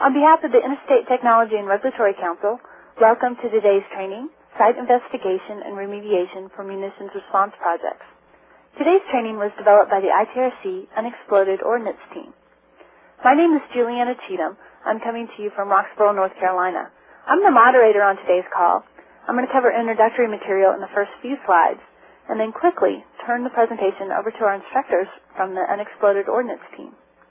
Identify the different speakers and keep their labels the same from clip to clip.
Speaker 1: On behalf of the Interstate Technology and Regulatory Council, welcome to today's training, Site Investigation and Remediation for Munitions Response Projects. Today's training was developed by the ITRC Unexploded Ordnance Team. My name is Juliana Cheatham. I'm coming to you from Roxborough, North Carolina. I'm the moderator on today's call. I'm going to cover introductory material in the first few slides, and then quickly turn the presentation over to our instructors from the Unexploded Ordnance Team.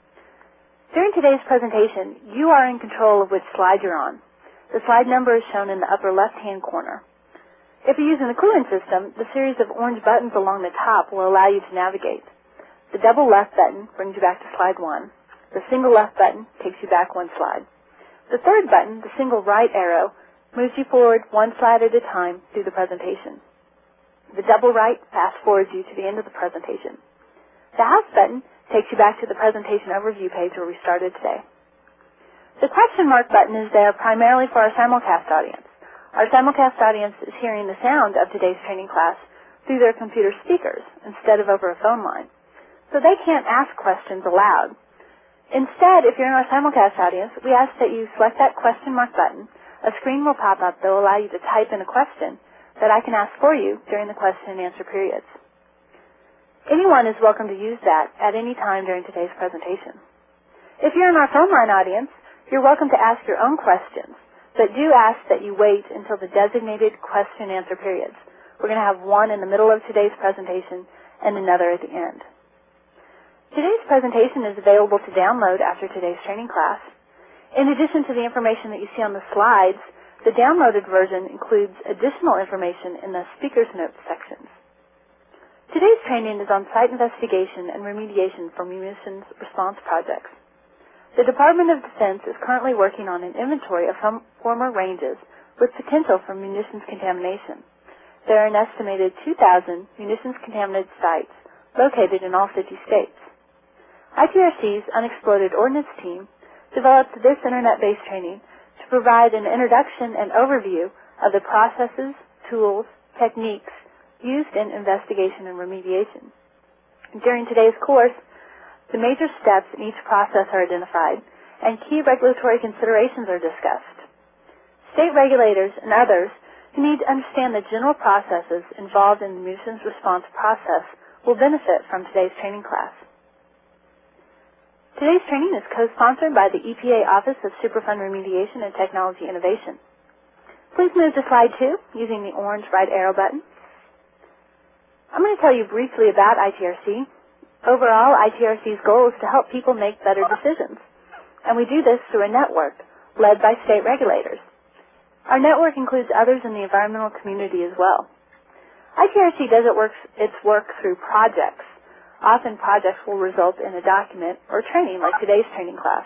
Speaker 1: During today's presentation, you are in control of which slide you're on. The slide number is shown in the upper left-hand corner. If you're using the Clue-In system, the series of orange buttons along the top will allow you to navigate. The double left button brings you back to slide 1. The single left button takes you back 1 slide. The third button, the single right arrow, moves you forward 1 slide at a time through the presentation. The double right fast-forwards you to the end of the presentation. The house button takes you back to the presentation overview page where we started today. The question mark button is there primarily for our simulcast audience. Our simulcast audience is hearing the sound of today's training class through their computer speakers instead of over a phone line. So they can't ask questions aloud. Instead, if you're in our simulcast audience, we ask that you select that question mark button. A screen will pop up that will allow you to type in a question that I can ask for you during the question and answer periods. Anyone is welcome to use that at any time during today's presentation. If you're in our phone line audience, you're welcome to ask your own questions, but do ask that you wait until the designated question and answer periods. We're going to have one in the middle of today's presentation and another at the end. Today's presentation is available to download after today's training class. In addition to the information that you see on the slides, the downloaded version includes additional information in the Speaker's Notes sections. Today's training is on site investigation and remediation for munitions response projects. The Department of Defense is currently working on an inventory of some former ranges with potential for munitions contamination. There are an estimated 2,000 munitions-contaminated sites located in all 50 states. ITRC's Unexploded Ordnance Team developed this internet-based training to provide an introduction and overview of the processes, tools, techniques used in investigation and remediation. During today's course, the major steps in each process are identified and key regulatory considerations are discussed. State regulators and others who need to understand the general processes involved in the munitions response process will benefit from today's training class. Today's training is co-sponsored by the EPA Office of Superfund Remediation and Technology Innovation. Please move to slide 2 using the orange right arrow button. I'm going to tell you briefly about ITRC. Overall, ITRC's goal is to help people make better decisions, and we do this through a network led by state regulators. Our network includes others in the environmental community as well. ITRC does its work through projects. Often projects will result in a document or training like today's training class.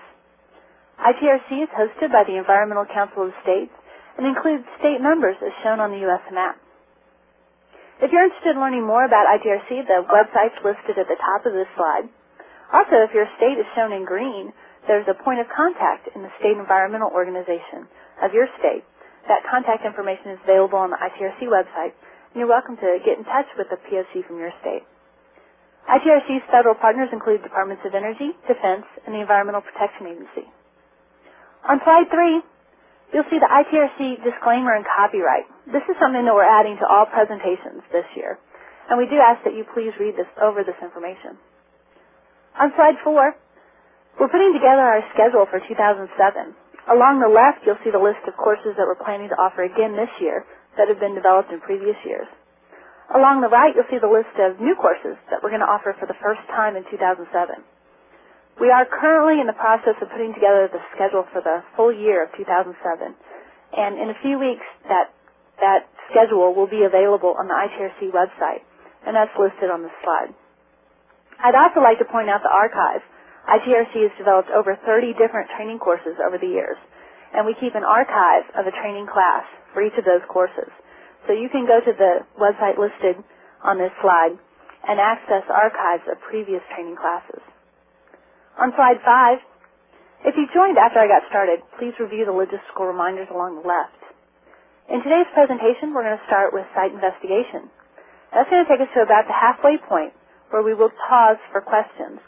Speaker 1: ITRC is hosted by the Environmental Council of States and includes state members as shown on the U.S. map. If you're interested in learning more about ITRC, the website's listed at the top of this slide. Also, if your state is shown in green, there's a point of contact in the State Environmental Organization of your state. That contact information is available on the ITRC website, and you're welcome to get in touch with the POC from your state. ITRC's federal partners include Departments of Energy, Defense, and the Environmental Protection Agency. On slide 3, you'll see the ITRC disclaimer and copyright. This is something that we're adding to all presentations this year, and we do ask that you please read over this information. On slide 4, we're putting together our schedule for 2007. Along the left, you'll see the list of courses that we're planning to offer again this year that have been developed in previous years. Along the right, you'll see the list of new courses that we're going to offer for the first time in 2007. We are currently in the process of putting together the schedule for the full year of 2007, and in a few weeks that schedule will be available on the ITRC website, and that's listed on the slide. I'd also like to point out the archive. ITRC has developed over 30 different training courses over the years, and we keep an archive of a training class for each of those courses. So you can go to the website listed on this slide and access archives of previous training classes. On slide 5, if you joined after I got started, please review the logistical reminders along the left. In today's presentation, we're going to start with site investigation. That's going to take us to about the halfway point where we will pause for questions.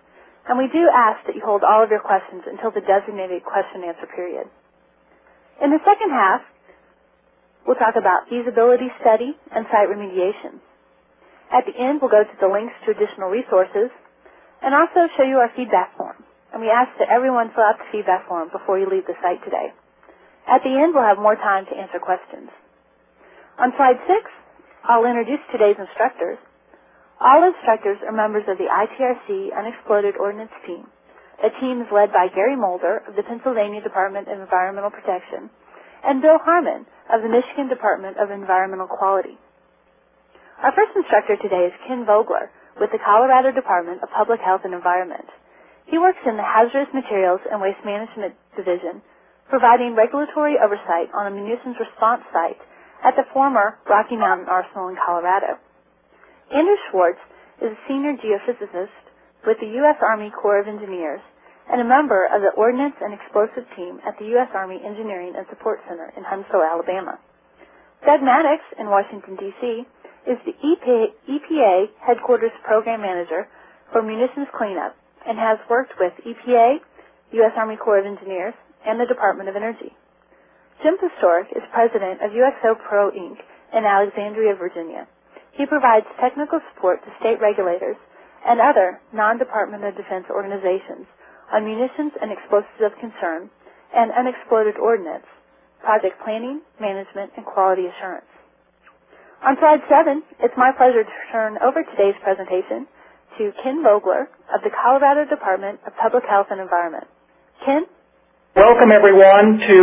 Speaker 1: and we do ask that you hold all of your questions until the designated question and answer period. In the second half, we'll talk about feasibility study and site remediation. At the end, we'll go to the links to additional resources and also show you our feedback form. And we ask that everyone fill out the feedback form before you leave the site today. At the end, we'll have more time to answer questions. On slide 6, I'll introduce today's instructors. All instructors are members of the ITRC Unexploded Ordnance Team. The team is led by Gary Mulder of the Pennsylvania Department of Environmental Protection and Bill Harmon of the Michigan Department of Environmental Quality. Our first instructor today is Ken Vogler with the Colorado Department of Public Health and Environment. He works in the Hazardous Materials and Waste Management Division, providing regulatory oversight on a munitions response site at the former Rocky Mountain Arsenal in Colorado. Andrew Schwartz is a senior geophysicist with the U.S. Army Corps of Engineers and a member of the Ordnance and Explosive Team at the U.S. Army Engineering and Support Center in Huntsville, Alabama. Doug Maddox in Washington, D.C., is the EPA Headquarters Program Manager for Munitions Cleanup and has worked with EPA, U.S. Army Corps of Engineers, and the Department of Energy. Jim Pastoric is president of UXO Pro, Inc. in Alexandria, Virginia. He provides technical support to state regulators and other non-Department of Defense organizations on munitions and explosives of concern and unexploded ordnance, project planning, management, and quality assurance. On slide 7, it's my pleasure to turn over today's presentation to Ken Vogler of the Colorado Department of Public Health and Environment. Ken?
Speaker 2: Welcome, everyone, to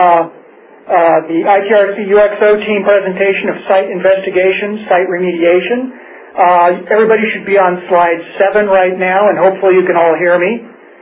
Speaker 2: the ITRC UXO team presentation of site investigation, site remediation. Everybody should be on slide 7 right now, and hopefully you can all hear me.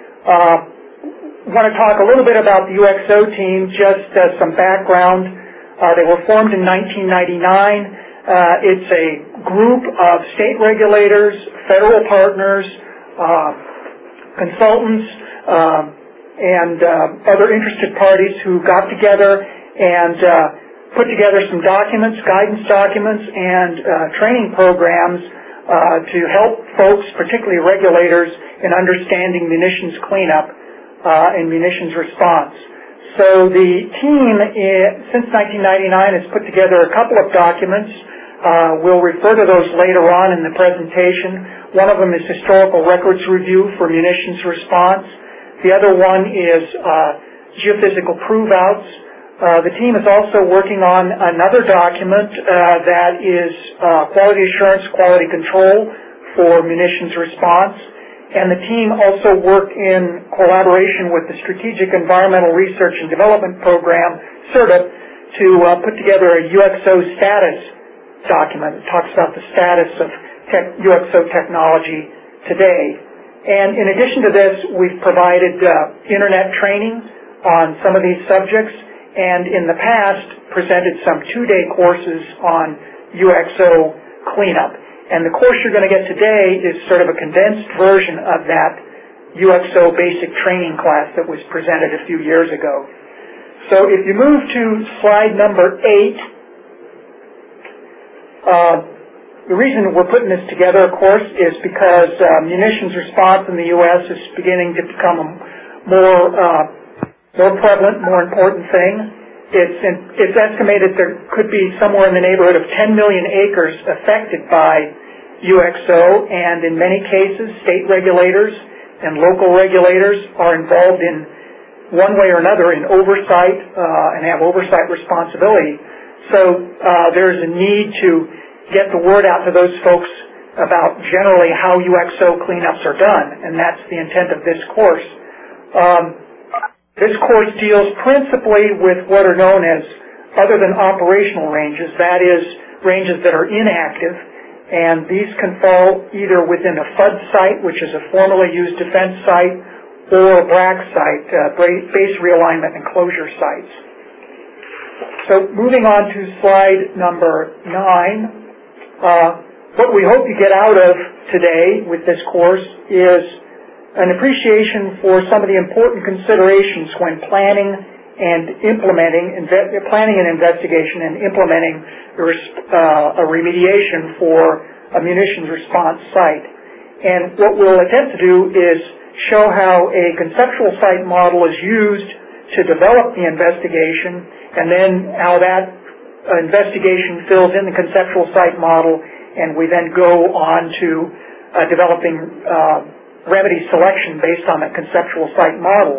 Speaker 2: I want to talk a little bit about the UXO team, just as some background. They were formed in 1999. It's a group of state regulators, federal partners, consultants, and other interested parties who got together and put together some documents, guidance documents, and training programs to help folks, particularly regulators, in understanding munitions cleanup and munitions response. So the team, since 1999, has put together a couple of documents. We'll refer to those later on in the presentation. One of them is Historical Records Review for Munitions Response. The other one is Geophysical Prove-Outs. The team is also working on another document that is Quality Assurance, Quality Control for Munitions Response. And the team also worked in collaboration with the Strategic Environmental Research and Development Program, SERDP, to put together a UXO status document. It talks about the status of UXO technology today. And in addition to this, we've provided internet training on some of these subjects, and in the past presented some 2-day courses on UXO cleanup. And the course you're going to get today is sort of a condensed version of that UXO basic training class that was presented a few years ago. So if you move to slide number 8, the reason we're putting this together, of course, is because munitions response in the U.S. is beginning to become a more prevalent, more important thing. It's estimated there could be somewhere in the neighborhood of 10 million acres affected by UXO, and in many cases, state regulators and local regulators are involved in one way or another in oversight and have oversight responsibility. So there's a need to get the word out to those folks about generally how UXO cleanups are done, and that's the intent of this course. This course deals principally with what are known as other than operational ranges, that is, ranges that are inactive, and these can fall either within a FUD site, which is a formally used defense site, or a BRAC site, base realignment and closure sites. So moving on to slide number 9, what we hope you get out of today with this course is an appreciation for some of the important considerations when planning and planning an investigation and implementing a remediation for a munitions response site. And what we'll attempt to do is show how a conceptual site model is used to develop the investigation, and then how that investigation fills in the conceptual site model, and we then go on to developing remedy selection based on the conceptual site model.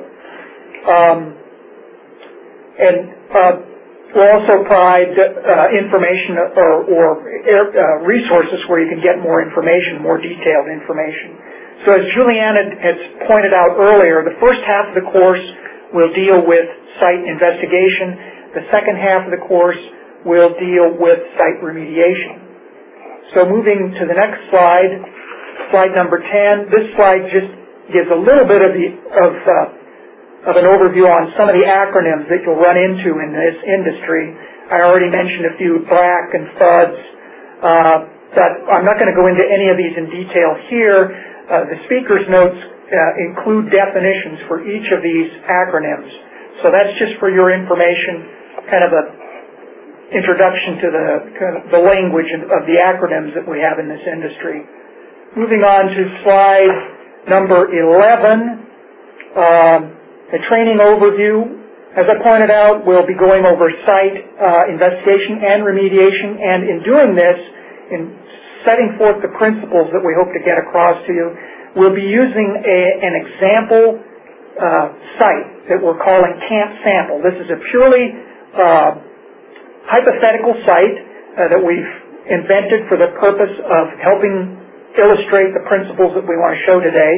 Speaker 2: We'll also provide information or resources where you can get more information, more detailed information. So as Juliana has pointed out earlier, the first half of the course will deal with site investigation. The second half of the course will deal with site remediation. So moving to the next slide, slide number 10. This slide just gives a little bit of an overview on some of the acronyms that you'll run into in this industry. I already mentioned a few, BRAC and FUDS, but I'm not going to go into any of these in detail here. The speaker's notes include definitions for each of these acronyms. So that's just for your information, kind of an introduction to the language of the acronyms that we have in this industry. Moving on to slide number 11, the training overview. As I pointed out, we'll be going over site investigation and remediation, and in doing this, in setting forth the principles that we hope to get across to you, we'll be using an example site that we're calling Camp Sample. This is a purely hypothetical site that we've invented for the purpose of helping illustrate the principles that we want to show today.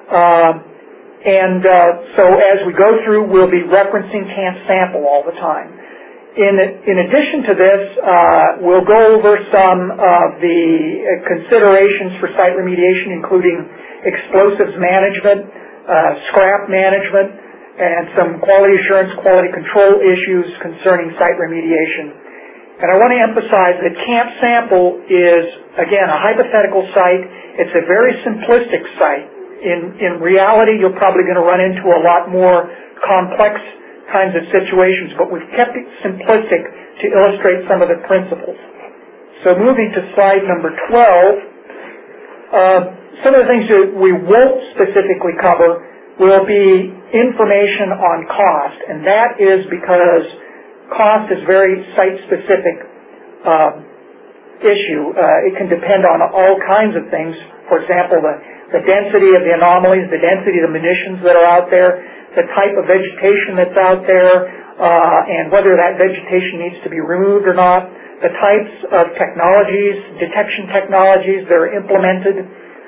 Speaker 2: So as we go through, we'll be referencing Camp Sample all the time. In addition to this, we'll go over some of the considerations for site remediation, including explosives management, scrap management, and some quality assurance, quality control issues concerning site remediation. And I want to emphasize that Camp Sample is, again, a hypothetical site. It's a very simplistic site. In reality, you're probably going to run into a lot more complex kinds of situations, but we've kept it simplistic to illustrate some of the principles. So moving to slide number 12, some of the things that we won't specifically cover will be information on cost, and that is because cost is very site-specific issue. It can depend on all kinds of things. For example, the density of the anomalies, the density of the munitions that are out there, the type of vegetation that's out there, and whether that vegetation needs to be removed or not, the types of technologies, detection technologies that are implemented.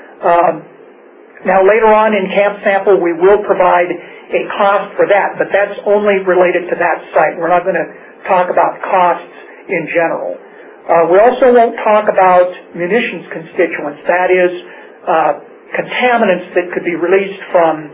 Speaker 2: Now later on in Camp Sample, we will provide a cost for that, but that's only related to that site. We're not going to talk about costs in general. We also won't talk about munitions constituents, that is, contaminants that could be released from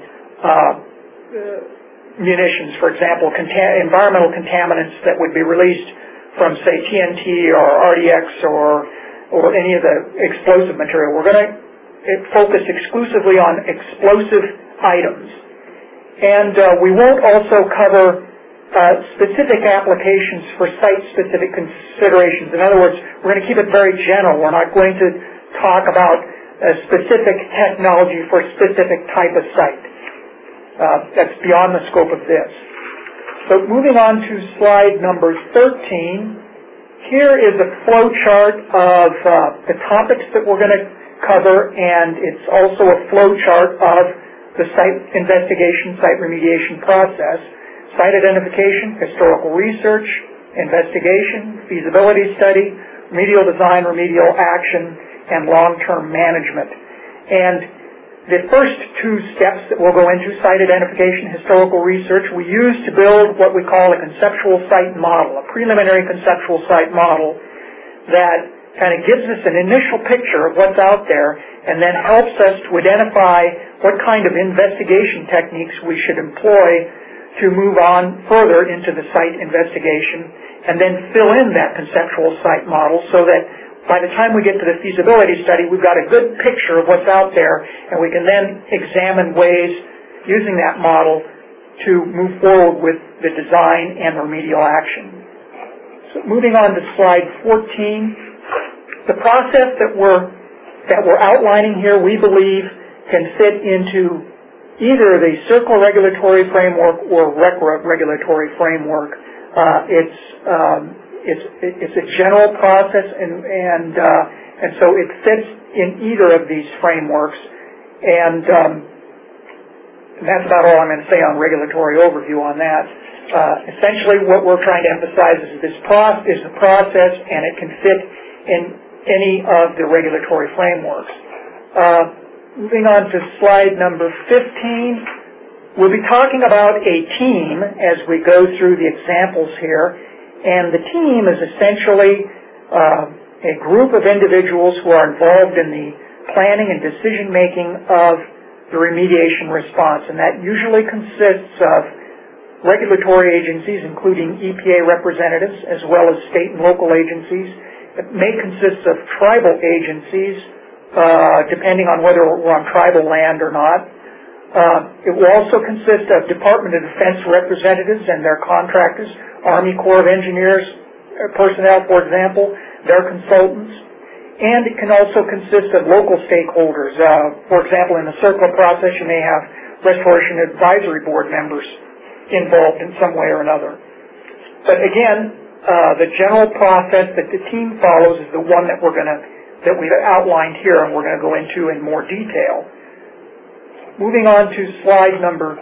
Speaker 2: munitions, for example, environmental contaminants that would be released from, say, TNT or RDX or any of the explosive material. We're going to focus exclusively on explosive items. And we won't also cover specific applications for site-specific considerations. In other words, we're going to keep it very general. We're not going to talk about a specific technology for a specific type of site. That's beyond the scope of this. So moving on to slide number 13, here is a flow chart of the topics that we're going to cover, and it's also a flow chart of the site investigation, site remediation process: site identification, historical research, investigation, feasibility study, remedial design, remedial action, and long-term management. And the first two steps that we'll go into, site identification, historical research, we use to build what we call a conceptual site model, a preliminary conceptual site model that kind of gives us an initial picture of what's out there and then helps us to identify what kind of investigation techniques we should employ to move on further into the site investigation, and then fill in that conceptual site model so that by the time we get to the feasibility study, we've got a good picture of what's out there, and we can then examine ways using that model to move forward with the design and remedial action. So moving on to slide 14, the process that we're outlining here, we believe, can fit into either the CERCLA regulatory framework or RCRA regulatory framework. It's a general process, and so it fits in either of these frameworks. And that's about all I'm going to say on regulatory overview on that. Essentially, what we're trying to emphasize is the process, and it can fit in any of the regulatory frameworks. Moving on to slide number 15, we'll be talking about a team as we go through the examples here. And the team is essentially a group of individuals who are involved in the planning and decision-making of the remediation response. And that usually consists of regulatory agencies, including EPA representatives, as well as state and local agencies. It may consist of tribal agencies, depending on whether we're on tribal land or not. It will also consist of Department of Defense representatives and their contractors, Army Corps of Engineers personnel, for example, their consultants. And it can also consist of local stakeholders. For example, in the CERCLA process, you may have Restoration Advisory Board members involved in some way or another. But again, the general process that the team follows is the one that we've outlined here, and we're going to go into in more detail. Moving on to slide number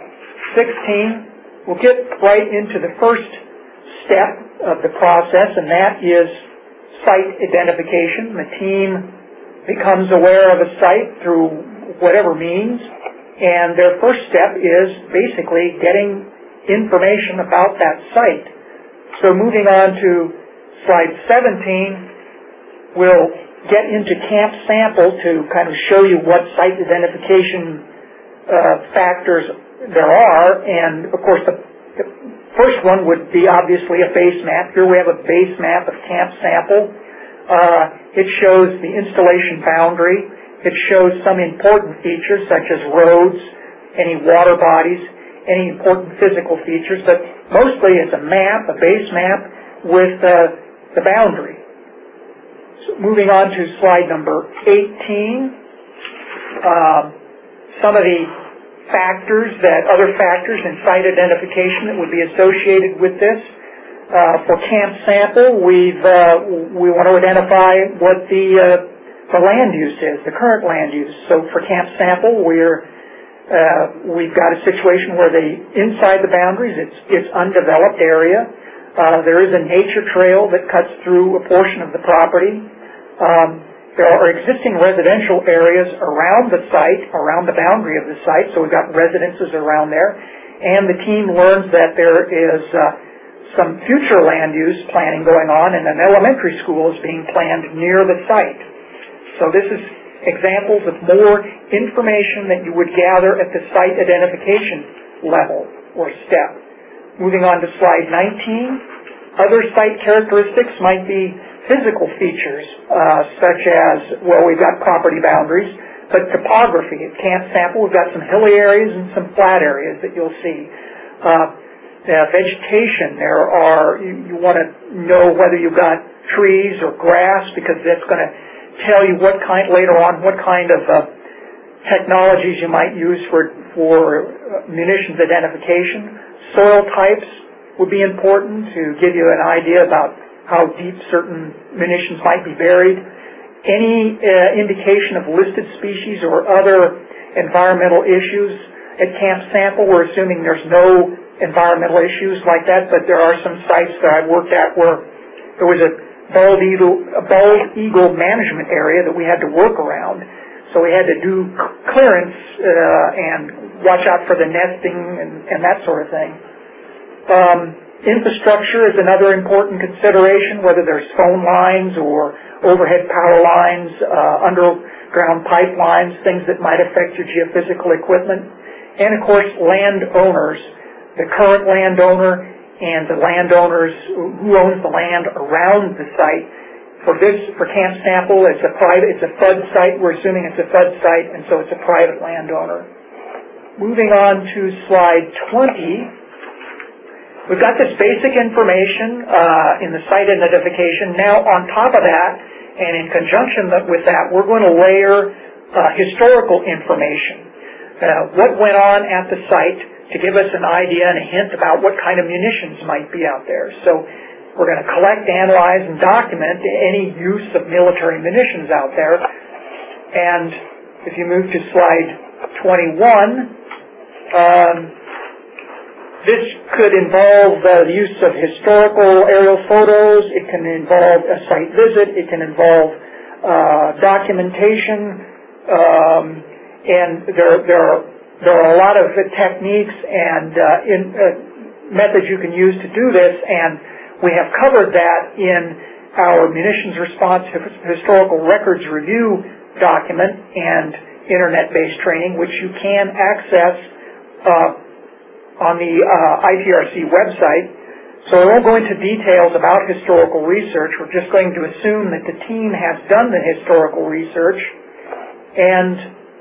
Speaker 2: 16, we'll get right into the first step of the process, and that is site identification. The team becomes aware of a site through whatever means, and their first step is basically getting information about that site. So moving on to slide 17, we'll get into Camp Sample to kind of show you what site identification factors there are. And of course the first one would be obviously a base map. Here we have a base map of Camp Sample. It shows the installation boundary. It shows some important features such as roads, any water bodies, any important physical features, but mostly it's a map, a base map with the boundary. So moving on to slide number 18, some of the other factors in site identification that would be associated with this. For Camp Sample, we want to identify what the land use is, the current land use. So for Camp Sample, we've got a situation where inside the boundaries, it's undeveloped area. There is a nature trail that cuts through a portion of the property. There are existing residential areas around the site, around the boundary of the site, so we've got residences around there. And the team learns that there is some future land use planning going on, and an elementary school is being planned near the site. So this is examples of more information that you would gather at the site identification level or step. Moving on to slide 19, other site characteristics might be physical features, such as, well, we've got property boundaries, but topography. At Camp Sample, we've got some hilly areas and some flat areas that you'll see. Vegetation, you want to know whether you've got trees or grass, because that's going to tell you later on what kind of technologies you might use for munitions identification. Soil types would be important to give you an idea about how deep certain munitions might be buried. Any indication of listed species or other environmental issues. At Camp Sample, we're assuming there's no environmental issues like that, but there are some sites that I've worked at where there was a bald eagle management area that we had to work around. So we had to do clearance and watch out for the nesting and that sort of thing. Infrastructure is another important consideration, whether there's phone lines or overhead power lines, underground pipelines, things that might affect your geophysical equipment. And of course, landowners, the current landowner and the landowners who owns the land around the site. For Camp Sample, it's a FUD site. We're assuming it's a FUD site, and so it's a private landowner. Moving on to slide 20. We've got this basic information in the site identification. Now, on top of that, and in conjunction with that, we're going to layer historical information. what went on at the site to give us an idea and a hint about what kind of munitions might be out there. So we're going to collect, analyze, and document any use of military munitions out there. And if you move to slide 21, this could involve the use of historical aerial photos. It can involve a site visit. It can involve documentation. And there are a lot of techniques and methods you can use to do this, and we have covered that in our munitions response historical records review document and internet-based training, which you can access on the ITRC website. So I won't go into details about historical research. We're just going to assume that the team has done the historical research. And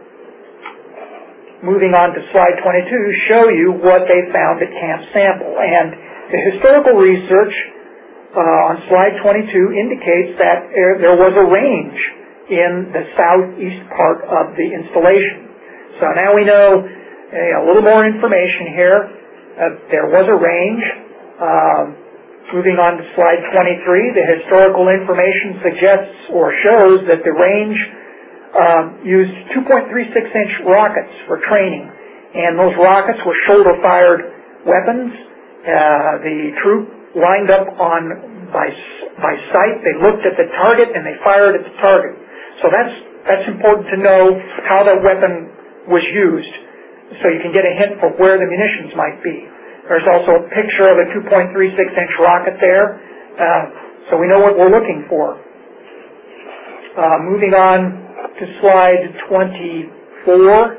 Speaker 2: moving on to slide 22, show you what they found at Camp Sample. And the historical research on slide 22 indicates that there was a range in the southeast part of the installation. So now we know a little more information here. There was a range. Moving on to slide 23, the historical information suggests or shows that the range used 2.36-inch rockets for training, and those rockets were shoulder-fired weapons. The troop lined up by sight. They looked at the target and they fired at the target. So that's important to know how that weapon was used, so you can get a hint for where the munitions might be. There's also a picture of a 2.36-inch rocket there, so we know what we're looking for. Moving on to slide 24.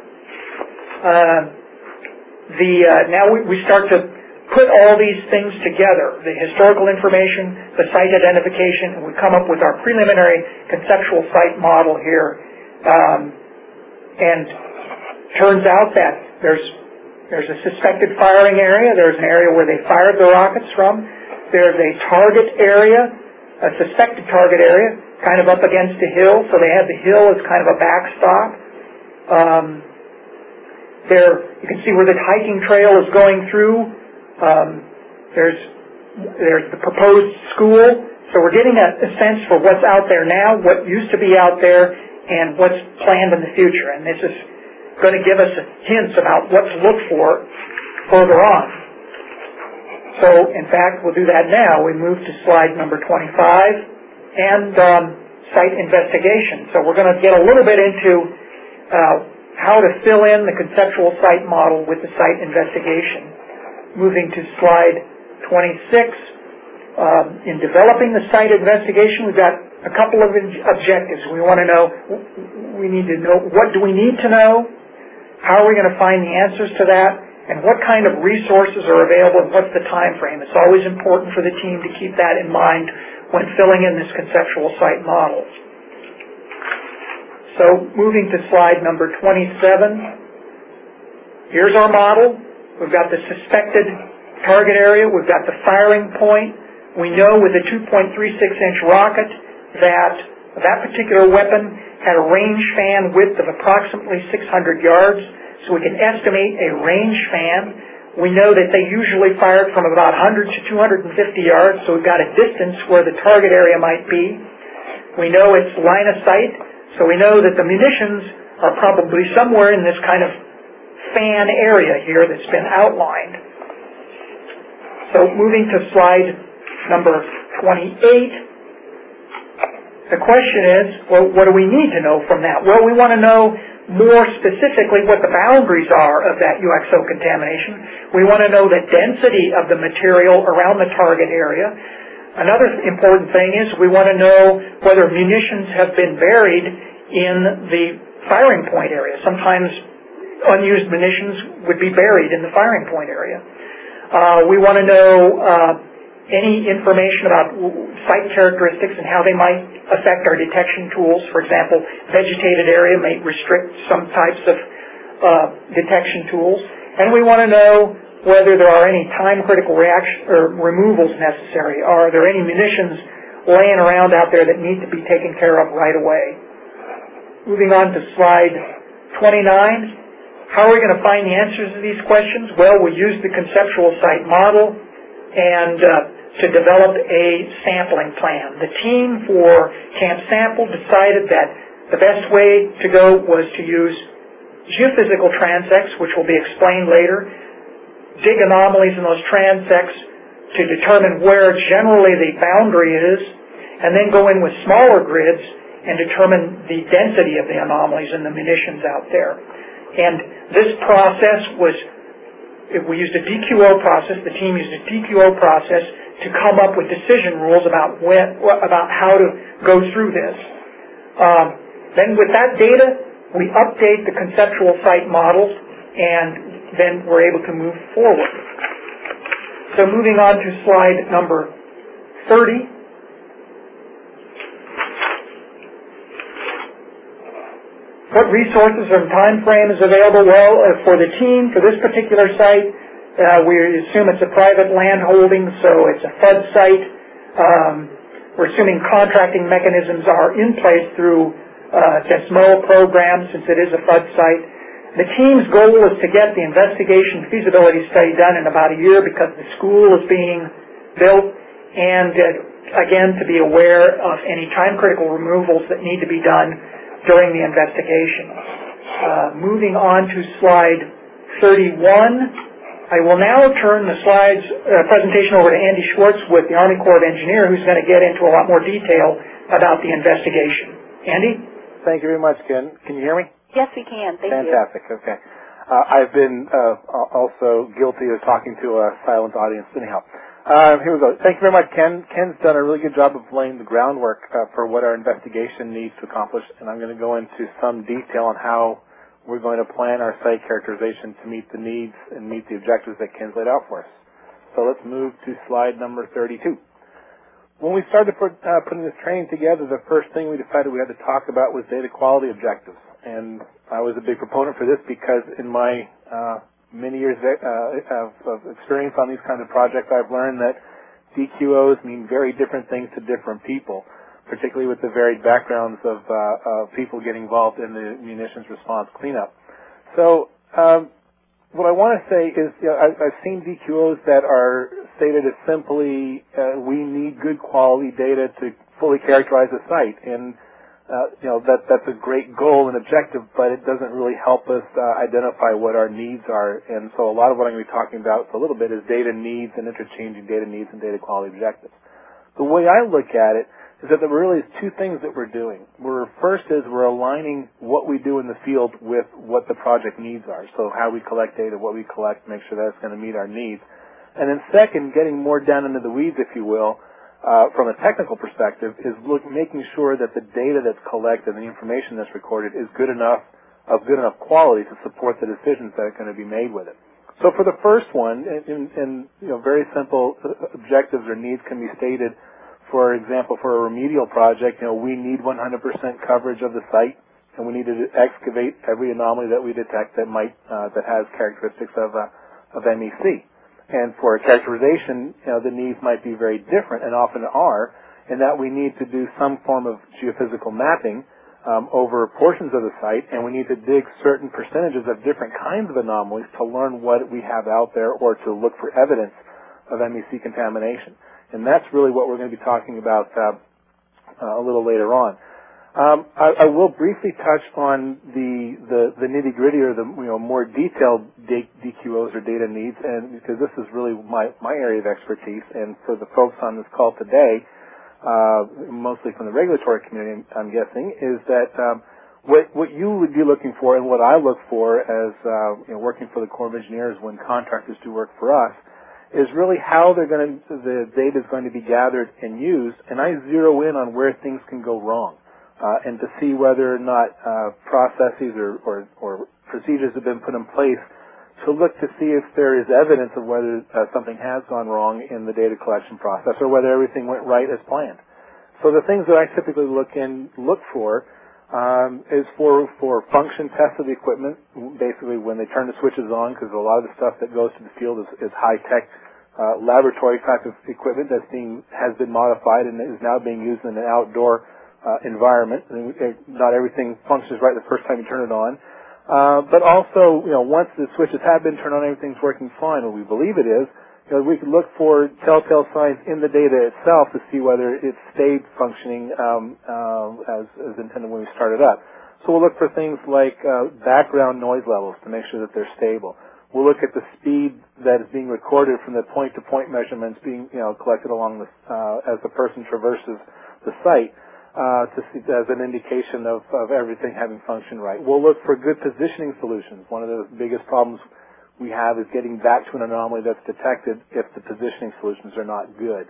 Speaker 2: Now we start to put all these things together, the historical information, the site identification, and we come up with our preliminary conceptual site model here. And turns out that there's a suspected firing area. There's an area where they fired the rockets from. There's a target area, a suspected target area, kind of up against a hill, so they had the hill as kind of a backstop. There, you can see where the hiking trail is going through. There's the proposed school. So we're getting a sense for what's out there now, what used to be out there, and what's planned in the future. And this is going to give us hints about what to look for further on. So, in fact, we'll do that now. We move to slide number 25 and site investigation. So we're going to get a little bit into how to fill in the conceptual site model with the site investigation. Moving to slide 26. In developing the site investigation, we've got a couple of objectives. We want to know, we need to know, what do we need to know? How are we going to find the answers to that? And what kind of resources are available, and what's the time frame? It's always important for the team to keep that in mind when filling in this conceptual site model. So moving to slide number 27. Here's our model. We've got the suspected target area. We've got the firing point. We know with a 2.36-inch rocket that that particular weapon had a range fan width of approximately 600 yards. So we can estimate a range fan. We know that they usually fired from about 100 to 250 yards, so we've got a distance where the target area might be. We know it's line of sight, so we know that the munitions are probably somewhere in this kind of fan area here that's been outlined. So moving to slide number 28, the question is, well, what do we need to know from that? Well, we want to know more specifically what the boundaries are of that UXO contamination. We want to know the density of the material around the target area. Another important thing is we want to know whether munitions have been buried in the firing point area. Sometimes unused munitions would be buried in the firing point area. We want to know any information about site characteristics and how they might affect our detection tools. For example, vegetated area may restrict some types of detection tools. And we want to know whether there are any time-critical reaction or removals necessary. Are there any munitions laying around out there that need to be taken care of right away? Moving on to slide 29. How are we going to find the answers to these questions? Well, we use the conceptual site model and to develop a sampling plan. The team for Camp Sample decided that the best way to go was to use geophysical transects, which will be explained later, dig anomalies in those transects to determine where generally the boundary is, and then go in with smaller grids and determine the density of the anomalies and the munitions out there. And this process was, we used a DQO process, the team used a DQO process to come up with decision rules about how to go through this. Then with that data, we update the conceptual site models, and then we're able to move forward. So moving on to slide number 30. What resources and time frame is available? Well, for the team, for this particular site, we assume it's a private land holding, so it's a FUD site. We're assuming contracting mechanisms are in place through DESMOA program, since it is a FUD site. The team's goal is to get the investigation feasibility study done in about a year because the school is being built, and again, to be aware of any time-critical removals that need to be done during the investigation. Moving on to slide 31, I will now turn the slides presentation over to Andy Schwartz with the Army Corps of Engineers, who's going to get into a lot more detail about the investigation. Andy?
Speaker 3: Thank you very much, Ken. Can you hear me?
Speaker 1: Yes, we can. Thank you.
Speaker 3: Fantastic. Okay. I've been also guilty of talking to a silent audience. Anyhow, here we go. Thank you very much, Ken. Ken's done a really good job of laying the groundwork for what our investigation needs to accomplish, and I'm going to go into some detail on how we're going to plan our site characterization to meet the needs and meet the objectives that Ken's laid out for us. So let's move to slide number 32. When we started putting this training together, the first thing we decided we had to talk about was data quality objectives. And I was a big proponent for this because in my many years of experience on these kinds of projects, I've learned that DQOs mean very different things to different people, particularly with the varied backgrounds of people getting involved in the munitions response cleanup. So what I want to say is, I've seen DQOs that are stated as simply, we need good quality data to fully characterize a site. And that's a great goal and objective, but it doesn't really help us identify what our needs are. And so a lot of what I'm going to be talking about for a little bit is data needs and interchanging data needs and data quality objectives. The way I look at it is that there really is two things that we're doing. First is we're aligning what we do in the field with what the project needs are. So how we collect data, what we collect, make sure that's going to meet our needs. And then second, getting more down into the weeds, if you will, from a technical perspective, is making sure that the data that's collected and the information that's recorded is good enough quality to support the decisions that are going to be made with it. So for the first one, very simple objectives or needs can be stated. For example, for a remedial project, we need 100% coverage of the site, and we need to excavate every anomaly that we detect that has characteristics of MEC. And for a characterization, the needs might be very different, and often are, in that we need to do some form of geophysical mapping over portions of the site, and we need to dig certain percentages of different kinds of anomalies to learn what we have out there or to look for evidence of MEC contamination. And that's really what we're going to be talking about a little later on. I will briefly touch on the nitty-gritty or the more detailed DQOs or data needs, and because this is really my area of expertise. And for the folks on this call today, mostly from the regulatory community, I'm guessing, is that what you would be looking for and what I look for as working for the Corps of Engineers when contractors do work for us is really how the data is going to be gathered and used, and I zero in on where things can go wrong. And to see whether or not processes or procedures have been put in place to look to see if there is evidence of whether something has gone wrong in the data collection process or whether everything went right as planned. So the things that I typically look for is for function tests of the equipment, basically when they turn the switches on, because a lot of the stuff that goes to the field is high-tech laboratory type of equipment that has been modified and is now being used in an outdoor environment. Not everything functions right the first time you turn it on. But also, once the switches have been turned on, everything's working fine, or we believe it is, we can look for telltale signs in the data itself to see whether it stayed functioning as intended when we started up. So we'll look for things like background noise levels to make sure that they're stable. We'll look at the speed that is being recorded from the point-to-point measurements being collected along the, as the person traverses the site to see as an indication of everything having functioned right. We'll look for good positioning solutions. One of the biggest problems we have is getting back to an anomaly that's detected if the positioning solutions are not good.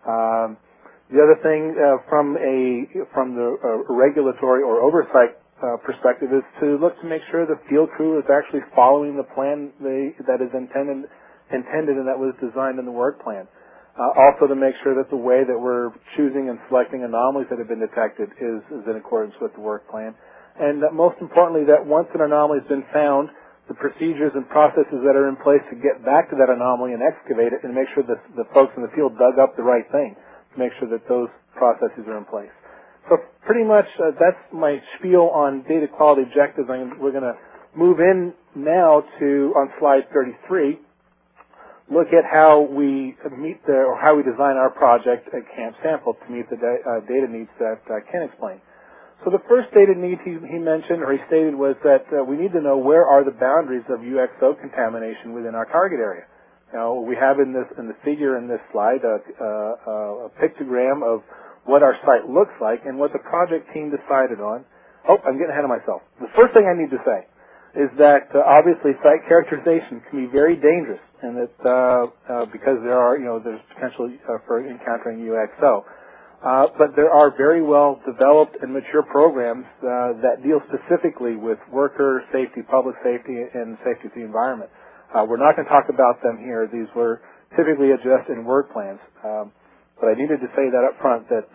Speaker 3: The other thing from the regulatory or oversight perspective is to look to make sure the field crew is actually following the plan that is intended and that was designed in the work plan. Also to make sure that the way that we're choosing and selecting anomalies that have been detected is in accordance with the work plan. And most importantly, that once an anomaly has been found, the procedures and processes that are in place to get back to that anomaly and excavate it and make sure that the folks in the field dug up the right thing to make sure that those processes are in place. So pretty much that's my spiel on data quality objectives. We're going to move in now to, on slide 33, look at how we how we design our project at Camp Sample to meet the data needs that Ken explained. So the first data need he mentioned or he stated was that we need to know where are the boundaries of UXO contamination within our target area. Now we have in the figure in this slide a pictogram of what our site looks like and what the project team decided on. Oh, I'm getting ahead of myself. The first thing I need to say is that obviously site characterization can be very dangerous, and that because there's potential for encountering UXO. But there are very well developed and mature programs that deal specifically with worker safety, public safety, and safety of the environment. We're not going to talk about them here. These were typically addressed in work plans. But I needed to say that up front that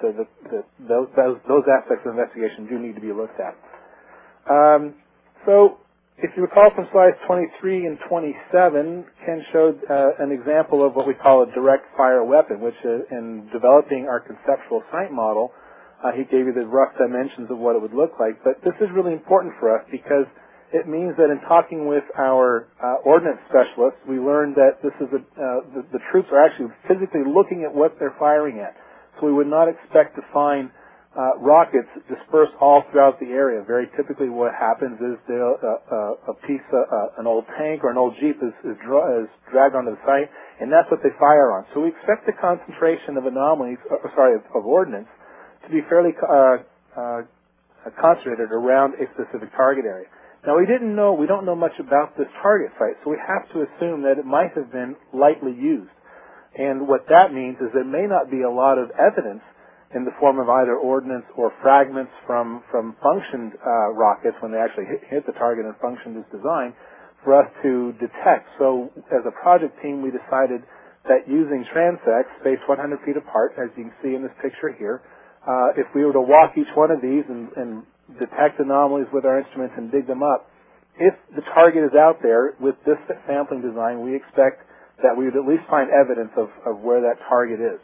Speaker 3: those aspects of investigation do need to be looked at. So if you recall from slides 23 and 27, Ken showed an example of what we call a direct fire weapon, which in developing our conceptual site model, he gave you the rough dimensions of what it would look like. But this is really important for us because it means that in talking with our ordnance specialists, we learned that this is the troops are actually physically looking at what they're firing at. So we would not expect to find rockets dispersed all throughout the area. Very typically what happens is an old tank or an old Jeep is dragged onto the site, and that's what they fire on. So we expect the concentration of of ordnance to be fairly concentrated around a specific target area. Now we don't know much about this target site, so we have to assume that it might have been lightly used. And what that means is there may not be a lot of evidence in the form of either ordnance or fragments from functioned rockets when they actually hit the target and functioned as designed for us to detect. So as a project team, we decided that using transects spaced 100 feet apart, as you can see in this picture here, if we were to walk each one of these and detect anomalies with our instruments and dig them up, if the target is out there with this sampling design, we expect that we would at least find evidence of where that target is.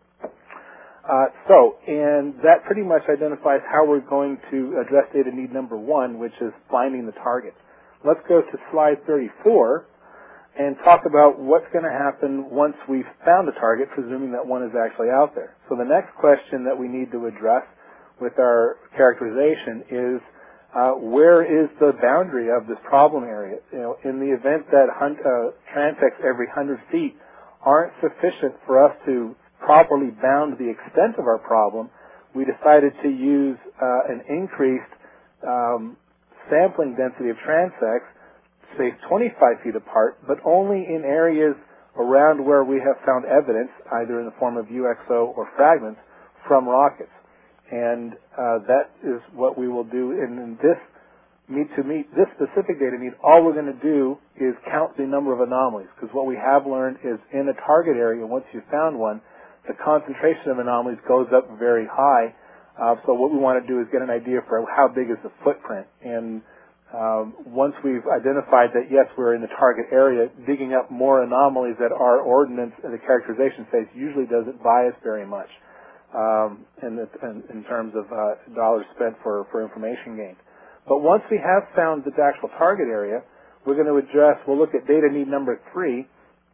Speaker 3: And that pretty much identifies how we're going to address data need number one, which is finding the target. Let's go to slide 34 and talk about what's going to happen once we've found a target, presuming that one is actually out there. So the next question that we need to address with our characterization is where is the boundary of this problem area? In the event that transects every 100 feet aren't sufficient for us to properly bound the extent of our problem, we decided to use an increased sampling density of transects, spaced 25 feet apart, but only in areas around where we have found evidence, either in the form of UXO or fragments, from rockets. And that is what we will do. And in this, to meet this specific data need, all we're going to do is count the number of anomalies, because what we have learned is in a target area, once you've found one, the concentration of anomalies goes up very high. So what we want to do is get an idea for how big is the footprint. And once we've identified that, yes, we're in the target area, digging up more anomalies that our ordnance in the characterization phase usually doesn't bias very much in terms of dollars spent for information gain. But once we have found the actual target area, we're going to we'll look at data need number 3,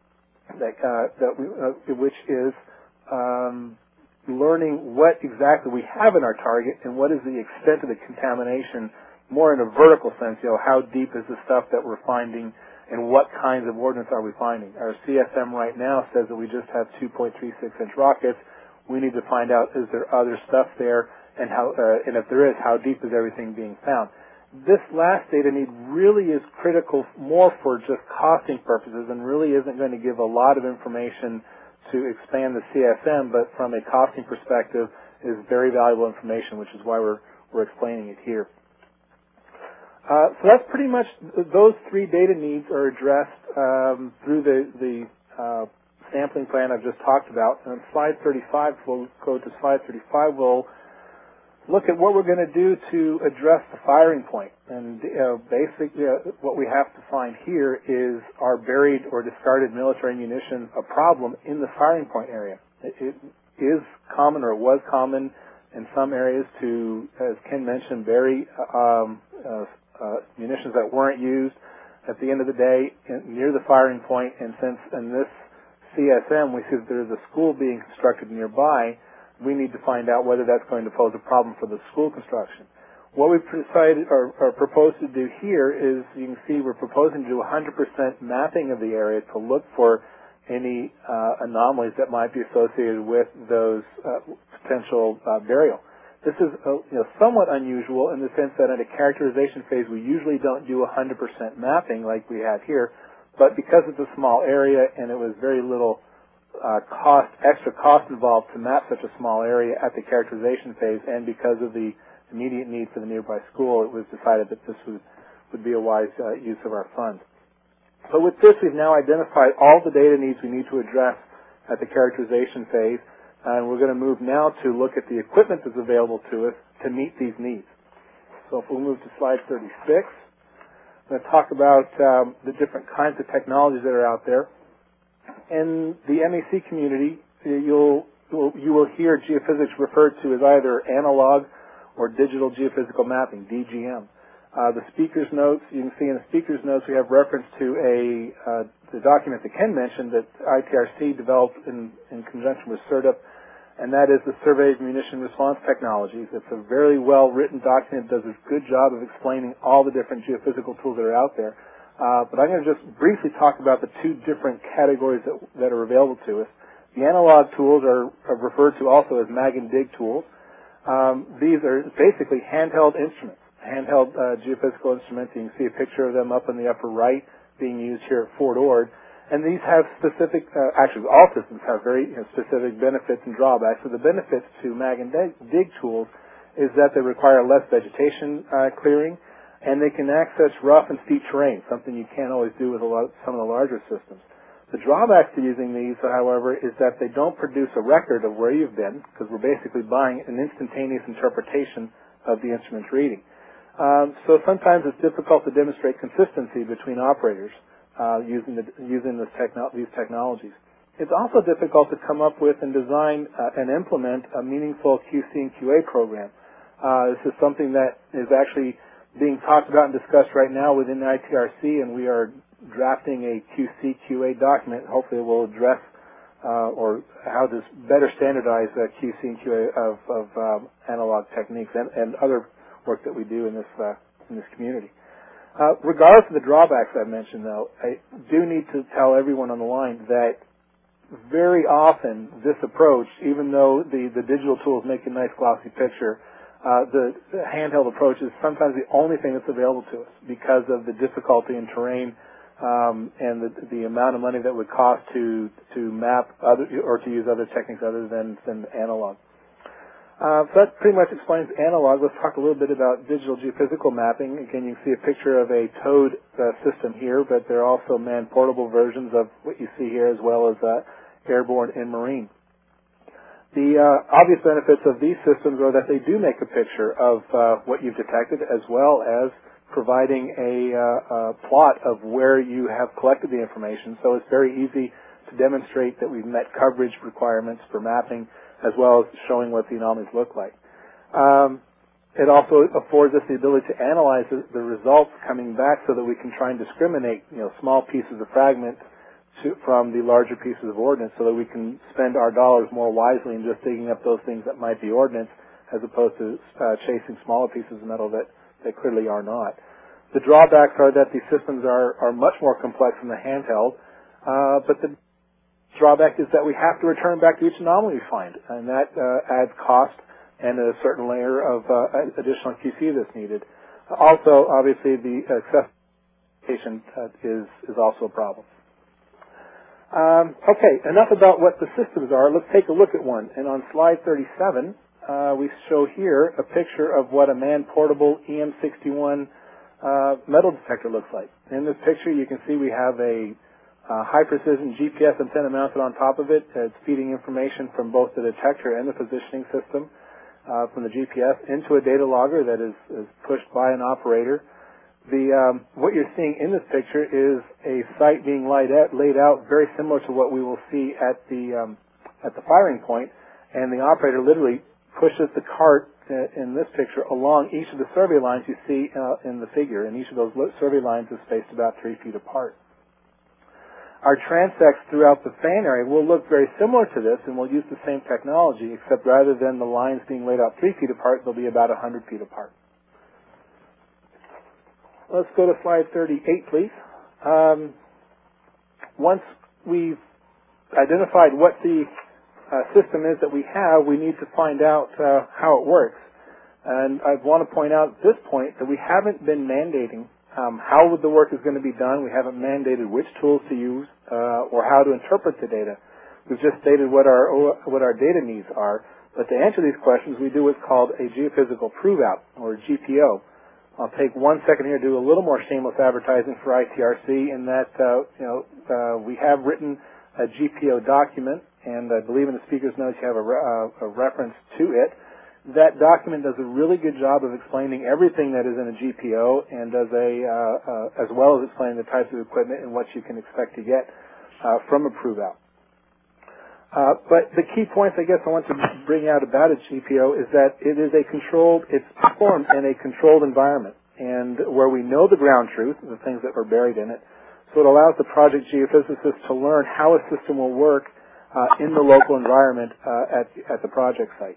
Speaker 3: which is learning what exactly we have in our target and what is the extent of the contamination, more in a vertical sense, how deep is the stuff that we're finding and what kinds of ordnance are we finding. Our CSM right now says that we just have 2.36-inch rockets. We need to find out, is there other stuff there, and and if there is, how deep is everything being found. This last data need really is critical more for just costing purposes and really isn't going to give a lot of information to expand the CSM, but from a costing perspective is very valuable information, which is why we're explaining it here. So that's pretty much, those 3 data needs are addressed through the sampling plan I've just talked about. And on slide 35, we'll go to slide 35, we'll look at what we're going to do to address the firing point. And basically what we have to find here is, are buried or discarded military munitions a problem in the firing point area? It is common, or it was common in some areas to, as Ken mentioned, bury munitions that weren't used at the end of the day near the firing point. And since in this CSM we see that there's a school being constructed nearby, we need to find out whether that's going to pose a problem for the school construction. What we've decided or proposed to do here is, you can see we're proposing to do 100% mapping of the area to look for any anomalies that might be associated with those potential burial. This is somewhat unusual in the sense that in a characterization phase we usually don't do 100% mapping like we have here, but because it's a small area and it was very little extra cost involved to map such a small area at the characterization phase, and because of the immediate need for the nearby school, it was decided that this would be a wise use of our funds. So with this, we've now identified all the data needs we need to address at the characterization phase, and we're going to move now to look at the equipment that's available to us to meet these needs. So if we'll move to slide 36, I'm going to talk about the different kinds of technologies that are out there. In the MEC community, you will hear geophysics referred to as either analog or digital geophysical mapping, DGM. The speaker's notes, you can see in the speaker's notes we have reference to the document that Ken mentioned that ITRC developed in conjunction with CERDIP, and that is the Survey of Munition Response Technologies. It's a very well-written document. It does a good job of explaining all the different geophysical tools that are out there. But I'm going to just briefly talk about the 2 different categories that are available to us. The analog tools are referred to also as mag and dig tools. These are basically handheld instruments, handheld geophysical instruments. You can see a picture of them up in the upper right being used here at Fort Ord. And these have specific, actually all systems have very specific benefits and drawbacks. So the benefits to mag and dig tools is that they require less vegetation clearing, and they can access rough and steep terrain, something you can't always do with some of the larger systems. The drawback to using these, however, is that they don't produce a record of where you've been, because we're basically buying an instantaneous interpretation of the instrument's reading. So sometimes it's difficult to demonstrate consistency between operators using these technologies. It's also difficult to come up with and design and implement a meaningful QC and QA program. This is something that is actually being talked about and discussed right now within the ITRC, and we are drafting a QC QA document. Hopefully it will address or how to better standardize QC and QA of analog techniques and other work that we do in this community. Regardless of the drawbacks I mentioned, though, I do need to tell everyone on the line that very often this approach, even though the digital tools make a nice glossy picture, the handheld approach is sometimes the only thing that's available to us because of the difficulty in terrain and the amount of money that would cost to map or to use other techniques other than analog. So that pretty much explains analog. Let's talk a little bit about digital geophysical mapping. Again, you can see a picture of a towed system here, but there are also man-portable versions of what you see here, as well as airborne and marine. The obvious benefits of these systems are that they do make a picture of what you've detected, as well as providing a plot of where you have collected the information. So it's very easy to demonstrate that we've met coverage requirements for mapping, as well as showing what the anomalies look like. It also affords us the ability to analyze the results coming back so that we can try and discriminate, small pieces of fragment from the larger pieces of ordnance so that we can spend our dollars more wisely in just digging up those things that might be ordnance as opposed to chasing smaller pieces of metal that clearly are not. The drawbacks are that these systems are much more complex than the handheld, but the drawback is that we have to return back to each anomaly we find, and that adds cost and a certain layer of additional QC that's needed. Also, obviously, the accessibility is also a problem. Okay, enough about what the systems are. Let's take a look at one. And on slide 37, we show here a picture of what a man-portable EM61 metal detector looks like. In this picture, you can see we have a high-precision GPS antenna mounted on top of it. It's feeding information from both the detector and the positioning system from the GPS into a data logger that is pushed by an operator. What you're seeing in this picture is a site being laid out very similar to what we will see at the firing point, and the operator literally pushes the cart in this picture along each of the survey lines you see in the figure, and each of those survey lines is spaced about 3 feet apart. Our transects throughout the fan area will look very similar to this, and we'll use the same technology, except rather than the lines being laid out 3 feet apart, they'll be about 100 feet apart. Let's go to slide 38, please. Once we've identified what the system is that we have, we need to find out how it works. And I want to point out at this point that we haven't been mandating how the work is going to be done. We haven't mandated which tools to use or how to interpret the data. We've just stated what our data needs are. But to answer these questions, we do what's called a geophysical prove-out, or GPO. I'll take 1 second here to do a little more shameless advertising for ITRC in that we have written a GPO document, and I believe in the speaker's notes you have a reference to it. That document does a really good job of explaining everything that is in a GPO, and does as well as explaining the types of equipment and what you can expect to get from a prove-out. But the key points, I guess, I want to bring out about a GPO is that it's performed in a controlled environment, and where we know the ground truth, the things that are buried in it, so it allows the project geophysicist to learn how a system will work in the local environment at the project site.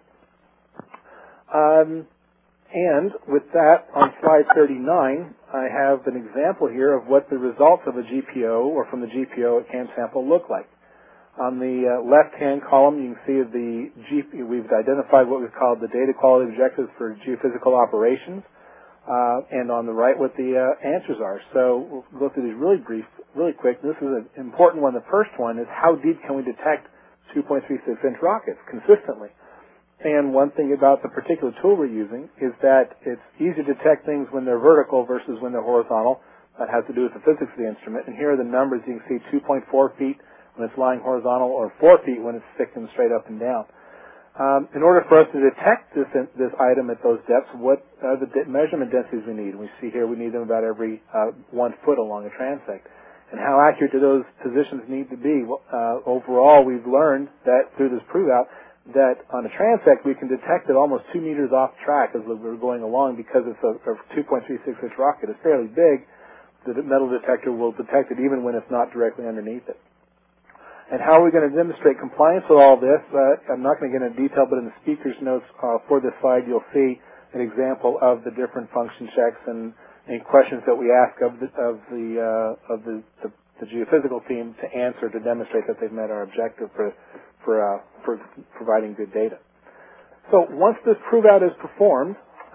Speaker 3: And with that, on slide 39, I have an example here of what the results of a GPO, or from the GPO at Camp Sample, look like. On the left-hand column, you can see we've identified what we've called the data quality objectives for geophysical operations, and on the right what the answers are. So we'll go through these really quick. This is an important one. The first one is how deep can we detect 2.36-inch rockets consistently? And one thing about the particular tool we're using is that it's easy to detect things when they're vertical versus when they're horizontal. That has to do with the physics of the instrument. And here are the numbers. You can see 2.4 feet when it's lying horizontal, or 4 feet when it's sticking straight up and down. In order for us to detect this item at those depths, what are the measurement densities we need? We see here we need them about every 1 foot along a transect. And how accurate do those positions need to be? Well, overall, we've learned that through this prove-out that on a transect we can detect it almost 2 meters off track as we're going along, because it's a 2.36-inch rocket. It's fairly big. The metal detector will detect it even when it's not directly underneath it. And how are we going to demonstrate compliance with all this? I'm not going to get into detail, but in the speaker's notes for this slide, you'll see an example of the different function checks and questions that we ask of the geophysical team to answer to demonstrate that they've met our objective for providing good data. So once this prove-out is performed,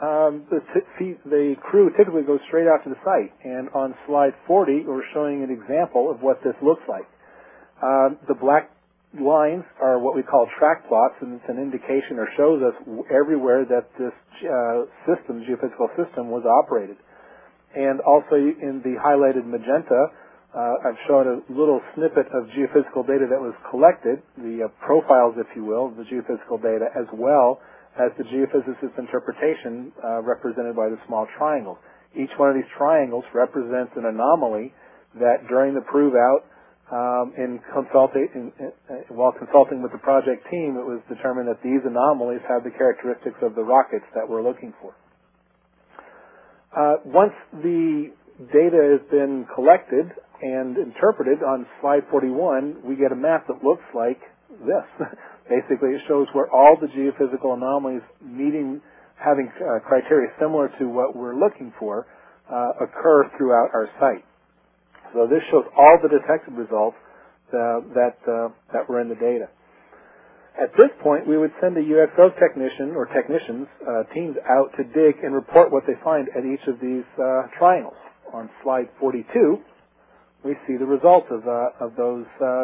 Speaker 3: the crew typically goes straight out to the site. And on slide 40, we're showing an example of what this looks like. The black lines are what we call track plots, and it's an indication or shows us everywhere that this geophysical system was operated. And also in the highlighted magenta, I've shown a little snippet of geophysical data that was collected, the profiles, if you will, of the geophysical data, as well as the geophysicist's interpretation represented by the small triangles. Each one of these triangles represents an anomaly that during the prove-out, while consulting with the project team, it was determined that these anomalies have the characteristics of the rockets that we're looking for. Once the data has been collected and interpreted on slide 41, we get a map that looks like this. Basically, it shows where all the geophysical anomalies having criteria similar to what we're looking for occur throughout our site. So this shows all the detected results that were in the data. At this point, we would send a UXO technician or technicians teams out to dig and report what they find at each of these triangles. On slide 42, we see the results of those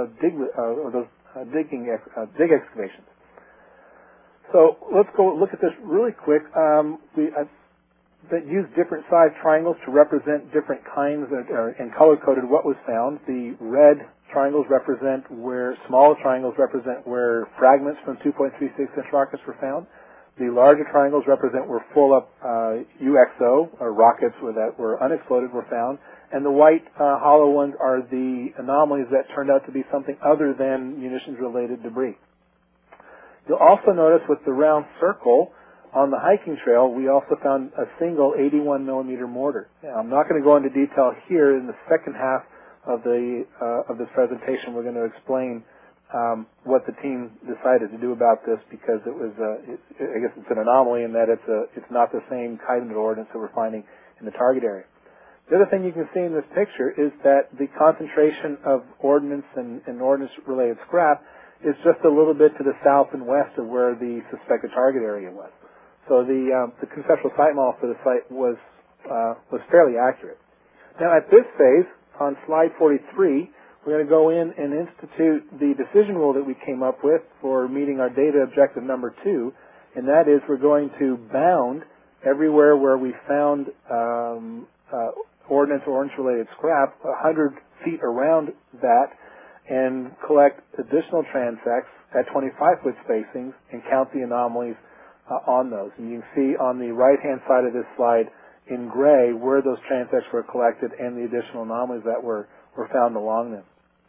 Speaker 3: dig excavations. So let's go look at this really quick. That use different size triangles to represent different kinds and color-coded what was found. The red triangles represent smaller triangles represent where fragments from 2.36-inch rockets were found. The larger triangles represent where full-up UXO, or rockets that were unexploded, were found. And the white hollow ones are the anomalies that turned out to be something other than munitions-related debris. You'll also notice with the round circle on the hiking trail, we also found a single 81-millimeter mortar. Now, I'm not going to go into detail here. In the second half of this presentation, we're going to explain what the team decided to do about this, because it was, I guess it's an anomaly in that it's not the same kind of ordnance that we're finding in the target area. The other thing you can see in this picture is that the concentration of ordnance and ordnance-related scrap is just a little bit to the south and west of where the suspected target area was. So the conceptual site model for the site was fairly accurate. Now at this phase, on slide 43, we're going to go in and institute the decision rule that we came up with for meeting our data objective number 2, and that is we're going to bound everywhere where we found ordnance or ordnance-related scrap 100 feet around that, and collect additional transects at 25-foot spacings and count the anomalies on those. And you can see on the right-hand side of this slide in gray where those transects were collected and the additional anomalies that were found along them.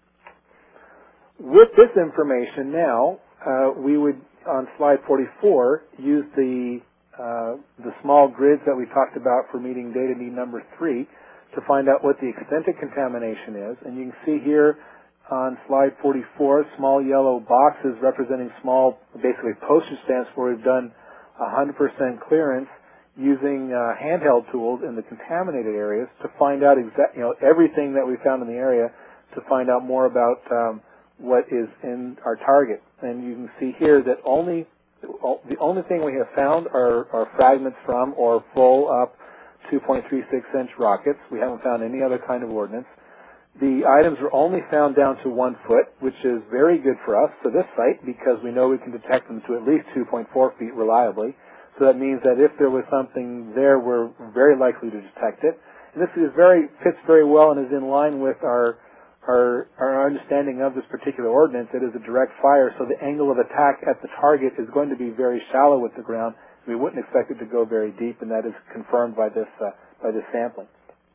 Speaker 3: With this information now, we would, on slide 44, use the small grids that we talked about for meeting data need number 3 to find out what the extent of contamination is. And you can see here on slide 44, small yellow boxes representing small, basically postage stamps where we've done 100% clearance using handheld tools in the contaminated areas to find out everything that we found in the area, to find out more about what is in our target. And you can see here that the only thing we have found are fragments from or full up 2.36-inch rockets. We haven't found any other kind of ordnance. The items were only found down to 1 foot, which is very good for us for this site because we know we can detect them to at least 2.4 feet reliably. So that means that if there was something there, we're very likely to detect it. And this fits very well and is in line with our understanding of this particular ordnance. It is a direct fire, so the angle of attack at the target is going to be very shallow with the ground. We wouldn't expect it to go very deep, and that is confirmed by this sampling.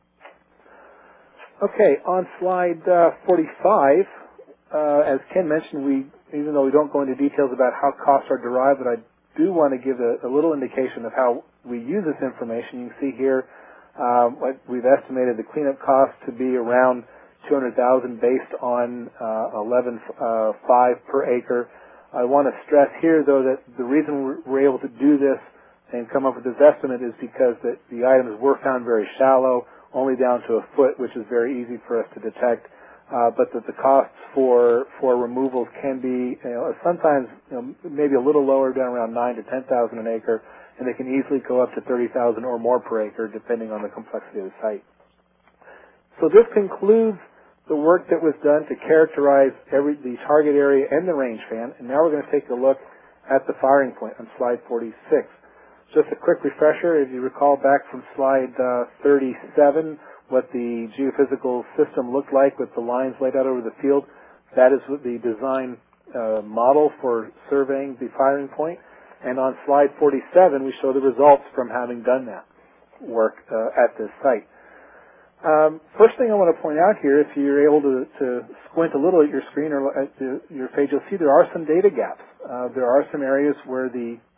Speaker 3: Okay, on slide 45, as Ken mentioned, even though we don't go into details about how costs are derived, but I do want to give a little indication of how we use this information. You can see here we've estimated the cleanup cost to be around $200,000 based on 11.5 per acre. I want to stress here, though, that the reason we're able to do this and come up with this estimate is because that the items were found very shallow, only down to 1 foot, which is very easy for us to detect, but that the costs for removals can be sometimes maybe a little lower, down around $9,000 to $10,000 an acre, and they can easily go up to $30,000 or more per acre, depending on the complexity of the site. So this concludes the work that was done to characterize the target area and the range fan, and now we're going to take a look at the firing point on slide 46. Just a quick refresher, if you recall back from slide 37, what the geophysical system looked like with the lines laid out over the field, that is the design model for surveying the firing point. And on slide 47, we show the results from having done that work at this site. First thing I want to point out here, if you're able to squint a little at your screen or at your page, you'll see there are some data gaps. There are some areas where the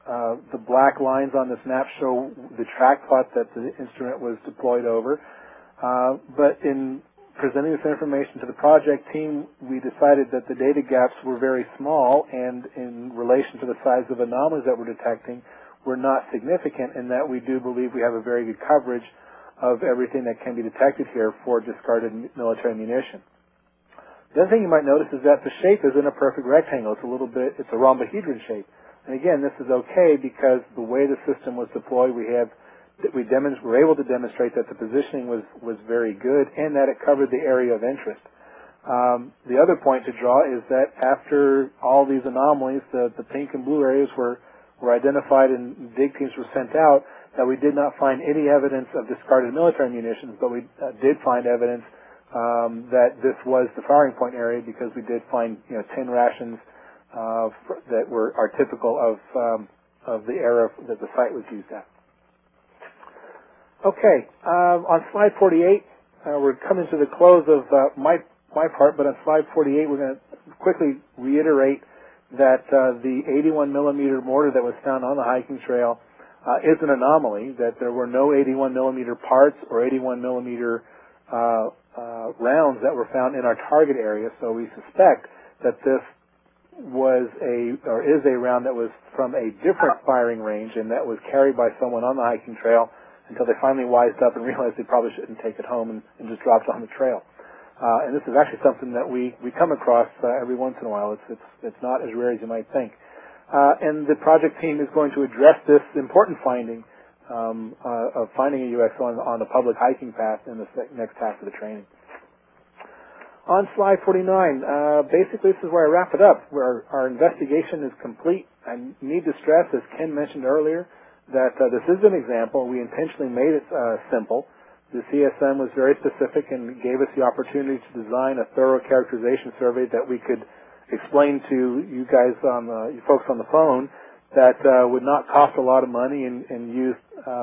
Speaker 3: The black lines on this map show the track plot that the instrument was deployed over. But in presenting this information to the project team, we decided that the data gaps were very small, and in relation to the size of anomalies that we're detecting, were not significant, in that we do believe we have a very good coverage of everything that can be detected here for discarded military munition. The other thing you might notice is that the shape isn't a perfect rectangle. It's a rhombohedron shape. And again, this is okay because the way the system was deployed, we were able to demonstrate that the positioning was very good and that it covered the area of interest. The other point to draw is that after all these anomalies, the pink and blue areas were identified and dig teams were sent out, that we did not find any evidence of discarded military munitions, but we did find evidence that this was the firing point area, because we did find tin rations that are typical of the era that the site was used at. Okay, on slide 48, we're coming to the close of my part, but on slide 48, we're going to quickly reiterate that the 81 millimeter mortar that was found on the hiking trail is an anomaly, that there were no 81 millimeter parts or 81 millimeter rounds that were found in our target area, so we suspect that this is a round that was from a different firing range and that was carried by someone on the hiking trail until they finally wised up and realized they probably shouldn't take it home and just dropped it on the trail. And this is actually something that we come across every once in a while. It's not as rare as you might think. And the project team is going to address this important finding of finding a UXO on the public hiking path in the next half of the training. On slide 49, basically this is where I wrap it up, where our investigation is complete. I need to stress, as Ken mentioned earlier, that this is an example. We intentionally made it simple. The CSM was very specific and gave us the opportunity to design a thorough characterization survey that we could explain to you guys, you folks on the phone, that would not cost a lot of money and use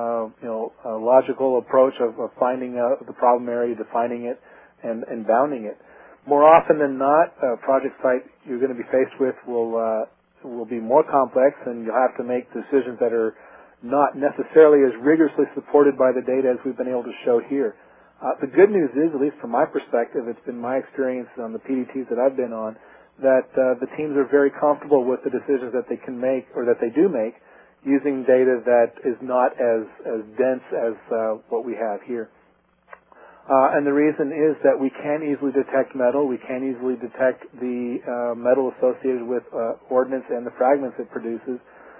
Speaker 3: a logical approach of finding out the problem area, defining it, and bounding it. More often than not, a project site you're going to be faced with will be more complex, and you'll have to make decisions that are not necessarily as rigorously supported by the data as we've been able to show here. The good news is, at least from my perspective, it's been my experience on the PDTs that I've been on, that the teams are very comfortable with the decisions that they can make, or that they do make, using data that is not as dense as what we have here. And the reason is that we can easily detect metal. We can easily detect the metal associated with ordnance and the fragments it produces,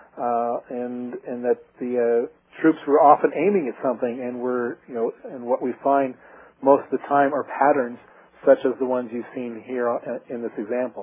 Speaker 3: and that the troops were often aiming at something, and and what we find most of the time are patterns such as the ones you've seen here in this example.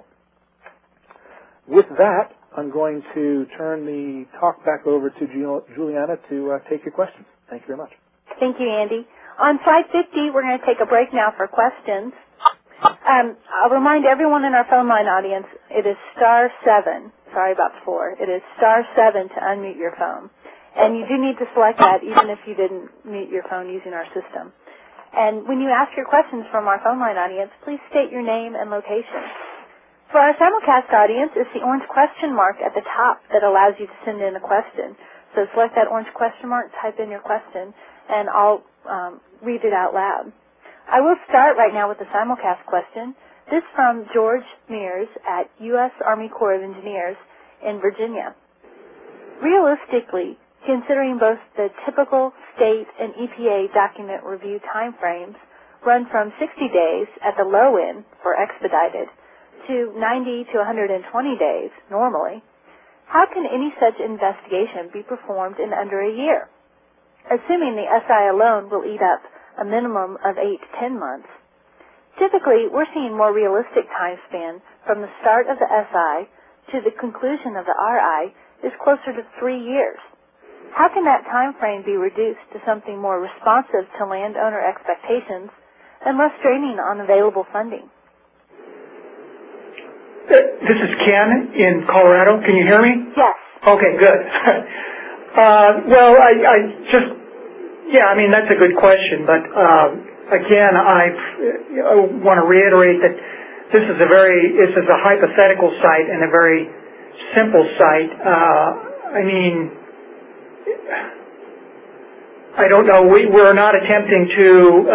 Speaker 3: With that, I'm going to turn the talk back over to Juliana to take your questions. Thank you very much.
Speaker 1: Thank you, Andy. On slide 50, we're going to take a break now for questions. I'll remind everyone in our phone line audience, it is *7. Sorry about 4. It is *7 to unmute your phone. And you do need to select that even if you didn't mute your phone using our system. And when you ask your questions from our phone line audience, please state your name and location. For our simulcast audience, it's the orange question mark at the top that allows you to send in a question. So select that orange question mark, type in your question, and I'll read it out loud. I will start right now with the simulcast question. This from George Mears at U.S. Army Corps of Engineers in Virginia. Realistically, considering both the typical state and EPA document review timeframes run from 60 days at the low end for expedited to 90 to 120 days normally, how can any such investigation be performed in under a year? Assuming the SI alone will eat up a minimum of 8 to 10 months. Typically, we're seeing more realistic time span from the start of the SI to the conclusion of the RI is closer to 3 years. How can that time frame be reduced to something more responsive to landowner expectations and less draining on available funding?
Speaker 2: This is Ken in Colorado. Can you hear me?
Speaker 1: Yes.
Speaker 2: Okay, good. Well, that's a good question, but again, I want to reiterate that this is a hypothetical site and a very simple site. I mean, I don't know. We're not attempting to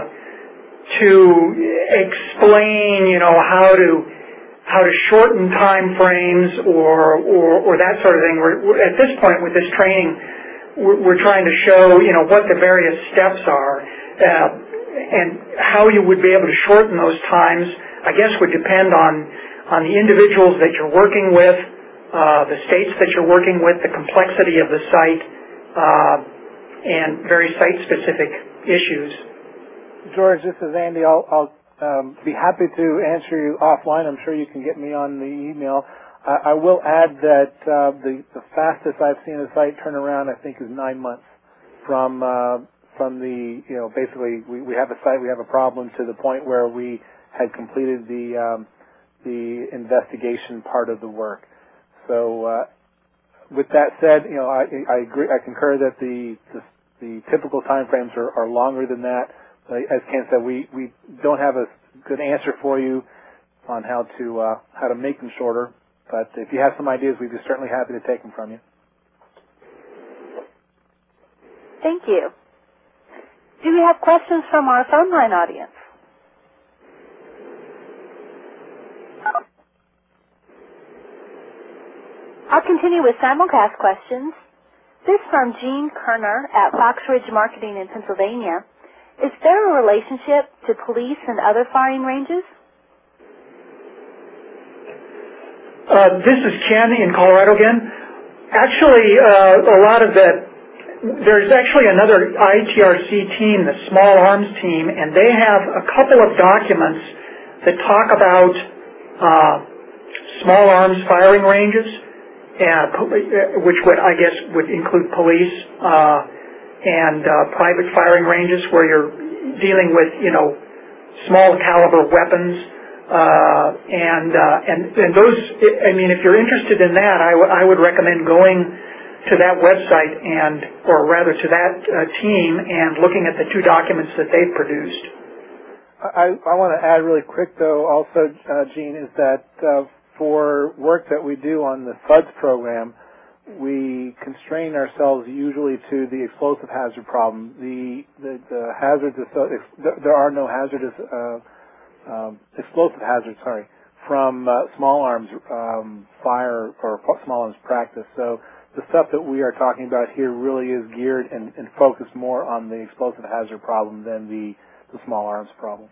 Speaker 2: explain, how to shorten time frames or that sort of thing. We're at this point with this training, we're trying to show, what the various steps are, and how you would be able to shorten those times. I guess would depend on the individuals that you're working with, the states that you're working with, the complexity of the site, and very site-specific issues.
Speaker 3: George, this is Andy. I'll be happy to answer you offline. I'm sure you can get me on the email. I will add that the fastest I've seen a site turn around, I think, is 9 months from the, basically we have a site, we have a problem to the point where we had completed the investigation part of the work. So with that said, I agree. I concur that the typical time frames are longer than that. As Ken said, we don't have a good answer for you on how to make them shorter. But if you have some ideas, we'd be certainly happy to take them from you.
Speaker 1: Thank you. Do we have questions from our phone line audience? I'll continue with simulcast questions. This from Gene Kerner at Fox Ridge Marketing in Pennsylvania. Is there a relationship to police and other firing ranges?
Speaker 2: This is Ken in Colorado again. Actually, there's actually another ITRC team, the Small Arms team, and they have a couple of documents that talk about small arms firing ranges, which would include police and private firing ranges where you're dealing with, small caliber weapons. And those, if you're interested in that, I would recommend going to that website or rather to that team and looking at the two documents that they've produced.
Speaker 3: I want to add really quick, though, also, Gene, is that for work that we do on the FUDS program, we constrain ourselves usually to the explosive hazard problem. The hazards, there are no hazardous explosive hazards, from small arms fire or small arms practice. So the stuff that we are talking about here really is geared and focused more on the explosive hazard problem than the small arms problem.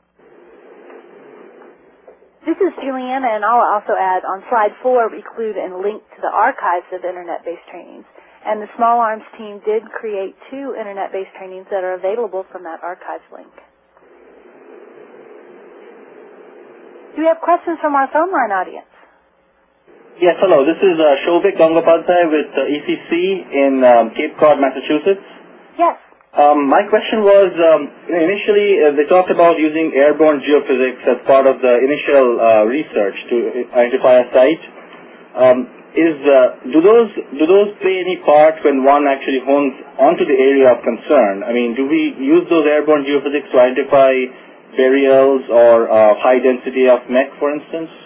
Speaker 1: This is Juliana, and I'll also add, on slide 4, we include a link to the archives of Internet-based trainings. And the Small Arms team did create 2 Internet-based trainings that are available from that archives link. Do we have questions from our phone line audience?
Speaker 4: Yes, hello. This is Shobhik Gangopadhyay with ECC in Cape Cod, Massachusetts.
Speaker 1: Yes.
Speaker 4: My question was, initially they talked about using airborne geophysics as part of the initial research to identify a site. Do those play any part when one actually hones onto the area of concern? Do we use those airborne geophysics to identify burials or high density of mech, for instance?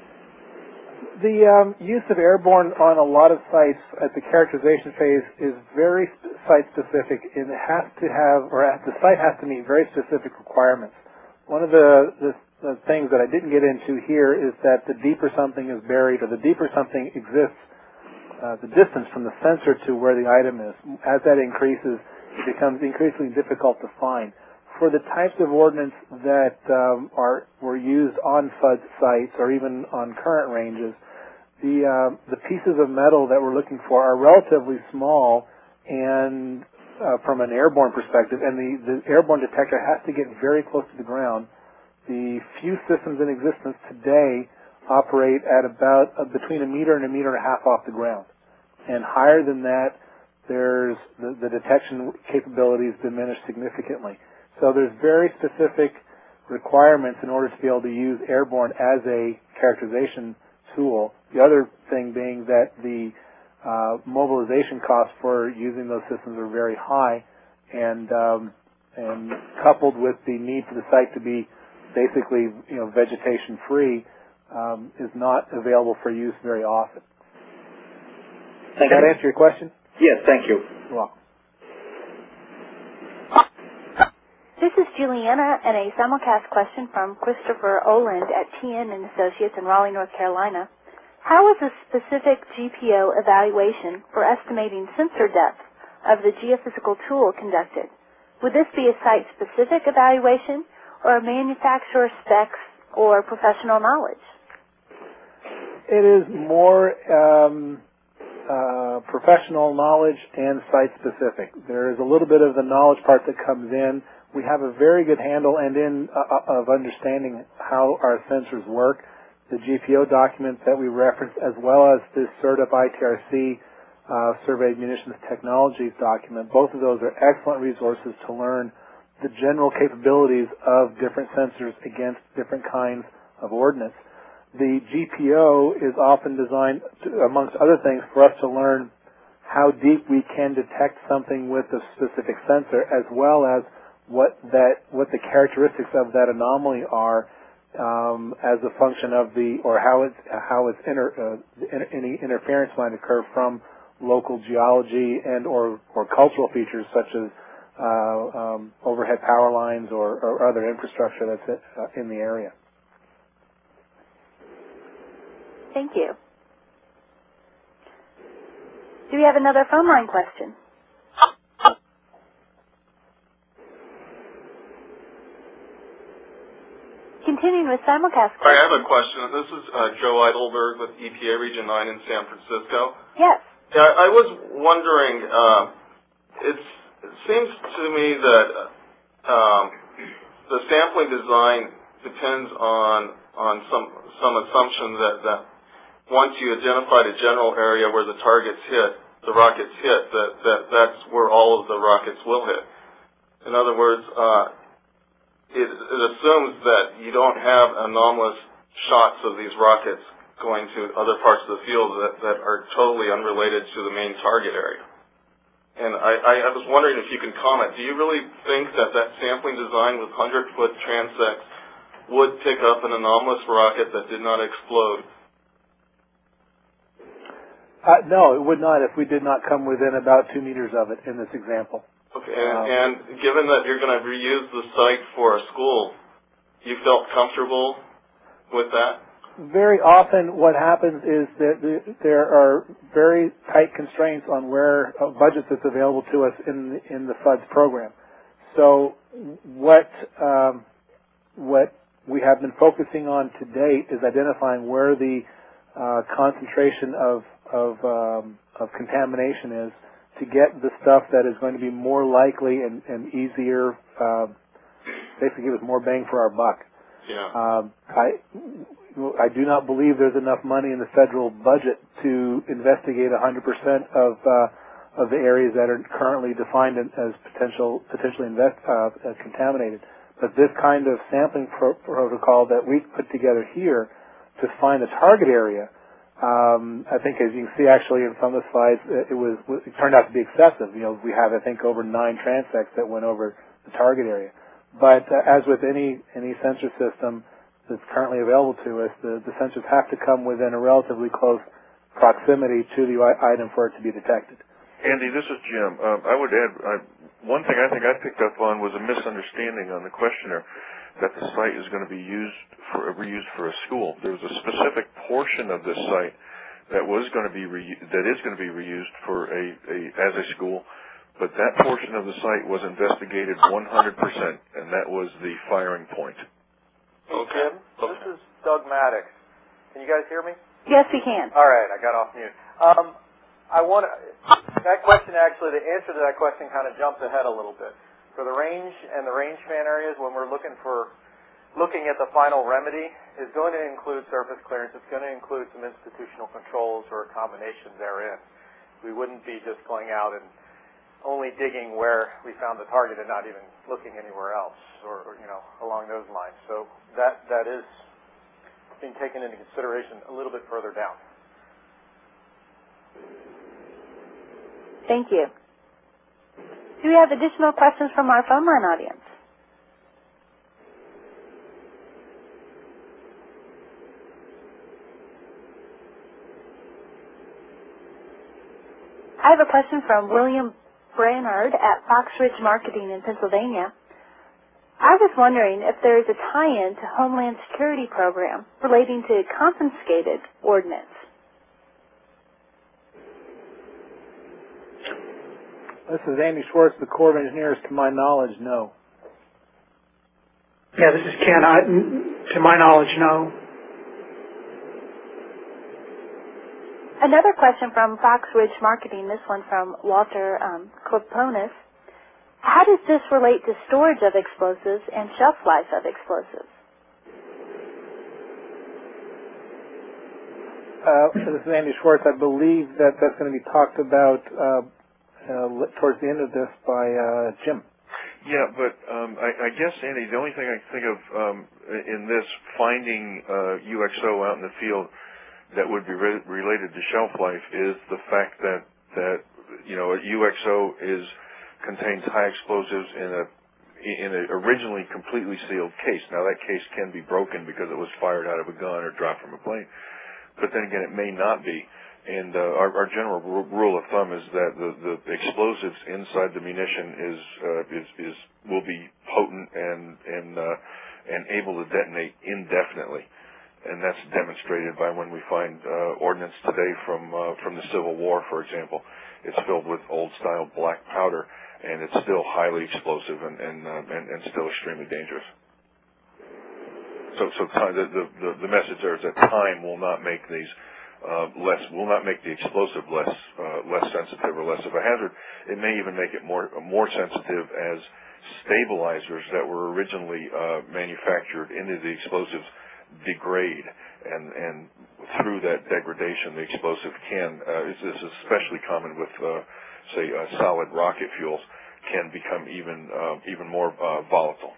Speaker 3: The use of airborne on a lot of sites at the characterization phase is very site-specific. It has to have, or the site has to meet very specific requirements. One of the things that I didn't get into here is that the deeper something is buried, or the deeper something exists, the distance from the sensor to where the item is, as that increases, it becomes increasingly difficult to find. For the types of ordnance that were used on FUD sites or even on current ranges, the pieces of metal that we're looking for are relatively small, and from an airborne perspective, and the airborne detector has to get very close to the ground. The few systems in existence today operate at about between 1 meter and 1.5 meters off the ground, and higher than that, there's the detection capabilities diminish significantly. So there's very specific requirements in order to be able to use airborne as a characterization tool. The other thing being that the mobilization costs for using those systems are very high, and coupled with the need for the site to be basically vegetation free, is not available for use very often. Does that answer your question?
Speaker 4: Yes, thank you.
Speaker 3: You're welcome.
Speaker 1: This is Juliana and a simulcast question from Christopher Oland at TN and Associates in Raleigh, North Carolina. How is a specific GPO evaluation for estimating sensor depth of the geophysical tool conducted? Would this be a site-specific evaluation or a manufacturer specs or professional knowledge?
Speaker 3: It is more professional knowledge and site-specific. There is a little bit of the knowledge part that comes in. We have a very good handle of understanding how our sensors work. The GPO documents that we reference, as well as the CERTIP ITRC Surveyed Munitions Technologies document, both of those are excellent resources to learn the general capabilities of different sensors against different kinds of ordnance. The GPO is often designed, amongst other things, for us to learn how deep we can detect something with a specific sensor, as well as what the characteristics of that anomaly are as a function of any interference might occur from local geology and or cultural features such as overhead power lines or other infrastructure that's in the area.
Speaker 1: Thank you. Do we have another phone line question? Continuing with simulcast.
Speaker 5: I have a question. This is Joe Eidelberg with EPA Region 9 in San Francisco.
Speaker 1: Yes.
Speaker 5: Yeah, I was wondering, it seems to me that the sampling design depends on some assumption that once you identify the general area where the targets hit, the rockets hit, that's where all of the rockets will hit. In other words, it assumes that you don't have anomalous shots of these rockets going to other parts of the field that are totally unrelated to the main target area. And I was wondering if you can comment, do you really think that sampling design with 100-foot transects would pick up an anomalous rocket that did not explode?
Speaker 3: No, it would not if we did not come within about 2 meters of it in this example.
Speaker 5: Okay, and given that you're going to reuse the site for a school, you felt comfortable with that?
Speaker 3: Very often what happens is that there are very tight constraints on where budget that's available to us in the FUDS program. So what we have been focusing on to date is identifying where the concentration of contamination is to get the stuff that is going to be more likely and easier, basically give us more bang for our buck.
Speaker 5: Yeah.
Speaker 3: I do not believe there's enough money in the federal budget to investigate 100% of the areas that are currently defined as potentially contaminated. But this kind of sampling protocol that we've put together here to find the target area, I think, as you can see, actually in some of the slides, it turned out to be excessive. You know, we have, I think, over 9 transects that went over the target area. But as with any sensor system that's currently available to us, the sensors have to come within a relatively close proximity to the item for it to be detected.
Speaker 6: Andy, this is Jim. I would add, one thing I think I picked up on was a misunderstanding on the questioner that the site is going to be reused for a school. There was a specific portion of this site that is going to be reused for as a school, but that portion of the site was investigated 100%, and that was the firing point.
Speaker 5: Okay.
Speaker 7: This is Doug Maddox. Can you guys hear me?
Speaker 1: Yes, we can.
Speaker 7: All right, I got off mute. That question, actually, the answer to that question kind of jumped ahead a little bit. For the range and the rangeman areas, when we're looking at the final remedy, is going to include surface clearance. It's going to include some institutional controls or a combination therein. We wouldn't be just going out and only digging where we found the target and not even looking anywhere else or along those lines. So that is being taken into consideration a little bit further down.
Speaker 1: Thank you. Do we have additional questions from our phone line audience? I have a question from William Brainerd at Fox Ridge Marketing in Pennsylvania. I was wondering if there is a tie-in to Homeland Security program relating to confiscated ordnance.
Speaker 3: This is Andy Schwartz, the Corps of Engineers. To my knowledge, no.
Speaker 2: Yeah, this is Ken. To my knowledge, no.
Speaker 1: Another question from Fox Ridge Marketing, this one from Walter Kloponis. How does this relate to storage of explosives and shelf life of explosives?
Speaker 3: This is Andy Schwartz. I believe that that's going to be talked about towards the end of this by Jim.
Speaker 6: Yeah, but I guess, Andy, the only thing I can think of in this finding UXO out in the field that would be related to shelf life is the fact that a UXO contains high explosives in a originally completely sealed case. Now that case can be broken because it was fired out of a gun or dropped from a plane, but then again it may not be. And our general rule of thumb is that the explosives inside the munition will be potent and able to detonate indefinitely, and that's demonstrated by when we find ordnance today from the Civil War, for example. It's filled with old-style black powder, and it's still highly explosive and still extremely dangerous. So the message there is that time will not make these will not make the explosive less sensitive or less of a hazard. It may even make it more sensitive as stabilizers that were originally manufactured into the explosives degrade, and through that degradation, the explosive this is especially common with say solid rocket fuels, can become even more volatile.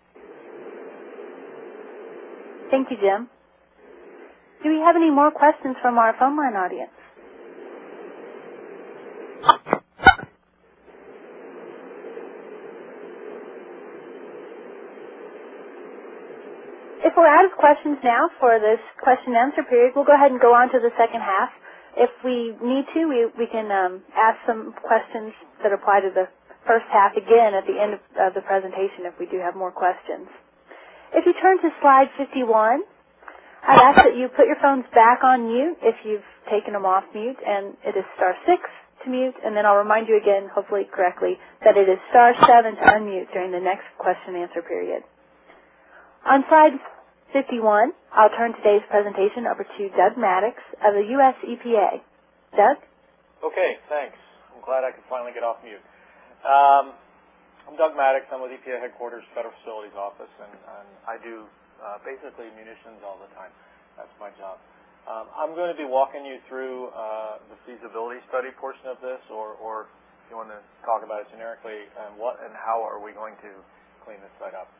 Speaker 1: Thank you, Jim. Do we have any more questions from our phone line audience? If we're out of questions now for this question and answer period, we'll go ahead and go on to the second half. If we need to, we can ask some questions that apply to the first half again at the end of the presentation if we do have more questions. If you turn to slide 51, I'd ask that you put your phones back on mute if you've taken them off mute, and it is *6 to mute, and then I'll remind you again, hopefully correctly, that it is *7 to unmute during the next question and answer period. On slide 51, I'll turn today's presentation over to Doug Maddox of the U.S. EPA. Doug?
Speaker 7: Okay, thanks. I'm glad I could finally get off mute. I'm Doug Maddox. I'm with EPA Headquarters Federal Facilities Office, and I do basically munitions all the time. That's my job. I'm going to be walking you through the feasibility study portion of this, or if you want to talk about it generically, what and how are we going to clean this site up.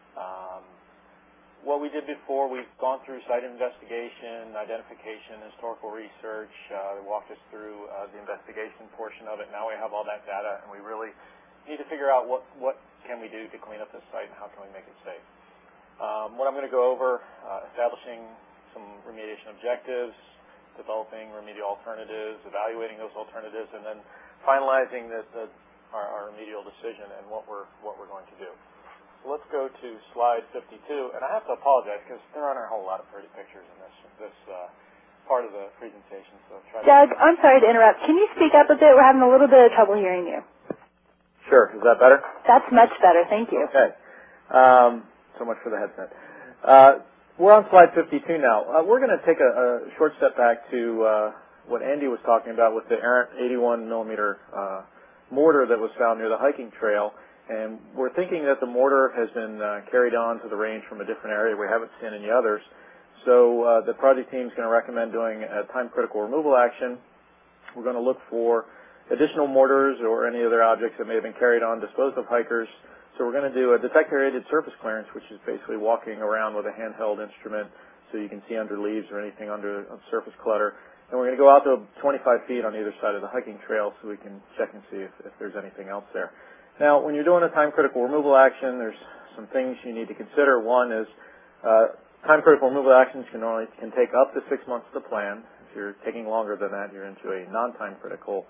Speaker 7: What we did before, we've gone through site investigation, identification, historical research. They walked us through the investigation portion of it. Now we have all that data, and we really need to figure out what can we do to clean up this site and how can we make it safe. What I'm going to go over, establishing some remediation objectives, developing remedial alternatives, evaluating those alternatives, and then finalizing our remedial decision and what we're going to do. So let's go to slide 52, and I have to apologize because there aren't a whole lot of pretty pictures in this part of the presentation. So
Speaker 1: Doug, I'm sorry to interrupt. Can you speak up a bit? We're having a little bit of trouble hearing you.
Speaker 7: Sure. Is that better?
Speaker 1: That's much better. Thank you.
Speaker 7: Okay. So much for the headset. We're on slide 52 now. We're going to take a short step back to what Andy was talking about with the errant 81 millimeter mortar that was found near the hiking trail. And we're thinking that the mortar has been carried on to the range from a different area. We haven't seen any others. So the project team is going to recommend doing a time-critical removal action. We're going to look for additional mortars or any other objects that may have been carried on, disposed of hikers. So we're going to do a detector-aided surface clearance, which is basically walking around with a handheld instrument so you can see under leaves or anything under surface clutter. And we're going to go out to 25 feet on either side of the hiking trail so we can check and see if there's anything else there. Now, when you're doing a time-critical removal action, there's some things you need to consider. One is time-critical removal actions can take up to 6 months to plan. If you're taking longer than that, you're into a non-time-critical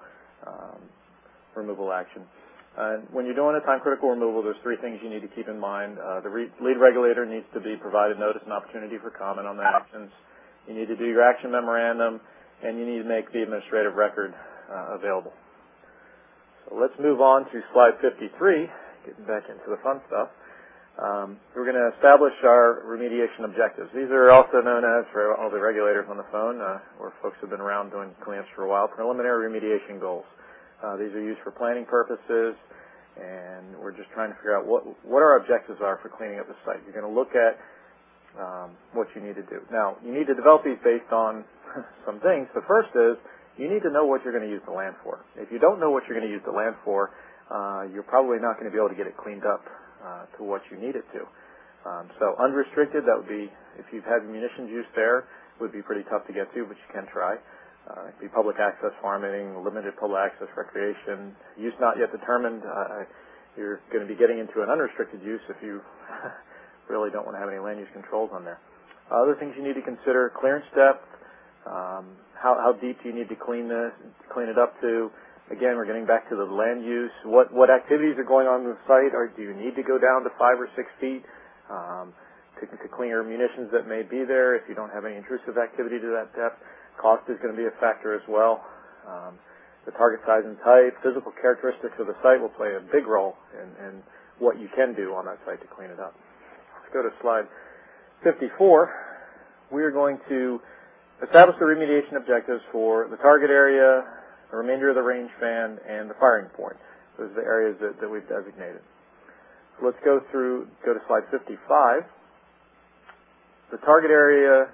Speaker 7: removal action. And when you're doing a time-critical removal, there's three things you need to keep in mind. The lead regulator needs to be provided notice and opportunity for comment on the actions. You need to do your action memorandum, and you need to make the administrative record available. So let's move on to slide 53, getting back into the fun stuff. We're going to establish our remediation objectives. These are also known as, for all the regulators on the phone, or folks who have been around doing cleanups for a while, preliminary remediation goals. These are used for planning purposes, and we're just trying to figure out what our objectives are for cleaning up the site. You're going to look at what you need to do. Now, you need to develop these based on some things. The first is you need to know what you're going to use the land for. If you don't know what you're going to use the land for, you're probably not going to be able to get it cleaned up to what you need it to. So unrestricted, that would be, if you've had munitions use there, would be pretty tough to get to, but you can try. It could be public access farming, limited public access recreation, use not yet determined. You're going to be getting into an unrestricted use if you really don't want to have any land use controls on there. Other things you need to consider: clearance depth, how deep do you need to clean it up to. Again, we're getting back to the land use. What activities are going on the site? Or do you need to go down to 5 or 6 feet to clean your munitions that may be there if you don't have any intrusive activity to that depth? Cost is going to be a factor as well. The target size and type, physical characteristics of the site will play a big role in what you can do on that site to clean it up. Let's go to slide 54. We are going to establish the remediation objectives for the target area, the remainder of the range fan, and the firing point. Those are the areas that we've designated. So let's go to slide 55. The target area,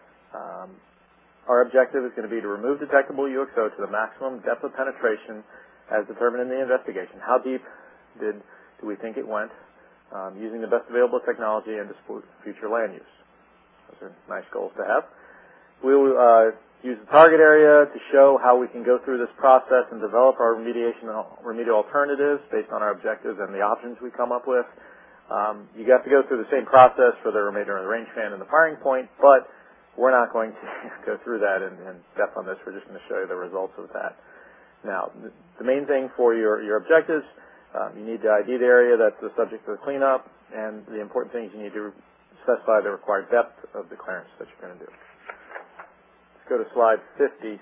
Speaker 7: our objective is going to be to remove detectable UXO to the maximum depth of penetration as determined in the investigation. How deep do we think it went, using the best available technology and to future land use. Those are nice goals to have. We'll use the target area to show how we can go through this process and develop our remedial alternatives based on our objectives and the options we come up with. You have to go through the same process for the remainder of the range fan and the firing point, but we're not going to go through that in depth on this. We're just going to show you the results of that. Now, the main thing for your objectives, you need to ID the area that's the subject of the cleanup, and the important things you need to specify the required depth of the clearance that you're going to do. Let's go to slide 56.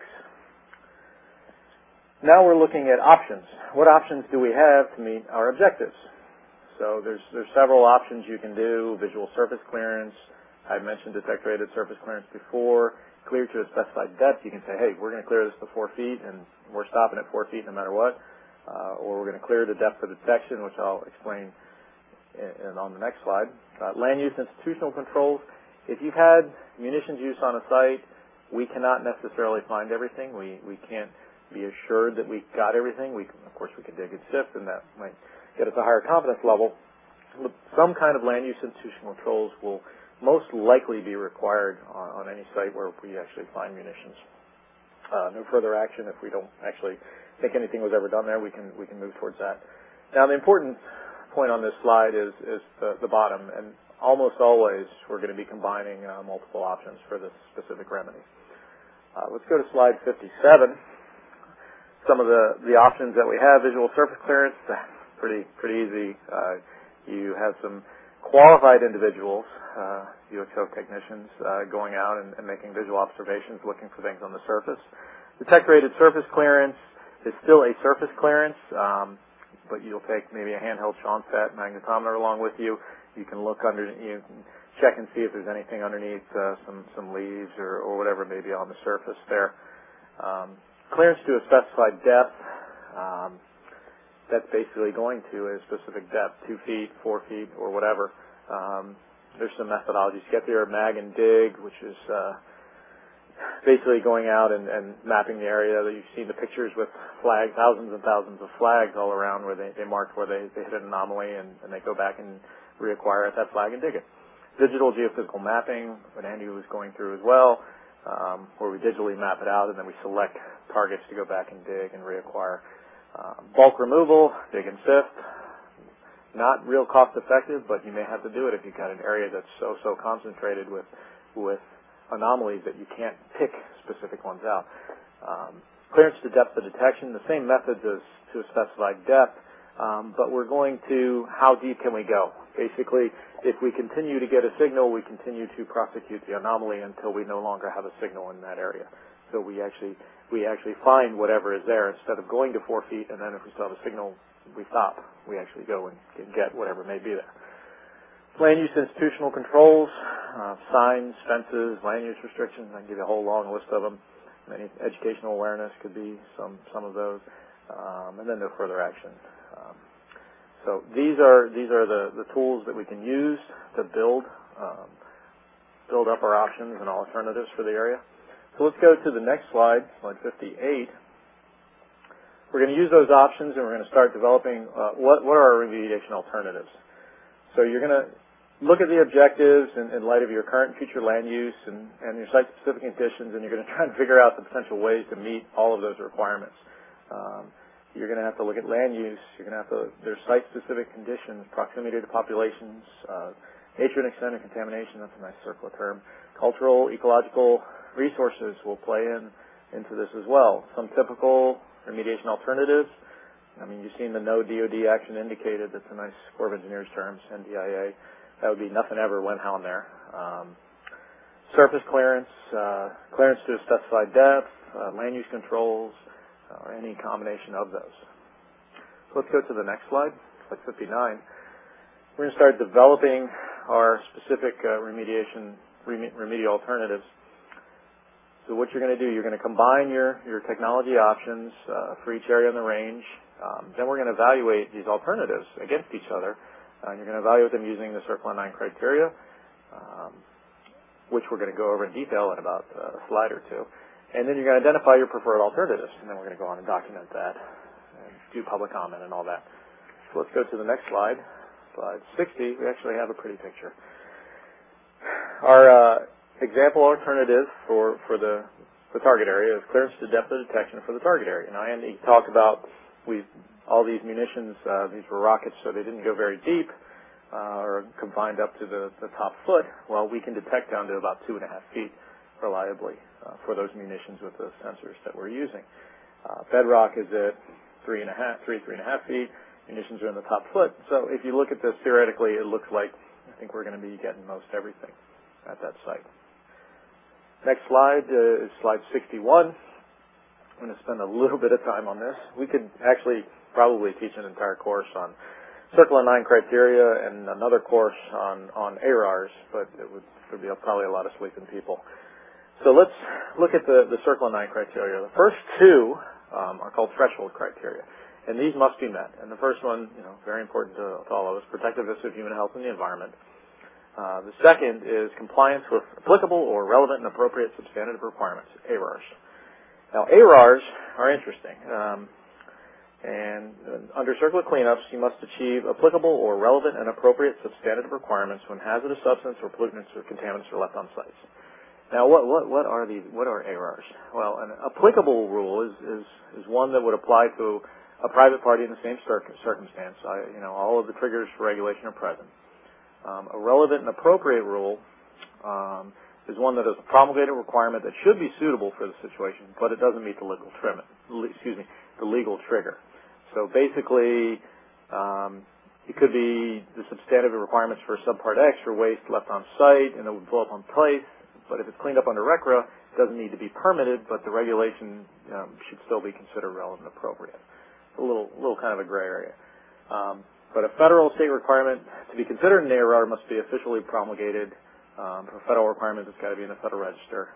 Speaker 7: Now we're looking at options. What options do we have to meet our objectives? So there's several options you can do: visual surface clearance. I mentioned detect-rated surface clearance before. Clear to a specified depth. You can say, hey, we're going to clear this to 4 feet, and we're stopping at 4 feet no matter what. Or we're going to clear the depth of detection, which I'll explain on the next slide. Land use institutional controls. If you've had munitions use on a site, we cannot necessarily find everything. We can't be assured that we got everything. Of course, we can dig and sift, and that might get us a higher confidence level. Some kind of land use institutional controls will most likely be required on any site where we actually find munitions. No further action if we don't actually think anything was ever done there. We can move towards that. Now, the important point on this slide is the bottom, and almost always we're going to be combining multiple options for this specific remedy. Let's go to slide 57. Some of the options that we have: visual surface clearance, pretty easy. You have some qualified individuals, UXO technicians, going out and making visual observations, looking for things on the surface. Detect-rated surface clearance is still a surface clearance, but you'll take maybe a handheld Schonstedt magnetometer along with you. You can look under, you can check and see if there's anything underneath some leaves or whatever may be on the surface there. Clearance to a specified depth. That's basically going to a specific depth, 2 feet, 4 feet, or whatever. There's some methodologies to get there. Mag and dig, which is basically going out and mapping the area. You've seen the pictures with flags, thousands and thousands of flags all around where they marked where they hit an anomaly, and they go back and reacquire that flag and dig it. Digital geophysical mapping, what Andy was going through as well, where we digitally map it out and then we select targets to go back and dig and reacquire. Bulk removal, dig and sift, not real cost effective, but you may have to do it if you've got an area that's so concentrated with anomalies that you can't pick specific ones out. Clearance to depth of detection, the same methods as to a specified depth, but we're going to how deep can we go. Basically, if we continue to get a signal, we continue to prosecute the anomaly until we no longer have a signal in that area. So we actually find whatever is there instead of going to 4 feet, and then if we still have a signal, we stop. We actually go and get whatever may be there. Land use institutional controls, signs, fences, land use restrictions. I can give you a whole long list of them. Many educational awareness could be some of those, and then no further action. So these are the tools that we can use to build up our options and alternatives for the area. So let's go to the next slide, slide 58. We're going to use those options, and we're going to start developing what are our remediation alternatives. So you're going to look at the objectives in light of your current and future land use and your site-specific conditions, and you're going to try and figure out the potential ways to meet all of those requirements. You're going to have to look at land use. You're going to have to, there's site-specific conditions, proximity to populations, nature and extent of contamination, that's a nice circular term. Cultural, ecological resources will play into this as well. Some typical remediation alternatives. I mean, you've seen the no DOD action indicated. That's a nice Corps of Engineers term, NDIA. That would be nothing ever went on there. Surface clearance, clearance to a specified depth, land use controls, or any combination of those. So let's go to the next slide, slide 59. We're going to start developing our specific remedial alternatives. So what you're going to do, you're going to combine your technology options for each area in the range. Then we're going to evaluate these alternatives against each other. You're going to evaluate them using the CERCLA 9 criteria, which we're going to go over in detail in about a slide or two. And then you're going to identify your preferred alternatives, and then we're going to go on and document that and do public comment and all that. So let's go to the next slide, slide 60. We actually have a pretty picture. Our example alternative for the target area is clearance to depth of detection for the target area. Now, Andy talked about all these munitions, these were rockets, so they didn't go very deep or confined up to the top foot. Well, we can detect down to about 2.5 feet reliably for those munitions with the sensors that we're using. Bedrock is at 3.5 feet. Munitions are in the top foot. So if you look at this theoretically, it looks like I think we're going to be getting most everything at that site. Next slide is slide 61. I'm going to spend a little bit of time on this. We could actually probably teach an entire course on CERCLA 9 criteria and another course on ARARs, but it would be probably a lot of sleeping people. So let's look at the CERCLA 9 criteria. The first two are called threshold criteria, and these must be met. And the first one, very important to all of us, protectiveness of human health and the environment. The second is compliance with applicable or relevant and appropriate substantive requirements, ARARs. Now, ARARs are interesting. And under CERCLA cleanups, you must achieve applicable or relevant and appropriate substantive requirements when hazardous substance or pollutants or contaminants are left on sites. Now, what are ARARs? Well, an applicable rule is one that would apply to a private party in the same circumstance. All of the triggers for regulation are present. A relevant and appropriate rule is one that is a promulgated requirement that should be suitable for the situation, but it doesn't meet the legal trigger. So basically, it could be the substantive requirements for subpart X for waste left on site and it would blow up on place. But if it's cleaned up under RCRA, it doesn't need to be permitted, but the regulation should still be considered relevant and appropriate. A little kind of a gray area. But a federal state requirement to be considered an ARAR must be officially promulgated. For federal requirements, it's got to be in the Federal Register.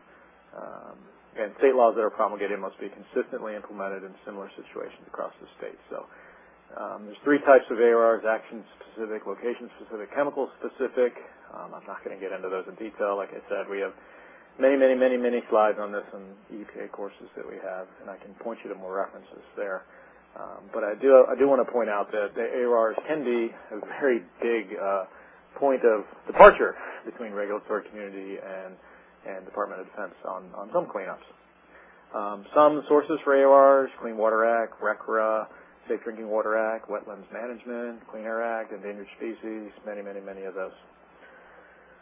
Speaker 7: And state laws that are promulgated must be consistently implemented in similar situations across the state. So there's three types of ARRs: action-specific, location-specific, chemical-specific. I'm not going to get into those in detail. Like I said, we have many slides on this in EPA courses that we have, and I can point you to more references there. But I do want to point out that the ARRs can be a very big point of departure between regulatory community and Department of Defense on some cleanups. Some sources for ARRs: Clean Water Act, RCRA, Safe Drinking Water Act, Wetlands Management, Clean Air Act, Endangered Species, many of those.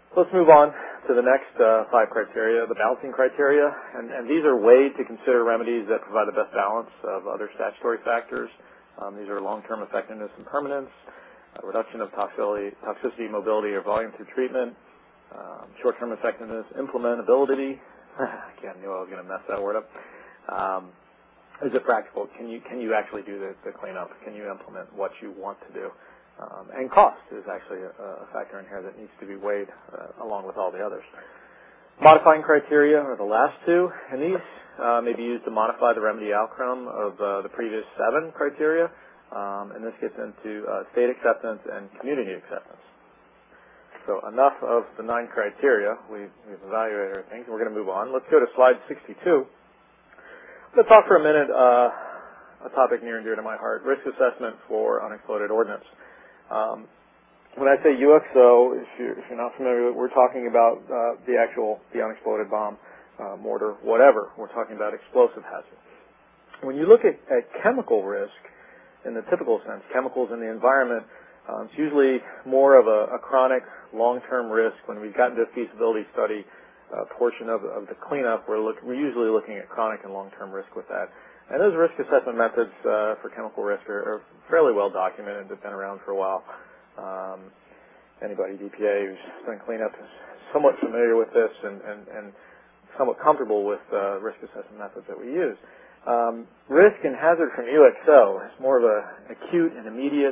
Speaker 7: Let's move on to the next 5 criteria, the balancing criteria. And these are weighed to consider remedies that provide the best balance of other statutory factors. These are long-term effectiveness and permanence, reduction of toxicity, mobility, or volume through treatment, short-term effectiveness, implementability. Again, I knew I was going to mess that word up. Is it practical? Can you actually do the cleanup? Can you implement what you want to do? And cost is actually a factor in here that needs to be weighed along with all the others. Modifying criteria are the last 2, and these may be used to modify the remedy outcome of the previous 7 criteria, and this gets into state acceptance and community acceptance. So enough of the 9 criteria. We've evaluated everything. We're going to move on. Let's go to slide 62. Let's talk for a minute a topic near and dear to my heart, risk assessment for unexploded ordnance. When I say UXO, if you're not familiar with it, we're talking about the unexploded bomb, mortar, whatever. We're talking about explosive hazard. When you look at chemical risk, in the typical sense, chemicals in the environment, it's usually more of a chronic, long-term risk. When we've gotten to a feasibility study portion of the cleanup, we're usually looking at chronic and long-term risk with that. And those risk assessment methods for chemical risk are fairly well documented. They've been around for a while. Anybody at EPA who's done cleanup is somewhat familiar with this and somewhat comfortable with risk assessment methods that we use. Risk and hazard from UXO is more of an acute and immediate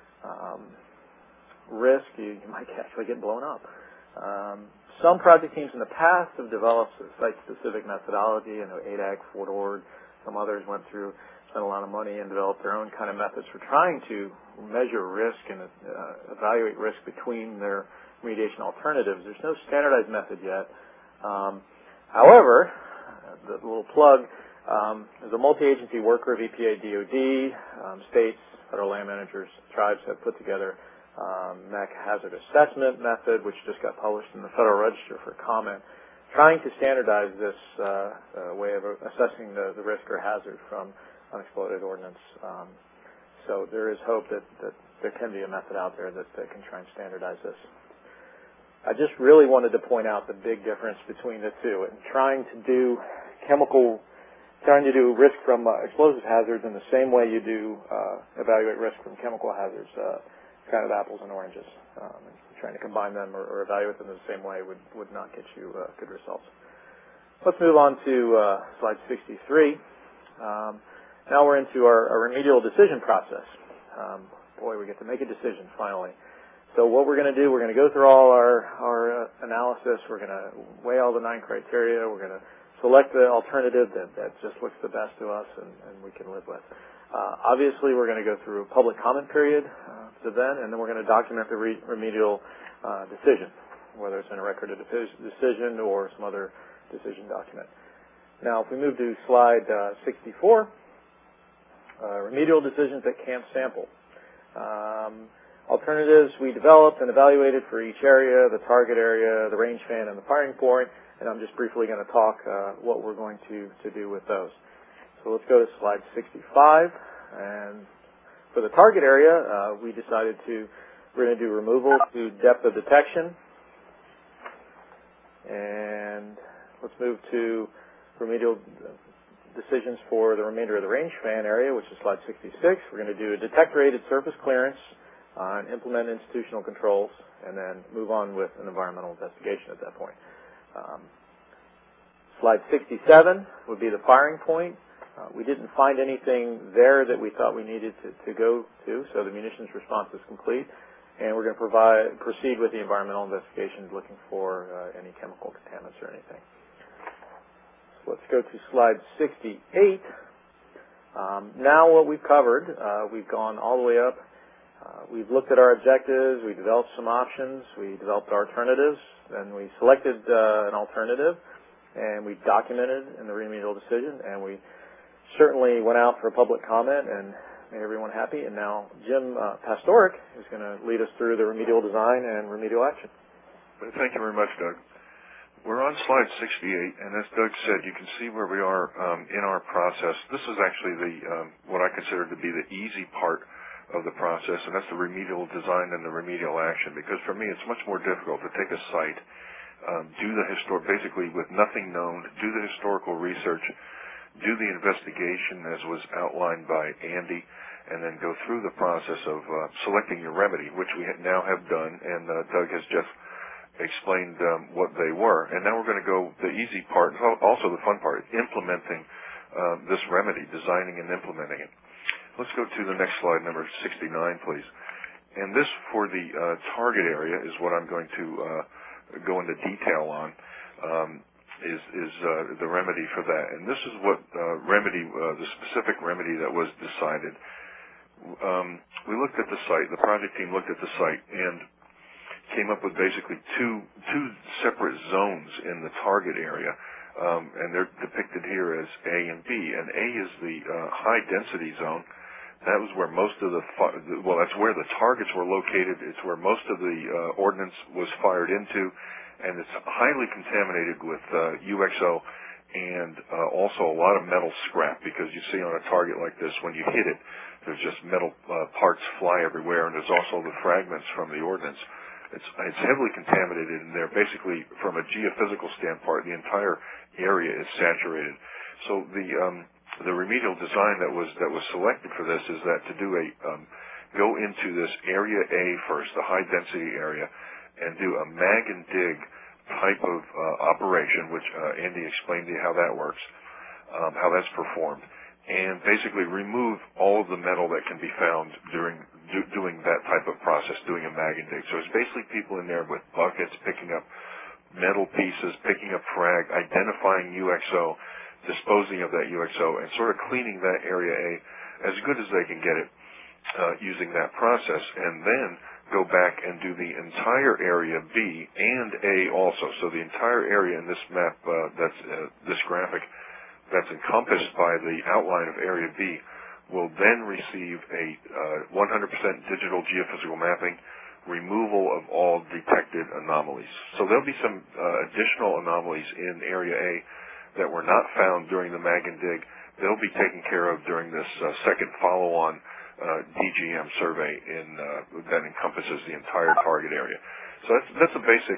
Speaker 7: risk. You might actually get blown up. Some project teams in the past have developed a site-specific methodology. I know ADAC, Fort Ord, some others went through, spent a lot of money and developed their own kind of methods for trying to measure risk and evaluate risk between their remediation alternatives. There's no standardized method yet. However, the little plug, there's a multi-agency work group, EPA, DOD, states, federal land managers, tribes have put together MEC hazard assessment method, which just got published in the Federal Register for comment, trying to standardize this way of assessing the risk or hazard from unexploded ordnance. So there is hope that there can be a method out there that can try and standardize this. I just really wanted to point out the big difference between the two. And trying to do risk from explosive hazards in the same way you do evaluate risk from chemical hazards, kind of apples and oranges. Trying to combine them or evaluate them in the same way would not get you good results. Let's move on to slide 63. Now we're into our remedial decision process. Boy, we get to make a decision finally. So what we're going to do, we're going to go through all our analysis. We're going to weigh all the 9 criteria. We're going to select the alternative that just looks the best to us and we can live with. Obviously, we're going to go through a public comment period to then, and then we're going to document the remedial decision, whether it's in a record of decision or some other decision document. Now, if we move to slide 64, remedial decisions at camp sample. Alternatives we developed and evaluated for each area, the target area, the range fan, and the firing point, and I'm just briefly going to talk what we're going to do with those. So let's go to slide 65, and for the target area, we decided we're going to do removal to depth of detection, and let's move to remedial decisions for the remainder of the range fan area, which is slide 66. We're going to do a detect-rated surface clearance and implement institutional controls, and then move on with an environmental investigation at that point. Slide 67 would be the firing point. We didn't find anything there that we thought we needed to go to, so the munitions response is complete, and we're going to proceed with the environmental investigation, looking for any chemical contaminants or anything. Let's go to slide 68. Now what we've covered, we've gone all the way up. We've looked at our objectives. We developed some options. We developed alternatives. Then we selected an alternative, and we documented in the remedial decision. And we certainly went out for a public comment and made everyone happy. And now Jim Pastoric is going to lead us through the remedial design and remedial action.
Speaker 6: Thank you very much, Doug. We're on slide 68, and as Doug said, you can see where we are in our process. This is actually what I consider to be the easy part of the process, and that's the remedial design and the remedial action. Because for me, it's much more difficult to take a site, basically with nothing known, do the historical research, do the investigation as was outlined by Andy, and then go through the process of selecting your remedy, which we now have done, and Doug has just explained what they were. And now we're going to go the easy part, also the fun part, implementing this remedy, designing and implementing it. Let's go to the next slide, number 69, please. And this, for the target area, is what I'm going to go into detail on, is the remedy for that. And this is what the specific remedy that was decided. We looked at the site, the project team looked at the site, and came up with basically two separate zones in the target area. And they're depicted here as A and B. And A is the high density zone. That was where most of that's where the targets were located. It's where most of the ordnance was fired into, and it's highly contaminated with UXO and also a lot of metal scrap, because you see on a target like this, when you hit it, there's just metal parts fly everywhere, and there's also the fragments from the ordnance. It's heavily contaminated in there. Basically, from a geophysical standpoint, the entire area is saturated. So the remedial design that was selected for this is that to do go into this area A first, the high density area, and do a mag and dig type of operation, which Andy explained to you how that works, how that's performed, and basically remove all of the metal that can be found during doing that type of process, doing a mag and dig. So it's basically people in there with buckets picking up metal pieces, picking up frag, identifying UXO, disposing of that UXO, and sort of cleaning that area A as good as they can get it using that process, and then go back and do the entire area B and A also. So the entire area in this map, this graphic, that's encompassed by the outline of area B, will then receive a 100% digital geophysical mapping, removal of all detected anomalies. So there'll be some additional anomalies in area A that were not found during the mag and dig. They'll be taken care of during this second follow-on DGM survey that encompasses the entire target area. So that's a basic,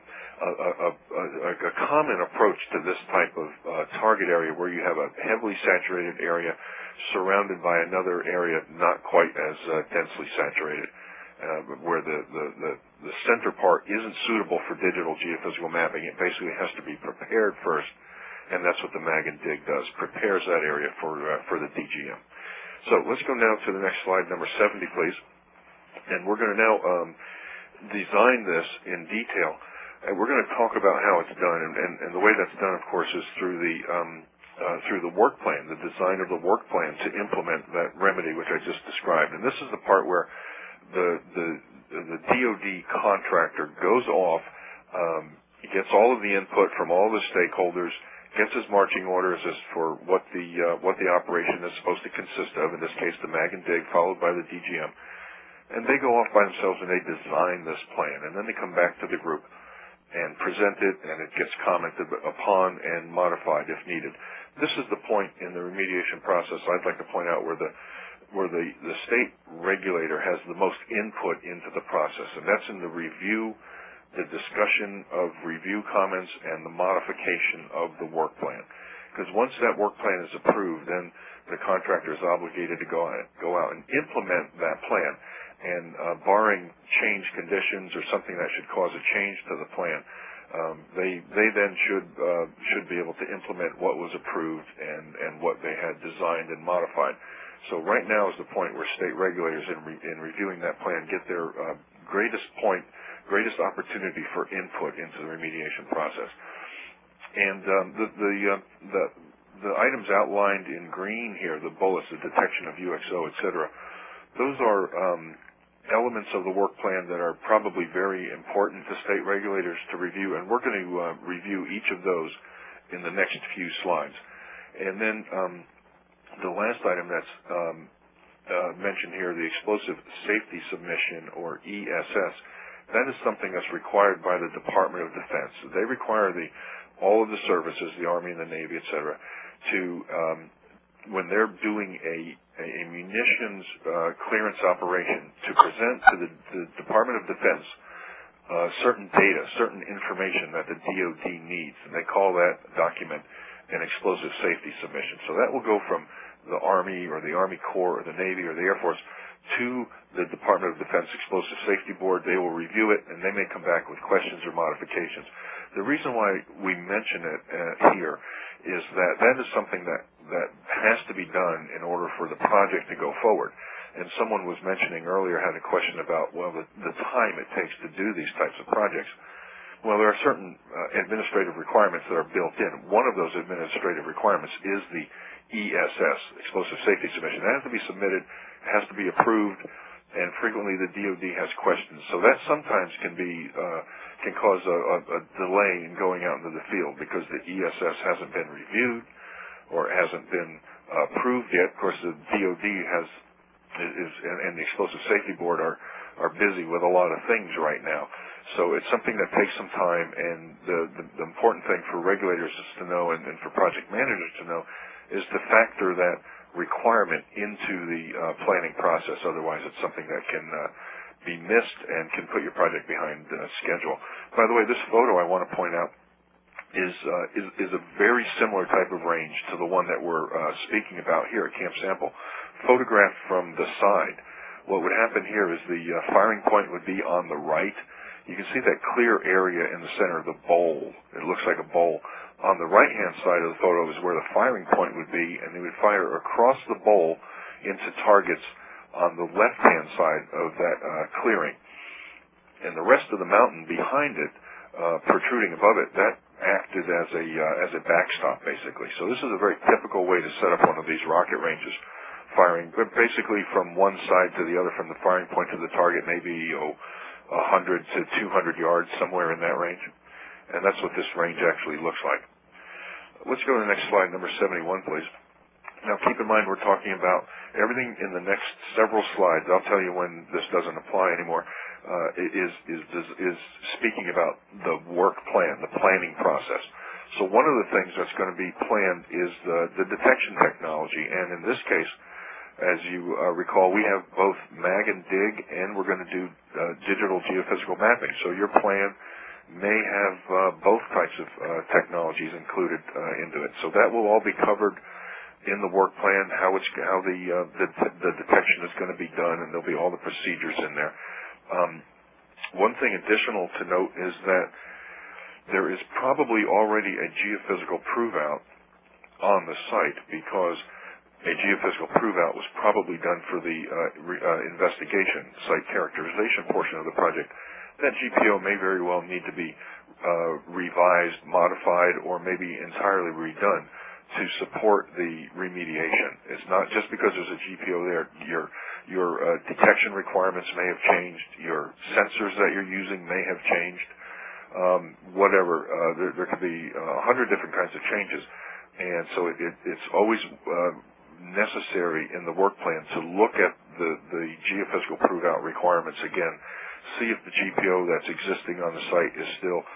Speaker 6: a common approach to this type of target area, where you have a heavily saturated area surrounded by another area not quite as densely saturated, where the center part isn't suitable for digital geophysical mapping. It basically has to be prepared first, and that's what the mag and dig does, prepares that area for the DGM. So let's go now to the next slide, number 70, please. And we're going to now design this in detail, and we're going to talk about how it's done. And the way that's done, of course, is through the work plan, the design of the work plan to implement that remedy, which I just described. And this is the part where the DoD contractor goes off, gets all of the input from all the stakeholders, gets his marching orders as for what the operation is supposed to consist of, in this case the mag and dig, followed by the DGM. And they go off by themselves and they design this plan, and then they come back to the group and present it, and it gets commented upon and modified if needed. This is the point in the remediation process I'd like to point out where the state regulator has the most input into the process, and that's in the review, the discussion of review comments, and the modification of the work plan. Because once that work plan is approved, then the contractor is obligated to go out and implement that plan. And barring change conditions or something that should cause a change to the plan, they then should be able to implement what was approved and what they had designed and modified. So right now is the point where state regulators in reviewing that plan get their greatest opportunity for input into the remediation process. And the items outlined in green here, the bullets, the detection of UXO, etc., those are elements of the work plan that are probably very important to state regulators to review, and we're going to review each of those in the next few slides. And then the last item that's mentioned here, the Explosive Safety Submission, or ESS, that is something that's required by the Department of Defense. They require all of the services, the Army and the Navy, et cetera, to when they're doing a a munitions clearance operation to present to the Department of Defense certain data, certain information that the DoD needs, and they call that document an explosive safety submission. So that will go from the Army or the Army Corps or the Navy or the Air Force to the Department of Defense Explosive Safety Board. They will review it, and they may come back with questions or modifications. The reason why we mention it here is that that is something that has to be done in order for the project to go forward. And someone was mentioning earlier, had a question about, well, the time it takes to do these types of projects. Well, there are certain administrative requirements that are built in. One of those administrative requirements is the ESS, Explosive Safety Submission. That has to be submitted, has to be approved, and frequently the DoD has questions. So that sometimes can cause a delay in going out into the field because the ESS hasn't been reviewed or hasn't been approved yet. Of course, the DoD and the Explosive Safety Board are busy with a lot of things right now. So it's something that takes some time, and the important thing for regulators is to know, and for project managers to know, is to factor that requirement into the planning process. Otherwise, it's something that can be missed and can put your project behind schedule. By the way, this photo I want to point out is a very similar type of range to the one that we're speaking about here at Camp Sample. Photographed from the side, what would happen here is the firing point would be on the right. You can see that clear area in the center of the bowl. It looks like a bowl. On the right-hand side of the photo is where the firing point would be, and they would fire across the bowl into targets on the left-hand side of that clearing. And the rest of the mountain behind it, protruding above it, that acted as a backstop, basically. So this is a very typical way to set up one of these rocket ranges. Firing, but basically from one side to the other, from the firing point to the target, maybe 100 to 200 yards, somewhere in that range. And that's what this range actually looks like. Let's go to the next slide, number 71, please. Now, keep in mind we're talking about everything in the next several slides. I'll tell you when this doesn't apply anymore. Is speaking about the work plan, the planning process. So one of the things that's going to be planned is the detection technology, and in this case, as you recall, we have both MAG and DIG, and we're going to do digital geophysical mapping. So your plan may have both types of technologies included into it. So that will all be covered in the work plan, how the detection is going to be done, and there'll be all the procedures in there. One thing additional to note is that there is probably already a geophysical prove-out on the site, because a geophysical prove-out was probably done for the investigation, site characterization portion of the project. That GPO may very well need to be revised, modified, or maybe entirely redone to support the remediation. It's not just because there's a GPO there. Your detection requirements may have changed. Your sensors that you're using may have changed. Whatever. There could be 100 different kinds of changes. And so it's always necessary in the work plan to look at the geophysical prove-out requirements again, see if the GPO that's existing on the site is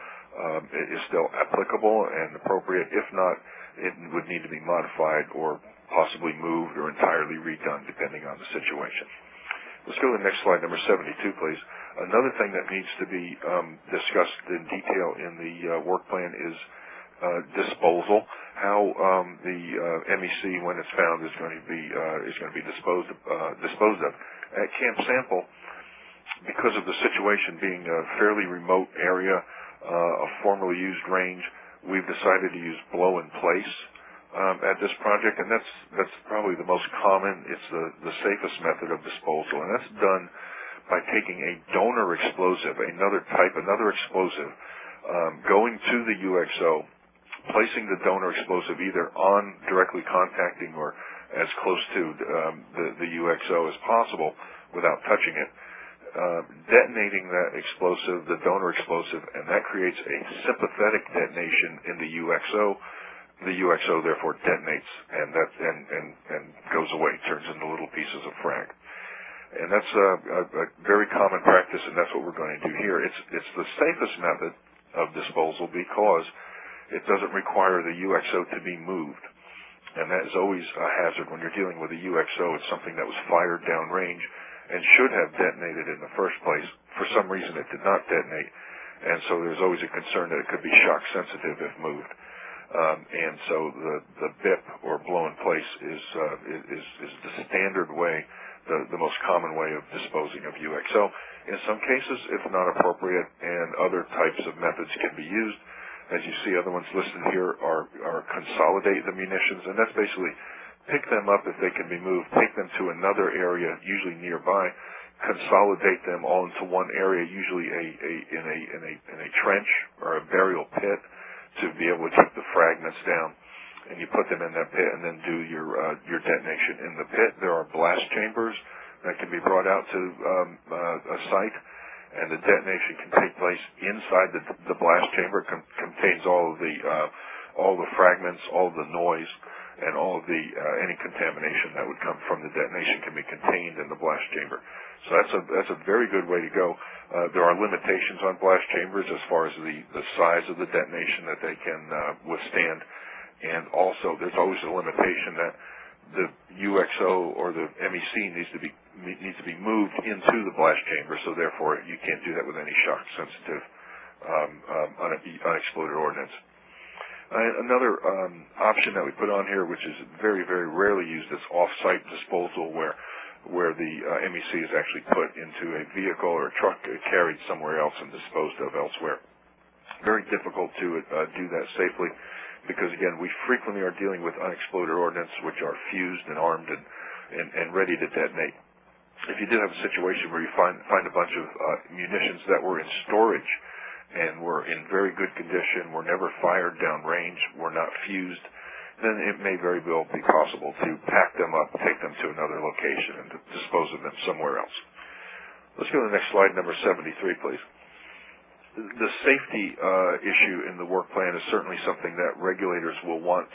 Speaker 6: still applicable and appropriate. If not, it would need to be modified or possibly moved or entirely redone, depending on the situation. Let's go to the next slide, number 72, please. Another thing that needs to be discussed in detail in the work plan is disposal. How the MEC, when it's found, is going to be disposed of. At Camp Sample, because of the situation being a fairly remote area, a formerly used range, we've decided to use blow in place at this project, and that's probably the most common. It's the safest method of disposal, and that's done by taking a donor explosive, another explosive, going to the UXO, placing the donor explosive either on directly contacting or as close to the UXO as possible without touching it, detonating that explosive, the donor explosive, and that creates a sympathetic detonation in the UXO. The UXO therefore detonates and goes away, turns into little pieces of frag. And that's a very common practice, and that's what we're going to do here. It's the safest method of disposal because it doesn't require the UXO to be moved. And that is always a hazard when you're dealing with a UXO. It's something that was fired downrange and should have detonated in the first place. For some reason, it did not detonate, and so there's always a concern that it could be shock sensitive if moved. And so the BIP, or blow in place, is the standard way, the most common way of disposing of UXO. In some cases, it's not appropriate, and other types of methods can be used. As you see, other ones listed here are consolidate the munitions, and that's basically pick them up if they can be moved, take them to another area, usually nearby, consolidate them all into one area, usually in a trench or a burial pit, to be able to keep the fragments down. And you put them in that pit and then do your detonation in the pit. There are blast chambers that can be brought out to a site, and the detonation can take place inside the blast chamber. It contains all the fragments, all the noise, and all of the any contamination that would come from the detonation can be contained in the blast chamber. So that's a very good way to go. There are limitations on blast chambers as far as the size of the detonation that they can withstand, and also there's always a limitation that the UXO or the MEC needs to be moved into the blast chamber. So therefore, you can't do that with any shock-sensitive unexploded ordnance. Another option that we put on here, which is very, very rarely used, is off-site disposal, where the MEC is actually put into a vehicle or a truck carried somewhere else and disposed of elsewhere. Very difficult to do that safely, because again, we frequently are dealing with unexploded ordnance, which are fused and armed and ready to detonate. If you did have a situation where you find a bunch of munitions that were in storage and were in very good condition, were never fired downrange, were not fused, then it may very well be possible to pack them up, take them to another location, and dispose of them somewhere else. Let's go to the next slide, number 73, please. The safety issue in the work plan is certainly something that regulators will want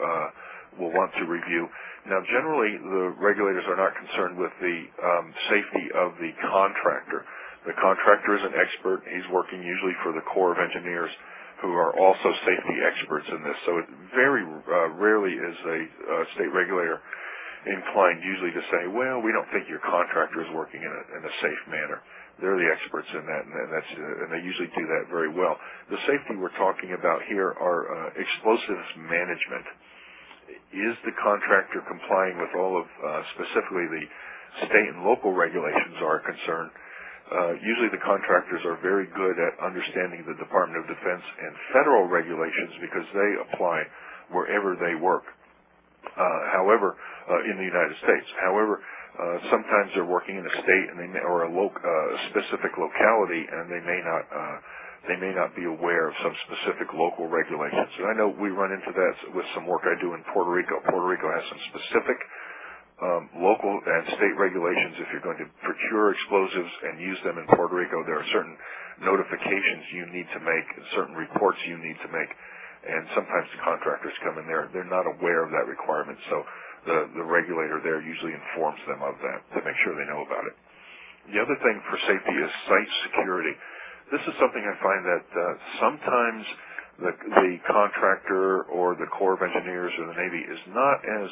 Speaker 6: to review. Now, generally, the regulators are not concerned with the safety of the contractor. The contractor is an expert. He's working usually for the Corps of Engineers, who are also safety experts in this. So it very rarely is a state regulator inclined usually to say, well, we don't think your contractor is working in a safe manner. They're the experts in that, and they usually do that very well. The safety we're talking about here are explosives management. Is the contractor complying with all of specifically the state and local regulations are concerned? Usually the contractors are very good at understanding the Department of Defense and federal regulations because they apply wherever they work. However, in the United States. However, sometimes they're working in a state and or a specific locality, and they may not be aware of some specific local regulations. And I know we run into that with some work I do in Puerto Rico. Puerto Rico has some specific local and state regulations. If you're going to procure explosives and use them in Puerto Rico, there are certain notifications you need to make, certain reports you need to make, and sometimes the contractors come in there. They're not aware of that requirement, so the regulator there usually informs them of that to make sure they know about it. The other thing for safety is site security. This is something I find that sometimes the contractor or the Corps of Engineers or the Navy is not as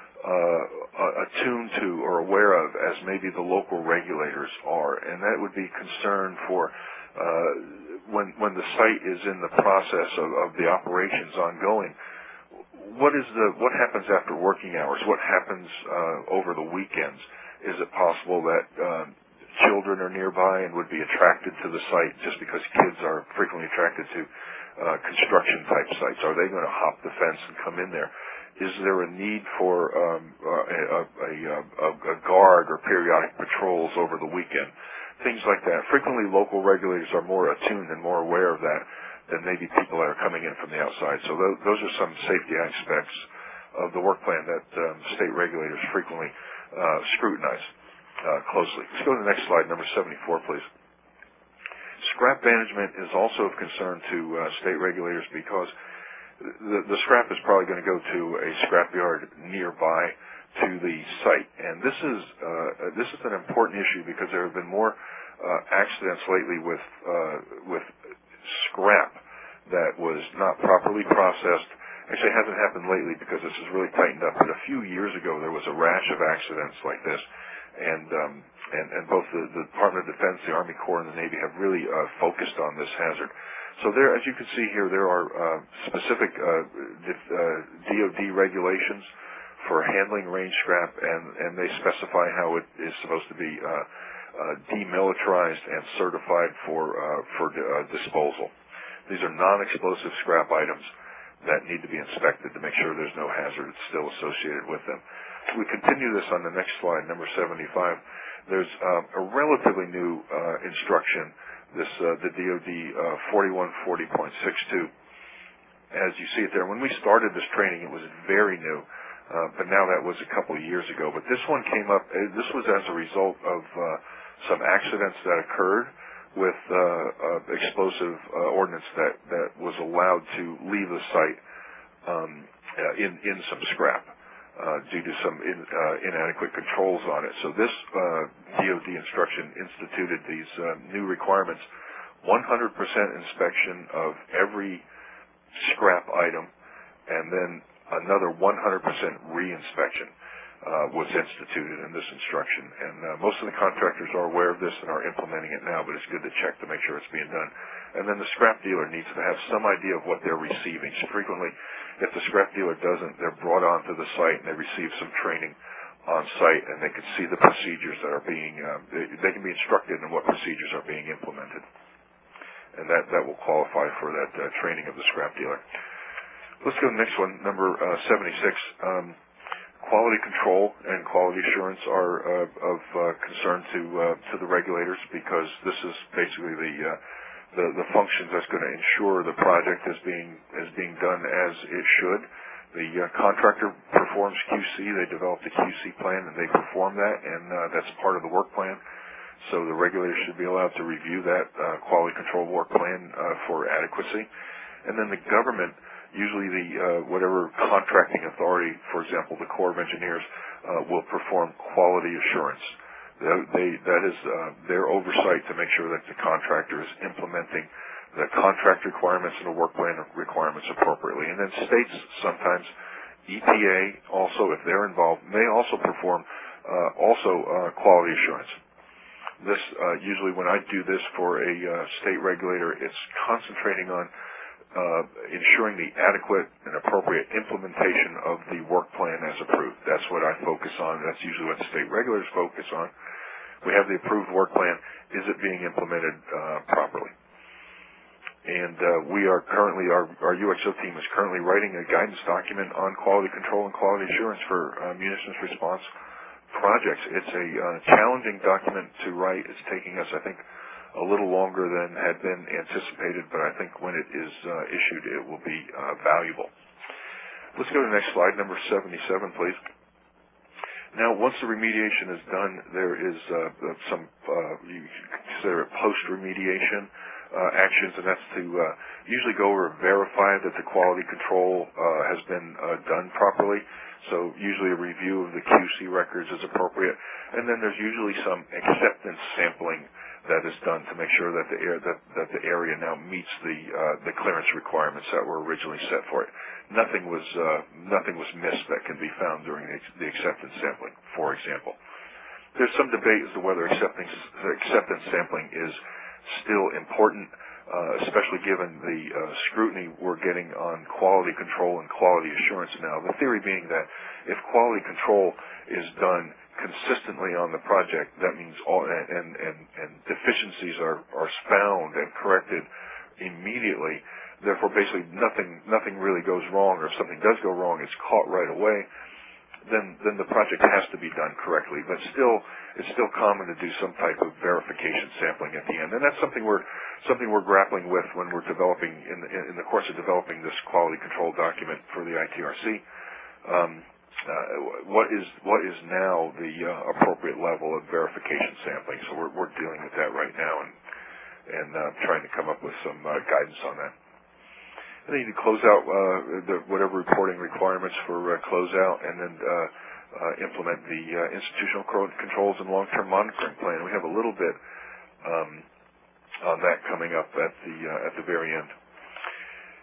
Speaker 6: attuned to or aware of as maybe the local regulators are, and that would be concern for when the site is in the process of the operations ongoing. What happens after working hours? What happens over the weekends? Is it possible that children are nearby and would be attracted to the site just because kids are frequently attracted to construction type sites? Are they going to hop the fence and come in there? Is there a need for a guard or periodic patrols over the weekend? Things like that. Frequently, local regulators are more attuned and more aware of that than maybe people that are coming in from the outside. So those are some safety aspects of the work plan that state regulators frequently scrutinize closely. Let's go to the next slide, number 74, please. Scrap management is also of concern to state regulators because the scrap is probably going to go to a scrapyard nearby to the site, and this is an important issue because there have been more accidents lately with scrap that was not properly processed Actually, it hasn't happened lately because this has really tightened up. But a few years ago, there was a rash of accidents like this, and both the Department of Defense, the Army Corps, and the Navy have really focused on this hazard. So there, as you can see here, there are specific DoD regulations for handling range scrap, and they specify how it is supposed to be demilitarized and certified for disposal. These are non-explosive scrap items that need to be inspected to make sure there's no hazard still associated with them. We continue this on the next slide, number 75. There's a relatively new instruction, the DoD 4140.62. As you see it there, when we started this training, it was very new, but now that was a couple of years ago. But this one came up, this was as a result of some accidents that occurred with explosive ordnance that was allowed to leave the site in some scrap due to some inadequate controls on it. So this DoD instruction instituted these new requirements: 100% inspection of every scrap item, and then another 100% reinspection was instituted in this instruction. And most of the contractors are aware of this and are implementing it now, but it's good to check to make sure it's being done. And then the scrap dealer needs to have some idea of what they're receiving. So frequently, if the scrap dealer doesn't, they're brought onto the site and they receive some training on site, and they can see the procedures that are being, they can be instructed in what procedures are being implemented. And that will qualify for that training of the scrap dealer. Let's go to the next one, number 76. Quality control and quality assurance are of concern to the regulators, because this is basically the function that's going to ensure the project is being done as it should. The contractor performs QC. They develop the QC plan and they perform that, and that's part of the work plan. So the regulators should be allowed to review that quality control work plan for adequacy. And then the government, usually whatever contracting authority, for example, the Corps of Engineers, will perform quality assurance. That is their oversight to make sure that the contractor is implementing the contract requirements and the work plan requirements appropriately. And then states sometimes, EPA also, if they're involved, may also perform quality assurance. This usually when I do this for a state regulator, it's concentrating on ensuring the adequate and appropriate implementation of the work plan as approved. That's what I focus on. That's usually what the state regulators focus on. We have the approved work plan. Is it being implemented properly? And we are currently, our UXO team is currently writing a guidance document on quality control and quality assurance for munitions response projects. It's a challenging document to write. It's taking us, I think, a little longer than had been anticipated, but I think when it is issued, it will be valuable. Let's go to the next slide, number 77, please. Now, once the remediation is done, there is some, you consider it post-remediation actions, and that's to usually go over and verify that the quality control has been done properly. So usually a review of the QC records is appropriate, and then there's usually some acceptance sampling that is done to make sure that the area now meets the clearance requirements that were originally set for it. Nothing was missed that can be found during the acceptance sampling, for example. There's some debate as to whether acceptance sampling is still important, especially given the scrutiny we're getting on quality control and quality assurance now. The theory being that if quality control is done consistently on the project, that means all and deficiencies are found and corrected immediately. Therefore, basically nothing really goes wrong, or if something does go wrong, it's caught right away. Then the project has to be done correctly. But still, it's still common to do some type of verification sampling at the end, and that's something we're grappling with when we're developing in the course of developing this quality control document for the ITRC. What is now the appropriate level of verification sampling? So we're dealing with that right now and trying to come up with some guidance on that. And then you can close out whatever reporting requirements for closeout, and then implement the institutional controls and long-term monitoring plan. We have a little bit on that coming up at the very end.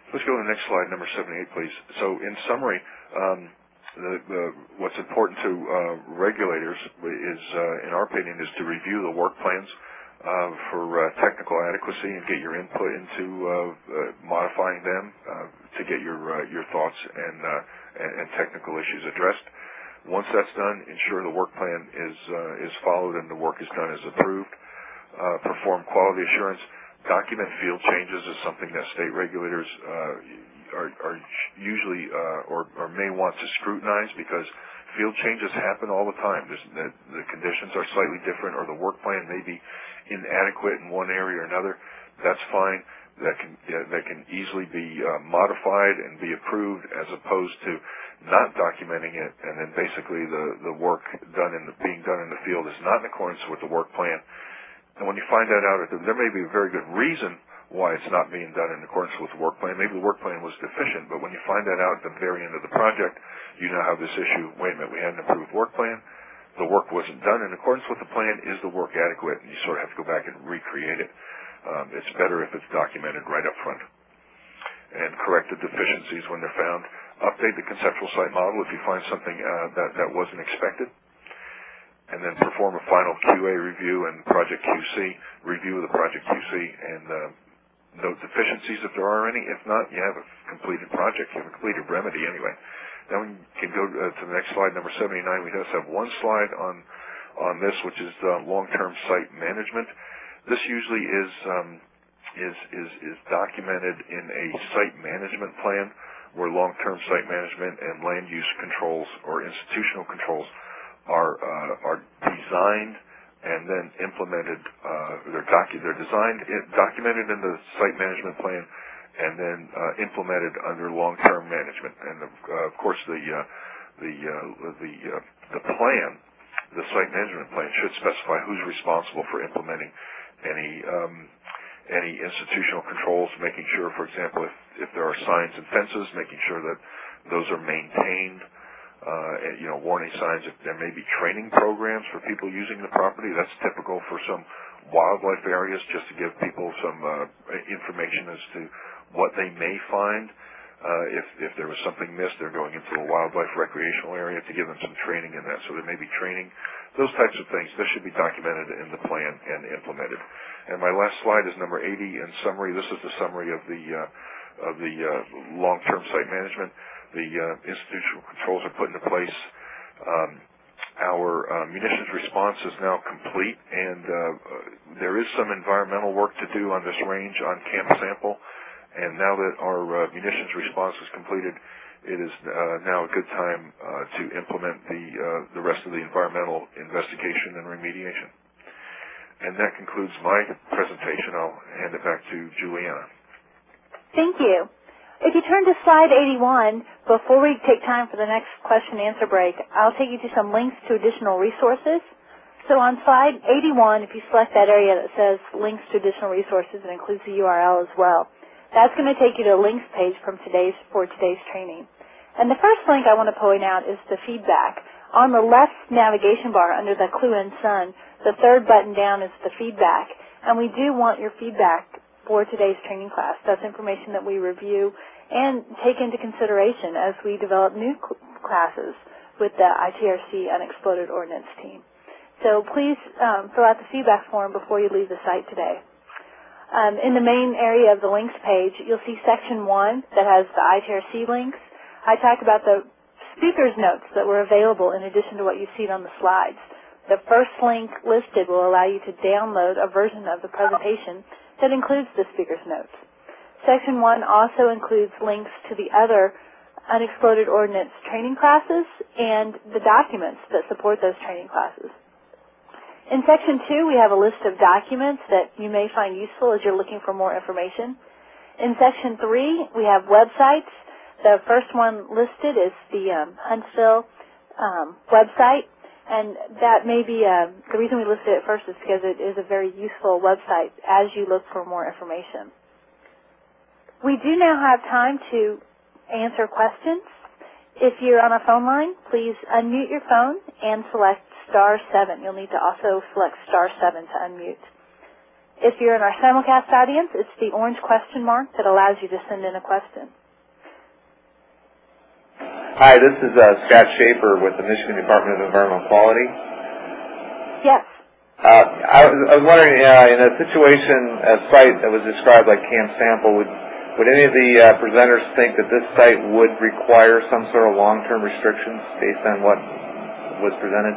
Speaker 6: Let's go to the next slide, number 78, please. So in summary, what's important to regulators is, in our opinion, is to review the work plans for technical adequacy and get your input into modifying them to get your thoughts and technical issues addressed. Once that's done, ensure the work plan is followed and the work is done as approved. Perform quality assurance. Document field changes is something that state regulators are usually or may want to scrutinize, because field changes happen all the time. The conditions are slightly different, or the work plan may be inadequate in one area or another. That's fine. That can easily be modified and be approved, as opposed to not documenting it, and then basically the work being done in the field is not in accordance with the work plan. And when you find that out, there may be a very good reason why it's not being done in accordance with the work plan. Maybe the work plan was deficient, but when you find that out at the very end of the project, you now have this issue. Wait a minute, we had an approved work plan. The work wasn't done in accordance with the plan. Is the work adequate? And you sort of have to go back and recreate it. It's better if it's documented right up front. And correct the deficiencies when they're found. Update the conceptual site model if you find something that wasn't expected. And then perform a final QA review and project QC, review of the project QC, and note deficiencies if there are any. If not, you have a completed project, you have a completed remedy anyway. Then we can go to the next slide, number 79. We just have one slide on this, which is long-term site management. This usually is documented in a site management plan, where long-term site management and land use controls or institutional controls are designed and then implemented. They're designed, documented in the site management plan, and then implemented under long-term management. And of course, the plan, the site management plan, should specify who's responsible for implementing any institutional controls, making sure, for example, if there are signs and fences, making sure that those are maintained. Warning signs. If there may be training programs for people using the property, that's typical for some wildlife areas, just to give people some information as to what they may find. If there was something missed, they're going into a wildlife recreational area, to give them some training in that. So there may be training. Those types of things, this should be documented in the plan and implemented. And my last slide is number 80. In summary, this is the summary of the long-term site management. The institutional controls are put into place. Our munitions response is now complete, and there is some environmental work to do on this range on Camp Sample. And now that our munitions response is completed, it is now a good time to implement the rest of the environmental investigation and remediation. And that concludes my presentation. I'll hand it back to Juliana.
Speaker 1: Thank you. If you turn to slide 81, before we take time for the next question-answer break, I'll take you to some links to additional resources. So on slide 81, if you select that area that says links to additional resources, it includes the URL as well. That's going to take you to a links page for today's training. And the first link I want to point out is the feedback. On the left navigation bar under the clue in Sun, the third button down is the feedback. And we do want your feedback for today's training class. That's information that we review and take into consideration as we develop new classes with the ITRC Unexploded Ordnance team. So please fill out the feedback form before you leave the site today. In the main area of the links page, you'll see section 1 that has the ITRC links. I talked about the speaker's notes that were available in addition to what you've seen on the slides. The first link listed will allow you to download a version of the presentation that includes the speaker's notes. Section 1 also includes links to the other Unexploded Ordnance training classes and the documents that support those training classes. In Section 2, we have a list of documents that you may find useful as you're looking for more information. In Section 3, we have websites. The first one listed is the Huntsville website, and that may be the reason we listed it first is because it is a very useful website as you look for more information. We do now have time to answer questions. If you're on a phone line, please unmute your phone and select *7. You'll need to also select *7 to unmute. If you're in our simulcast audience, it's the orange question mark that allows you to send in a question.
Speaker 8: Hi, this is Scott Schaefer with the Michigan Department of Environmental Quality.
Speaker 1: Yes.
Speaker 8: I was wondering, in a situation, a site that was described like Camp Sample, would any of the presenters think that this site would require some sort of long-term restrictions based on what was presented?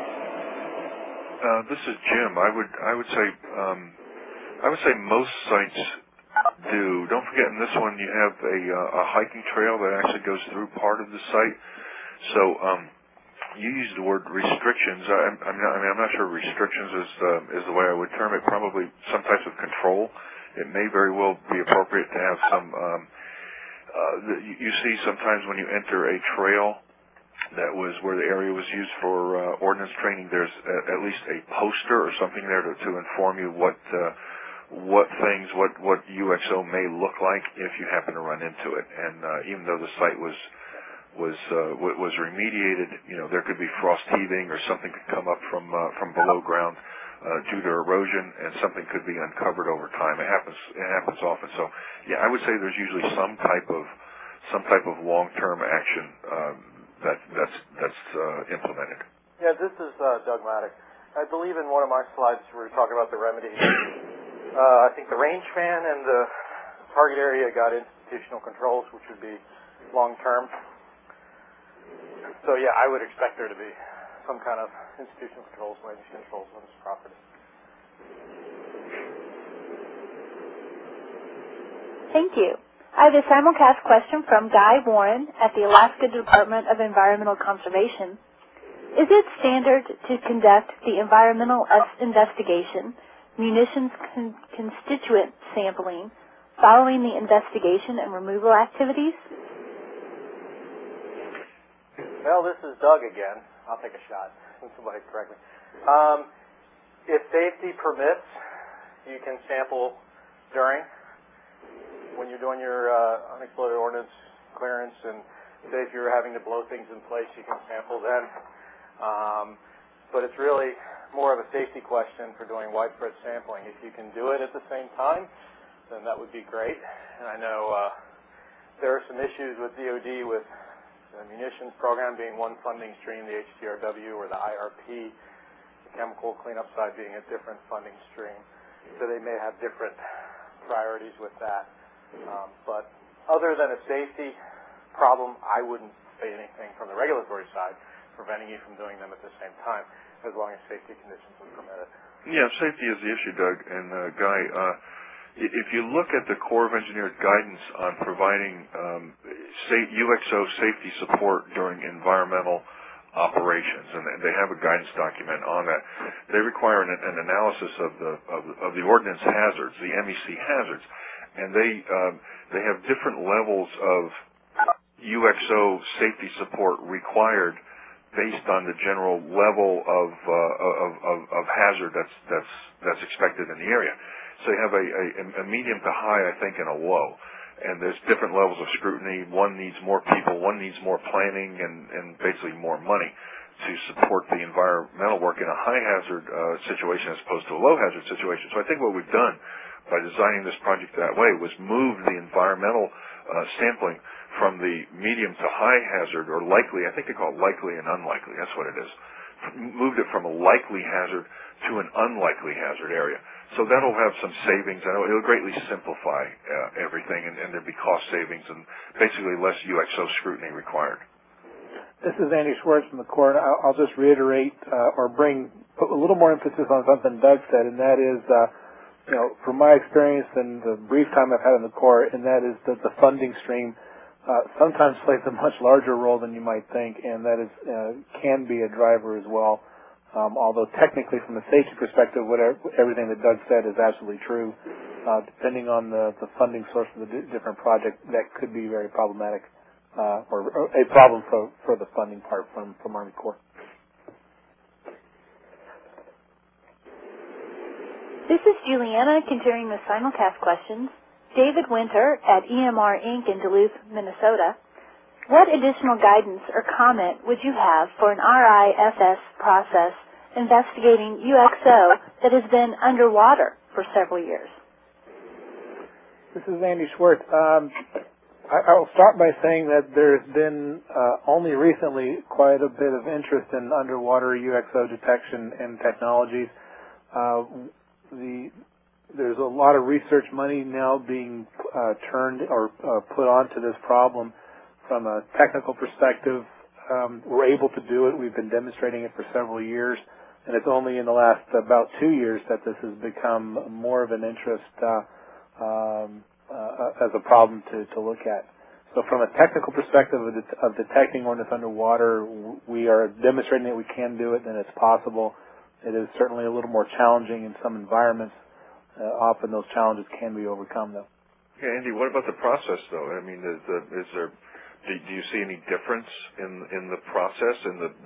Speaker 6: This is Jim. I would say most sites do. Don't forget, in this one you have a hiking trail that actually goes through part of the site. So you used the word restrictions. I'm not sure restrictions is the way I would term it. Probably some types of control. It may very well be appropriate to have some. You see sometimes when you enter a trail that was where the area was used for ordnance training, there's at least a poster or something there to inform you what UXO may look like if you happen to run into it. And even though the site was remediated, there could be frost heaving or something could come up from below ground due to erosion, and something could be uncovered over time. It happens often. So yeah, I would say there's usually some type of long-term action that's implemented.
Speaker 7: Yeah, this is Doug Maddox. I believe in one of my slides we were talking about the remedy. I think the range fan and the target area got institutional controls, which would be long-term. So yeah, I would expect there to be some kind of institutional controls, range controls on this property.
Speaker 1: Thank you. I have a simulcast question from Guy Warren at the Alaska Department of Environmental Conservation. Is it standard to conduct the environmental investigation, munitions constituent sampling, following the investigation and removal activities?
Speaker 7: Well, this is Doug again. I'll take a shot. Somebody correct me. If safety permits, you can sample during. When you're doing your unexploded ordnance clearance, and say if you're having to blow things in place, you can sample then. But it's really more of a safety question for doing widespread sampling. If you can do it at the same time, then that would be great. And I know there are some issues with DOD with the munitions program being one funding stream, the HTRW or the IRP, the chemical cleanup side being a different funding stream. So they may have different priorities with that. But other than a safety problem, I wouldn't say anything from the regulatory side preventing you from doing them at the same time, as long as safety conditions would permit it.
Speaker 6: Yeah, safety is the issue, Doug. And Guy, if you look at the Corps of Engineers guidance on providing UXO safety support during environmental operations, and they have a guidance document on that, they require an analysis of the ordnance hazards, the MEC hazards, and they have different levels of UXO safety support required based on the general level of hazard that's expected in the area. So you have a medium to high, I think, and a low. And there's different levels of scrutiny. One needs more people, one needs more planning, and basically more money to support the environmental work in a high hazard situation as opposed to a low hazard situation. So I think what we've done by designing this project that way was move the environmental sampling from the medium to high hazard, or likely, I think they call it likely and unlikely, that's what it is. Moved it from a likely hazard to an unlikely hazard area. So that'll have some savings, and it'll greatly simplify everything, and there'll be cost savings and basically less UXO scrutiny required.
Speaker 3: This is Andy Schwartz from the Corps. I'll just reiterate or put a little more emphasis on something Doug said, and that is, from my experience and the brief time I've had in the Corps, and that is that the funding stream sometimes plays a much larger role than you might think, and that is can be a driver as well. Although technically, from a safety perspective, everything that Doug said is absolutely true. Depending on the funding source of the different project, that could be very problematic, or a problem for the funding part from Army Corps.
Speaker 1: This is Juliana continuing the simulcast questions. David Winter at EMR Inc. in Duluth, Minnesota. What additional guidance or comment would you have for an RIFS process investigating UXO that has been underwater for several years.
Speaker 3: This is Andy Schwartz. I'll start by saying that there's been only recently quite a bit of interest in underwater UXO detection and technologies. There's a lot of research money now being turned or put onto this problem from a technical perspective. We're able to do it. We've been demonstrating it for several years, and it's only in the last about 2 years that this has become more of an interest as a problem to look at. So from a technical perspective of detecting ordnance underwater, we are demonstrating that we can do it and it's possible. It is certainly a little more challenging in some environments. Often those challenges can be overcome, though.
Speaker 6: Yeah, Andy, what about the process, though? I mean, do you see any difference in the process,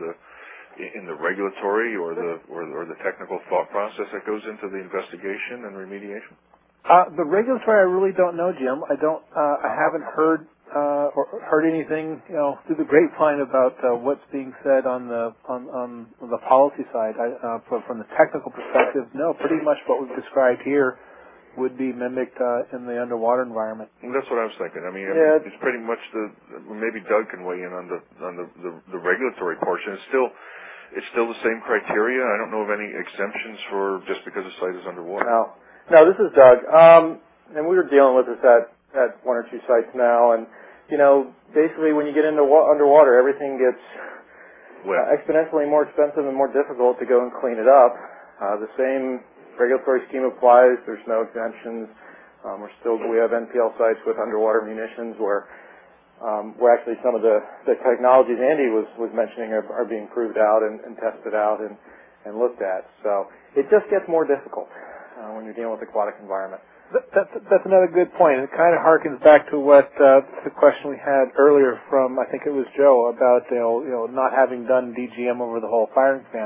Speaker 6: in the regulatory or the technical thought process that goes into the investigation and remediation?
Speaker 3: The regulatory, I really don't know, Jim. I haven't heard or heard anything, through the grapevine about what's being said on the policy side. From the technical perspective, no. Pretty much what we've described here would be mimicked in the underwater environment.
Speaker 6: Well, that's what I was thinking. I mean, it's pretty much maybe Doug can weigh in on the regulatory portion. It's still the same criteria. I don't know of any exemptions for just because the site is underwater.
Speaker 7: No, this is Doug. And we were dealing with this at one or two sites now, and basically when you get into underwater, everything gets exponentially more expensive and more difficult to go and clean it up. The same regulatory scheme applies. There's no exemptions. We have NPL sites with underwater munitions where actually some of the technologies Andy was mentioning are being proved out and tested out and looked at. So it just gets more difficult when you're dealing with aquatic environment.
Speaker 3: That's another good point. It kind of harkens back to what the question we had earlier from, I think it was Joe, about not having done DGM over the whole firing span.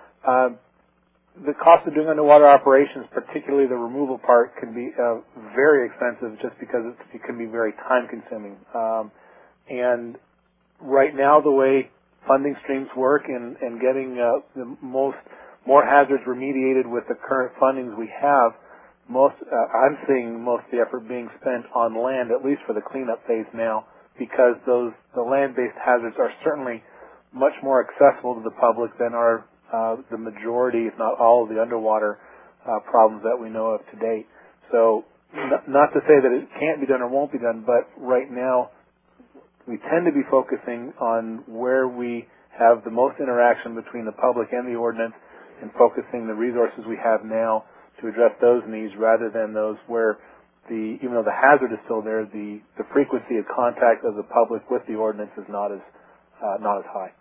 Speaker 3: The cost of doing underwater operations, particularly the removal part, can be very expensive just because it can be very time-consuming. And right now, the way funding streams work and getting more hazards remediated with the current fundings we have, I'm seeing most of the effort being spent on land, at least for the cleanup phase now, because the land-based hazards are certainly much more accessible to the public than are the majority, if not all, of the underwater problems that we know of to date. So not to say that it can't be done or won't be done, but right now we tend to be focusing on where we have the most interaction between the public and the ordinance and focusing the resources we have now to address those needs rather than those where even though the hazard is still there, the frequency of contact of the public with the ordinance is not as high.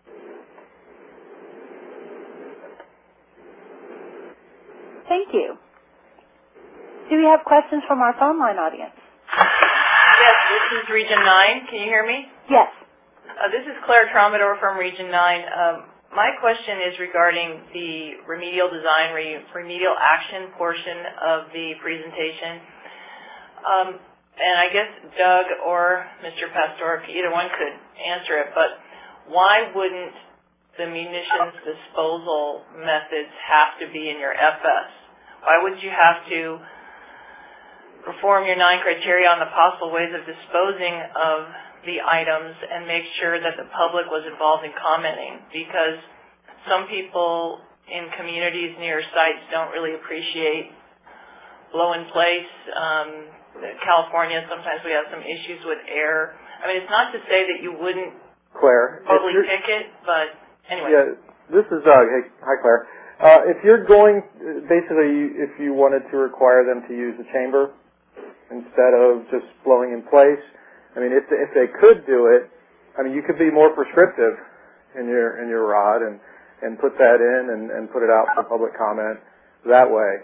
Speaker 1: Thank you. Do we have questions from our phone line audience?
Speaker 9: Yes, this is Region 9. Can you hear me?
Speaker 1: Yes.
Speaker 9: This is Claire Tromador from Region 9. My question is regarding the remedial design, remedial action portion of the presentation. And I guess Doug or Mr. Pastor, either one could answer it, but why wouldn't the munitions disposal methods have to be in your FS? Why would you have to perform your 9 criteria on the possible ways of disposing of the items and make sure that the public was involved in commenting? Because some people in communities near sites don't really appreciate blow in place. California, sometimes we have some issues with air. I mean, it's not to say that you wouldn't totally pick it, but anyway.
Speaker 7: Yeah, this is Doug. Hey, hi, Claire. If you're going, basically, if you wanted to require them to use the chamber instead of just blowing in place, I mean, if they could do it, I mean, you could be more prescriptive in your rod and put that in and put it out for public comment that way.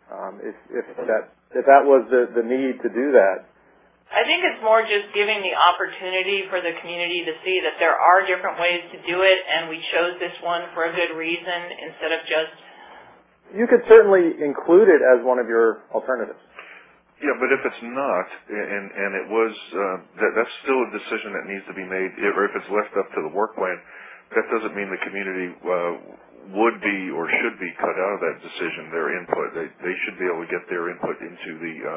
Speaker 7: If that was the need to do that.
Speaker 9: I think it's more just giving the opportunity for the community to see that there are different ways to do it, and we chose this one for a good reason instead of just...
Speaker 7: You could certainly include it as one of your alternatives.
Speaker 6: Yeah, but if it's not, and it was, that's still a decision that needs to be made, or if it's left up to the work plan, that doesn't mean the community would be or should be cut out of that decision. Their input, they should be able to get their input into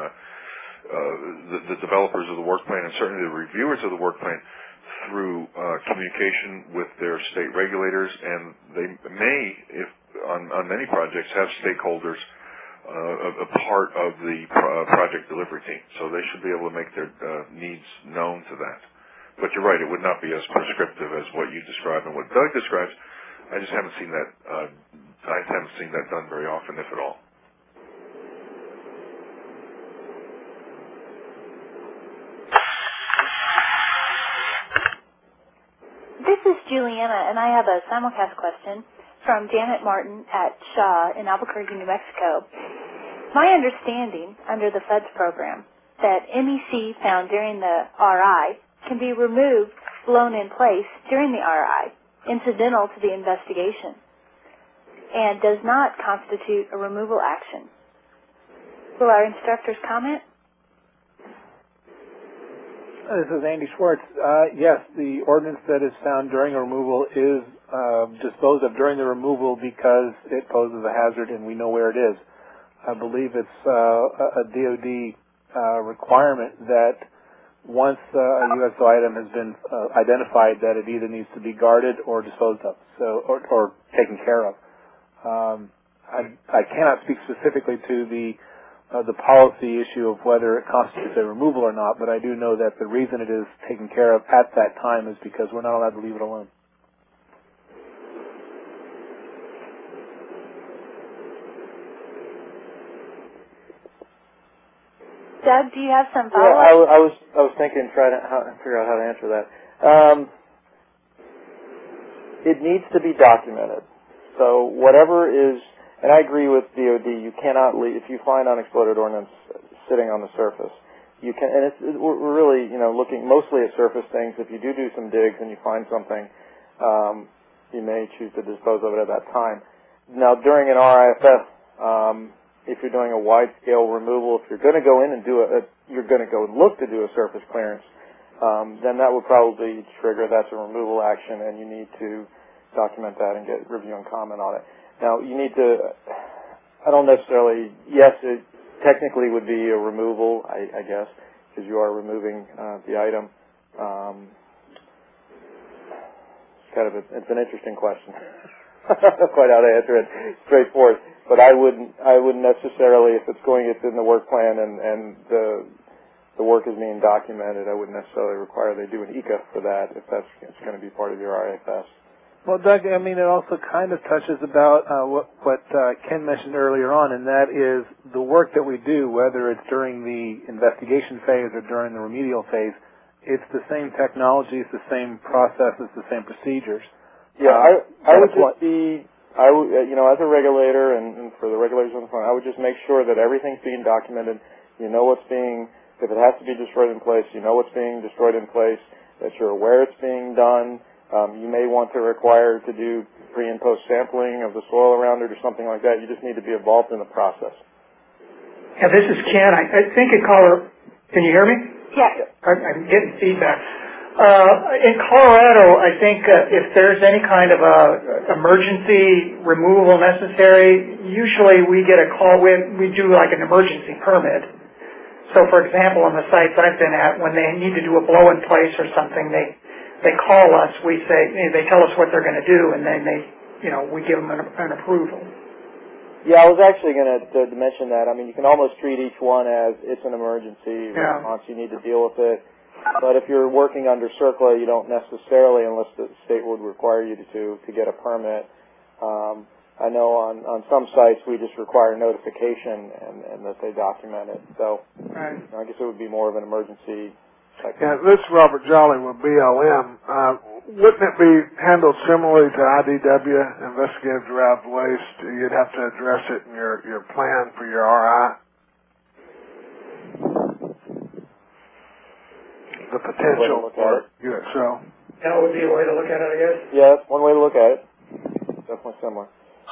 Speaker 6: the developers of the work plan and certainly the reviewers of the work plan through communication with their state regulators, and they may, if on many projects, have stakeholders a part of the project delivery team. So they should be able to make their needs known to that. But you're right, it would not be as prescriptive as what you described and what Doug describes. I just haven't seen that. I haven't seen that done very often, if at all.
Speaker 1: This is Juliana, and I have a simulcast question from Janet Martin at Shaw in Albuquerque, New Mexico. My understanding under the FEDS program that MEC found during the RI can be removed, blown in place during the RI, incidental to the investigation, and does not constitute a removal action. Will our instructors comment?
Speaker 3: This is Andy Schwartz. Yes, the ordinance that is found during a removal is disposed of during the removal because it poses a hazard and we know where it is. I believe it's a DOD requirement that once a USO item has been identified, that it either needs to be guarded or disposed of, or taken care of. I cannot speak specifically to the policy issue of whether it constitutes a removal or not, but I do know that the reason it is taken care of at that time is because we're not allowed to leave it alone.
Speaker 1: Doug, do you have some follow-up?
Speaker 7: Yeah, I was thinking, trying to figure out how to answer that. It needs to be documented. So whatever is, and I agree with DOD, you cannot leave, if you find unexploded ordnance sitting on the surface, you can, and we're really, looking mostly at surface things. If you do some digs and you find something, you may choose to dispose of it at that time. Now, during an RIFS, if you're doing a wide-scale removal, if you're going to go in and you're going to go and look to do a surface clearance, then that would probably trigger, that's a removal action, and you need to document that and get review and comment on it. Now, you need to, I don't necessarily, yes, it technically would be a removal, I guess, because you are removing the item. It's an interesting question. I don't know quite how to answer it straightforward. But I wouldn't necessarily, if it's in the work plan and the work is being documented, I wouldn't necessarily require they do an ECA for that if it's going to be part of your RIFS.
Speaker 3: Well, Doug, I mean, it also kind of touches about what Ken mentioned earlier on, and that is the work that we do, whether it's during the investigation phase or during the remedial phase, it's the same technology, it's the same processes, the same procedures.
Speaker 7: Yeah, I would just be... as a regulator and for the regulators on the phone, I would just make sure that everything's being documented. You know what's being, if it has to be destroyed in place, you know what's being destroyed in place, that you're aware it's being done. You may want to require to do pre- and post-sampling of the soil around it or something like that. You just need to be involved in the process.
Speaker 2: Yeah, this is Ken. I think a caller, can you hear me?
Speaker 1: Yeah.
Speaker 2: I'm getting feedback. In Colorado, I think if there's any kind of emergency removal necessary, usually we get a call. We do like an emergency permit. So, for example, on the sites I've been at, when they need to do a blow-in place or something, they call us. We say, they tell us what they're going to do, and then we give them an approval.
Speaker 7: Yeah, I was actually going to mention that. I mean, you can almost treat each one as it's an emergency response. You need to deal with it. But if you're working under CERCLA, you don't necessarily, unless the state would require you to get a permit. I know on some sites we just require notification and that they document it. So I guess it would be more of an emergency.
Speaker 10: Yeah, this is Robert Jolly with BLM. Wouldn't it be handled similarly to IDW, investigative derived waste? You'd have to address it in your plan for your RI? The potential for UXO.
Speaker 2: That would be a way to look at it, I guess.
Speaker 7: Yeah, that's one way to look at it. Definitely similar.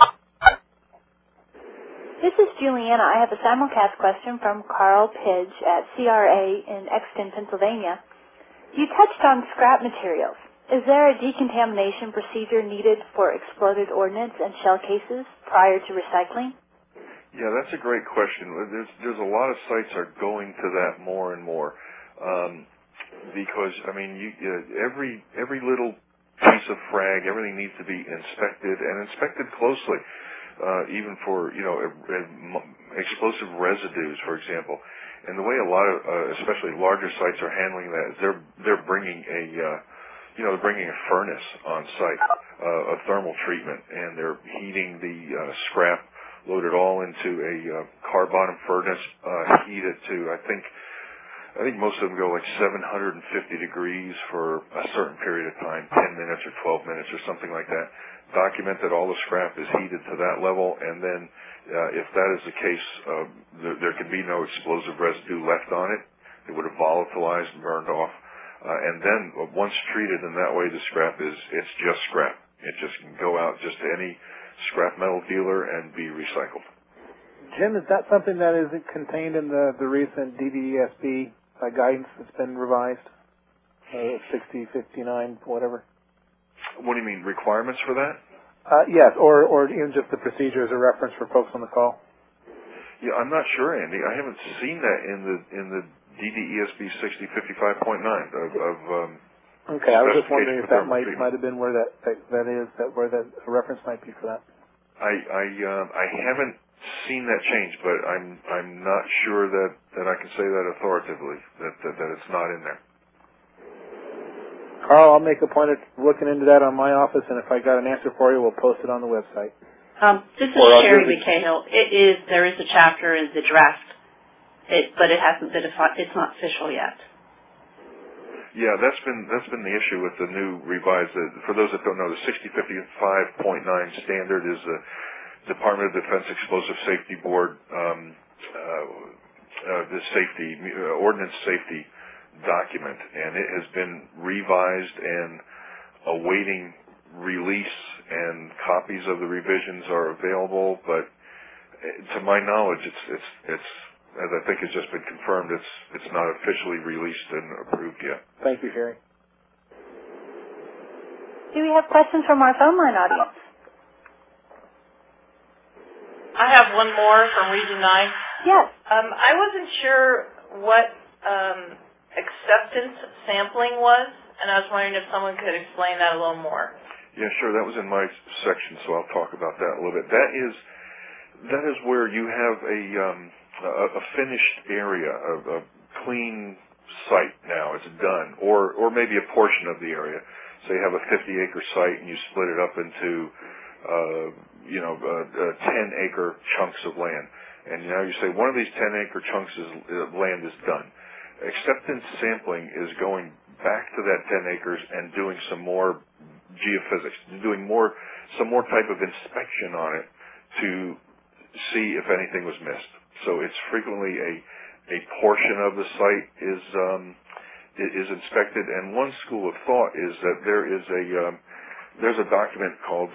Speaker 1: This is Juliana. I have a simulcast question from Carl Pidge at CRA in Exton, Pennsylvania. You touched on scrap materials Is there a decontamination procedure needed for exploded ordnance and shell cases prior to recycling?
Speaker 6: Yeah, that's a great question. There's a lot of sites are going to that more and more, because I mean, every little piece of frag, everything needs to be inspected and inspected closely, even for explosive residues, for example. And the way a lot of, especially larger sites, are handling that is they're bringing a furnace on site, a thermal treatment, and they're heating the scrap, load it all into a car bottom furnace, heat it to I think most of them go like 750 degrees for a certain period of time, 10 minutes or 12 minutes or something like that. Document that all the scrap is heated to that level, and then if that is the case, there can be no explosive residue left on it. It would have volatilized and burned off. And then once treated in that way, the scrap it's just scrap. It just can go out just to any scrap metal dealer and be recycled.
Speaker 3: Jim, is that something that is contained in the recent DDESB guidance that's been revised? 60, 59, whatever?
Speaker 6: What do you mean, requirements for that?
Speaker 3: Yes, or even just the procedure as a reference for folks on the call.
Speaker 6: Yeah, I'm not sure, Andy. I haven't seen that in the DDESB 6055.9
Speaker 3: Okay, I was just wondering if that might have been where that is, where that reference might be for that.
Speaker 6: I haven't seen that change, but I'm not sure that I can say that authoritatively that it's not in there.
Speaker 3: Carl, I'll make a point of looking into that on my office, and if I got an answer for you, we'll post it on the website.
Speaker 11: This is Sherry McCahill. There is a chapter in the draft, but it hasn't been. It's not official yet.
Speaker 6: Yeah, that's been the issue with the new revised. For those that don't know, the 6055.9 standard is the Department of Defense Explosive Safety Board, the ordnance safety document, and it has been revised and awaiting release, and copies of the revisions are available. But to my knowledge, it's as I think has just been confirmed, it's not officially released and approved yet.
Speaker 3: Thank you, Sherry.
Speaker 1: Do we have questions from our phone line audience?
Speaker 9: I have one more from Region 9.
Speaker 1: Yes.
Speaker 9: I wasn't sure what acceptance sampling was, and I was wondering if someone could explain that a little more.
Speaker 6: Yeah, sure. That was in my section, so I'll talk about that a little bit. That is where you have a finished area, a clean site now. It's done, or maybe a portion of the area. So you have a 50-acre site, and you split it up into 10-acre chunks of land. And now you say one of these 10-acre chunks of land is done. Acceptance sampling is going back to that 10 acres and doing some more geophysics, doing some more type of inspection on it to see if anything was missed. So it's frequently a portion of the site is inspected, and one school of thought is that there's a document called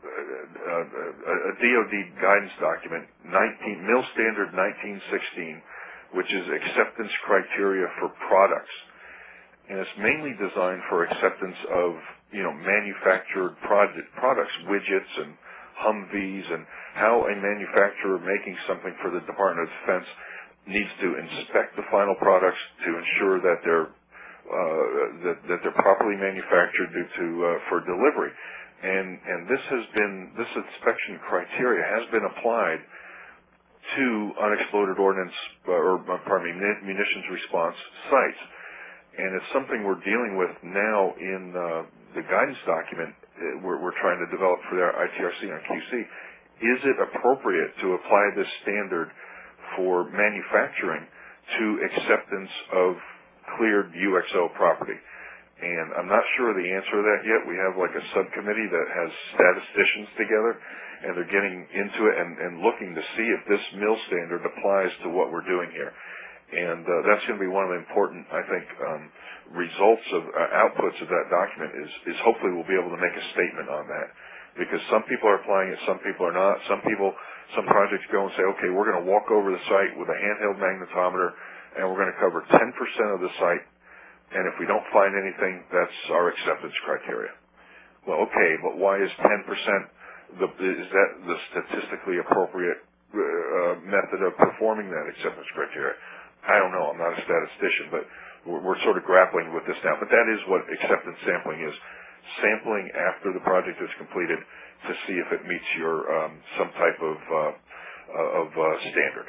Speaker 6: a DoD guidance document, Mill Standard 1916, which is acceptance criteria for products, and it's mainly designed for acceptance of manufactured products, widgets and Humvees, and how a manufacturer making something for the Department of Defense needs to inspect the final products to ensure that they're properly manufactured for delivery. And this inspection criteria has been applied to unexploded ordnance munitions response sites, and it's something we're dealing with now in the guidance document we're trying to develop for our ITRC on QC. Is it appropriate to apply this standard for manufacturing to acceptance of cleared UXO property? And I'm not sure of the answer to that yet. We have like a subcommittee that has statisticians together, and they're getting into it and looking to see if this mill standard applies to what we're doing here. And that's going to be one of the important, I think, results of outputs of that document is hopefully we'll be able to make a statement on that. Because some people are applying it, some people are not. Some projects go and say, okay, we're going to walk over the site with a handheld magnetometer, and we're going to cover 10% of the site And if we don't find anything, that's our acceptance criteria. Well, okay, but why is 10% is that the statistically appropriate method of performing that acceptance criteria? I don't know. I'm not a statistician, but we're sort of grappling with this now. But that is what acceptance sampling is: sampling after the project is completed to see if it meets your some type of standard.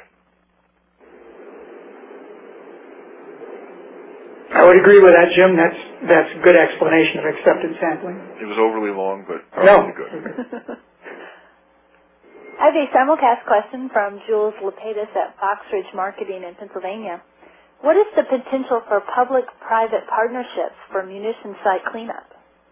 Speaker 2: I would agree with that, Jim. That's a good explanation of acceptance sampling.
Speaker 6: It was overly long, but probably good.
Speaker 1: I have a simulcast question from Jules Lapidus at Fox Ridge Marketing in Pennsylvania. What is the potential for public-private partnerships for munitions site cleanup?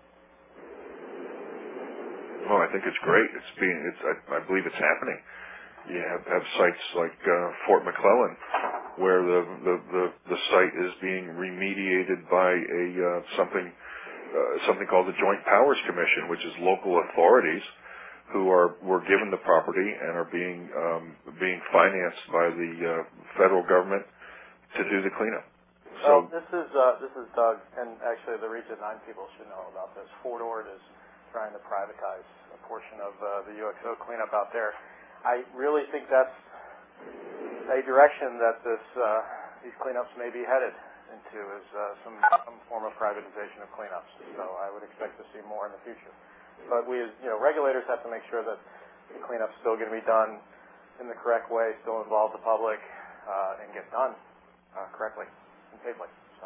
Speaker 6: Well, I think it's great. I believe it's happening. You have sites like Fort McClellan, where the site is being remediated by something called the Joint Powers Commission, which is local authorities who were given the property and are being financed by the federal government to do the cleanup.
Speaker 7: So this is Doug, and actually the Region 9 people should know about this. Fort Ord is trying to privatize a portion of the UXO cleanup out there. I really think that's a direction that these cleanups may be headed into, is some form of privatization of cleanups. So I would expect to see more in the future. But we, as regulators, have to make sure that the cleanup's still going to be done in the correct way, still involve the public, and get done correctly and safely. So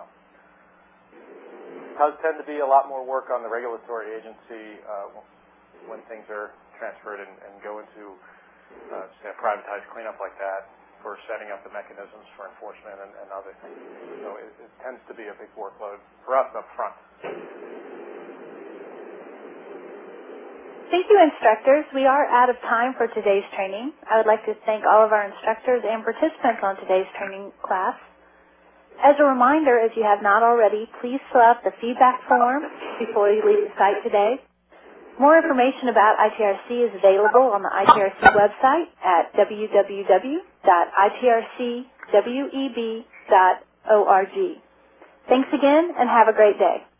Speaker 7: it does tend to be a lot more work on the regulatory agency when things are transferred and go into say a privatized cleanup like that, for setting up the mechanisms for enforcement and other things. So it tends to be a big workload for us up front.
Speaker 1: Thank you, instructors. We are out of time for today's training. I would like to thank all of our instructors and participants on today's training class. As a reminder, if you have not already, please fill out the feedback form before you leave the site today. More information about ITRC is available on the ITRC website at www.itrcweb.org. Thanks again, and have a great day.